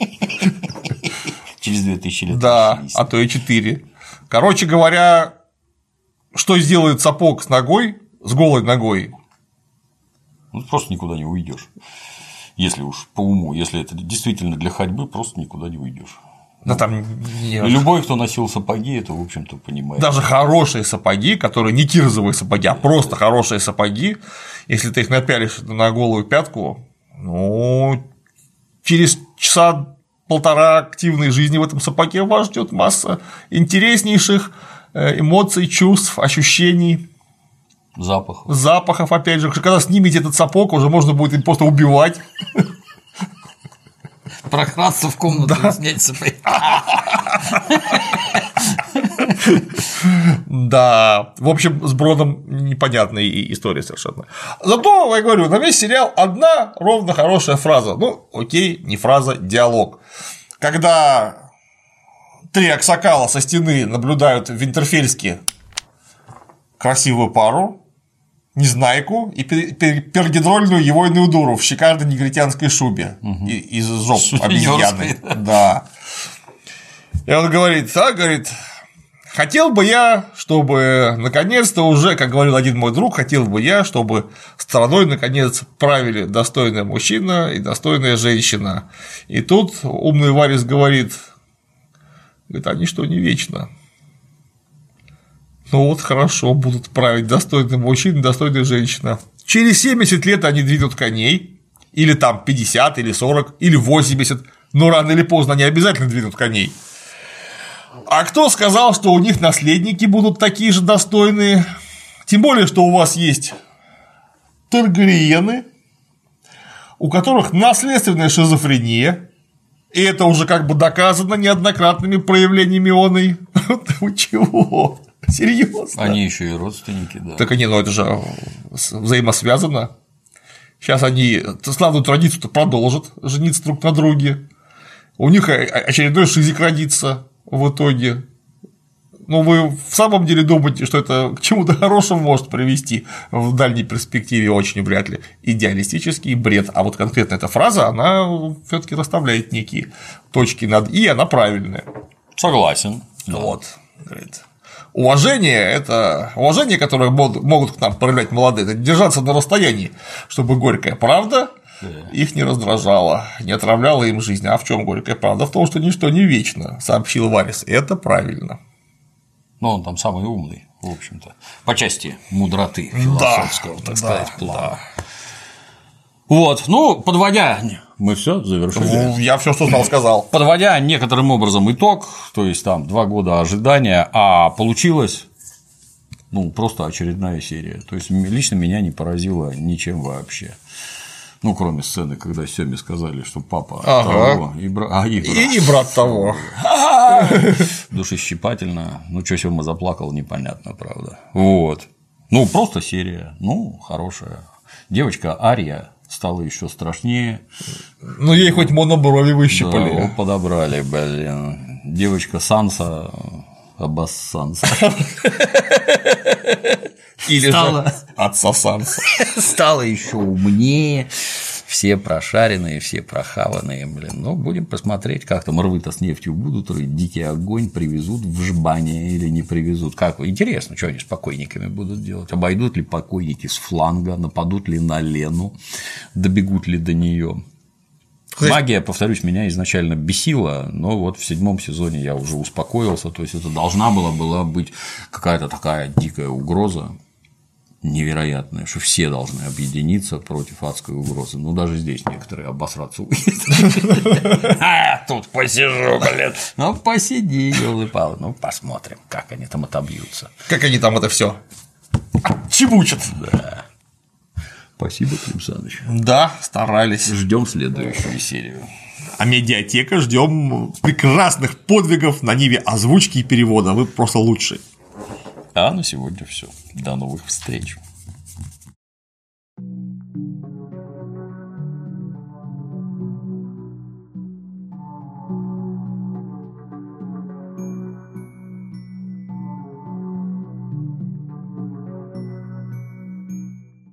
Через 2000 лет. Да, а то и 4. Короче говоря, что сделает сапог с ногой, с голой ногой? Ну, просто никуда не уйдешь. Если уж по уму, если это действительно для ходьбы, просто никуда не уйдешь. Да там любой, кто носил сапоги, это, в общем-то, понимает. Даже хорошие сапоги, которые не кирзовые сапоги, а просто хорошие сапоги, если ты их напялишь на голую пятку, ну, через часа полтора активной жизни в этом сапоге вас ждет масса интереснейших эмоций, чувств, ощущений. Запахов, опять же, когда снимете этот сапог, уже можно будет им просто убивать. Прокрасться в комнату и снять сапоги. Да, в общем, с Бродом непонятная история совершенно. Зато, я говорю, на весь сериал одна ровно хорошая фраза. Ну, окей, не фраза, диалог. Когда 3 аксакала со стены наблюдают в Винтерфельске красивую пару, Незнайку и пергидрольную евойную дуру в шикарной негритянской шубе из жоп обезьяны. Да. И он говорит: хотел бы я, чтобы наконец-то уже, как говорил один мой друг, хотел бы я, чтобы страной наконец правили достойный мужчина и достойная женщина. И тут умный Варис говорит: они что, не вечно? Ну вот хорошо, будут править достойный мужчина, достойная женщина. Через 70 лет они двинут коней, или там 50, или 40, или 80, но рано или поздно они обязательно двинут коней. А кто сказал, что у них наследники будут такие же достойные? Тем более, что у вас есть Таргариены, у которых наследственная шизофрения, и это уже как бы доказано неоднократными проявлениями оной. Вы чего? Серьезно? Они еще и родственники, да. Так они, это же взаимосвязано. Сейчас они славную традицию-то продолжат жениться друг на друге. У них очередной шизик родится в итоге. Ну, вы в самом деле думаете, что это к чему-то хорошему может привести в дальней перспективе? Очень вряд ли. Идеалистический бред. А вот конкретно эта фраза, она все-таки расставляет некие точки над «и», она правильная. Согласен. Вот. Говорит. Уважение, которое могут к нам проявлять молодые, это держаться на расстоянии, чтобы горькая правда их не раздражала, не отравляла им жизнь. А в чем горькая правда? В том, что ничто не вечно, сообщил Варис. Это правильно. Но он там самый умный, в общем-то, по части мудроты философского, так сказать, плана. Вот, ну, подводя, мы все завершили. Ну, я все, что знал, сказал. Подводя некоторым образом итог, то есть там 2 года ожидания, а получилось, ну, просто очередная серия. То есть лично меня не поразило ничем вообще. Ну, кроме сцены, когда Сёме сказали, что папа того и брат того. Душещипательно. Ну, что Сёма заплакал, непонятно, правда. Вот. Ну, просто серия. Ну, хорошая. Девочка Ария стала еще страшнее. Ну, ей хоть моноброви выщипали. Да, подобрали, блин. Девочка Санса. Аббас-Санса. Или же отца Санса. Стало еще умнее. Все прошаренные, все прохаванные, блин. Ну, будем посмотреть, как там рвы-то с нефтью будут рыть, дикий огонь привезут в жбане или не привезут. Как интересно, что они с покойниками будут делать? Обойдут ли покойники с фланга, нападут ли на Лену, добегут ли до нее? Магия, повторюсь, меня изначально бесила, но вот в 7-м сезоне я уже успокоился, то есть это должна была быть какая-то такая дикая угроза, невероятная, что все должны объединиться против адской угрозы. Ну, даже здесь некоторые обосраться увидят. А, тут посижу, блин. Ну, посиди, ёлы-палы, ну, посмотрим, как они там отобьются. Как они там это все отчебучат. Да. Спасибо, Клим Саныч. Да, старались. Ждем следующую серию. А медиатека ждем прекрасных подвигов на ниве озвучки и перевода. Вы просто лучшие. А на сегодня все. До новых встреч.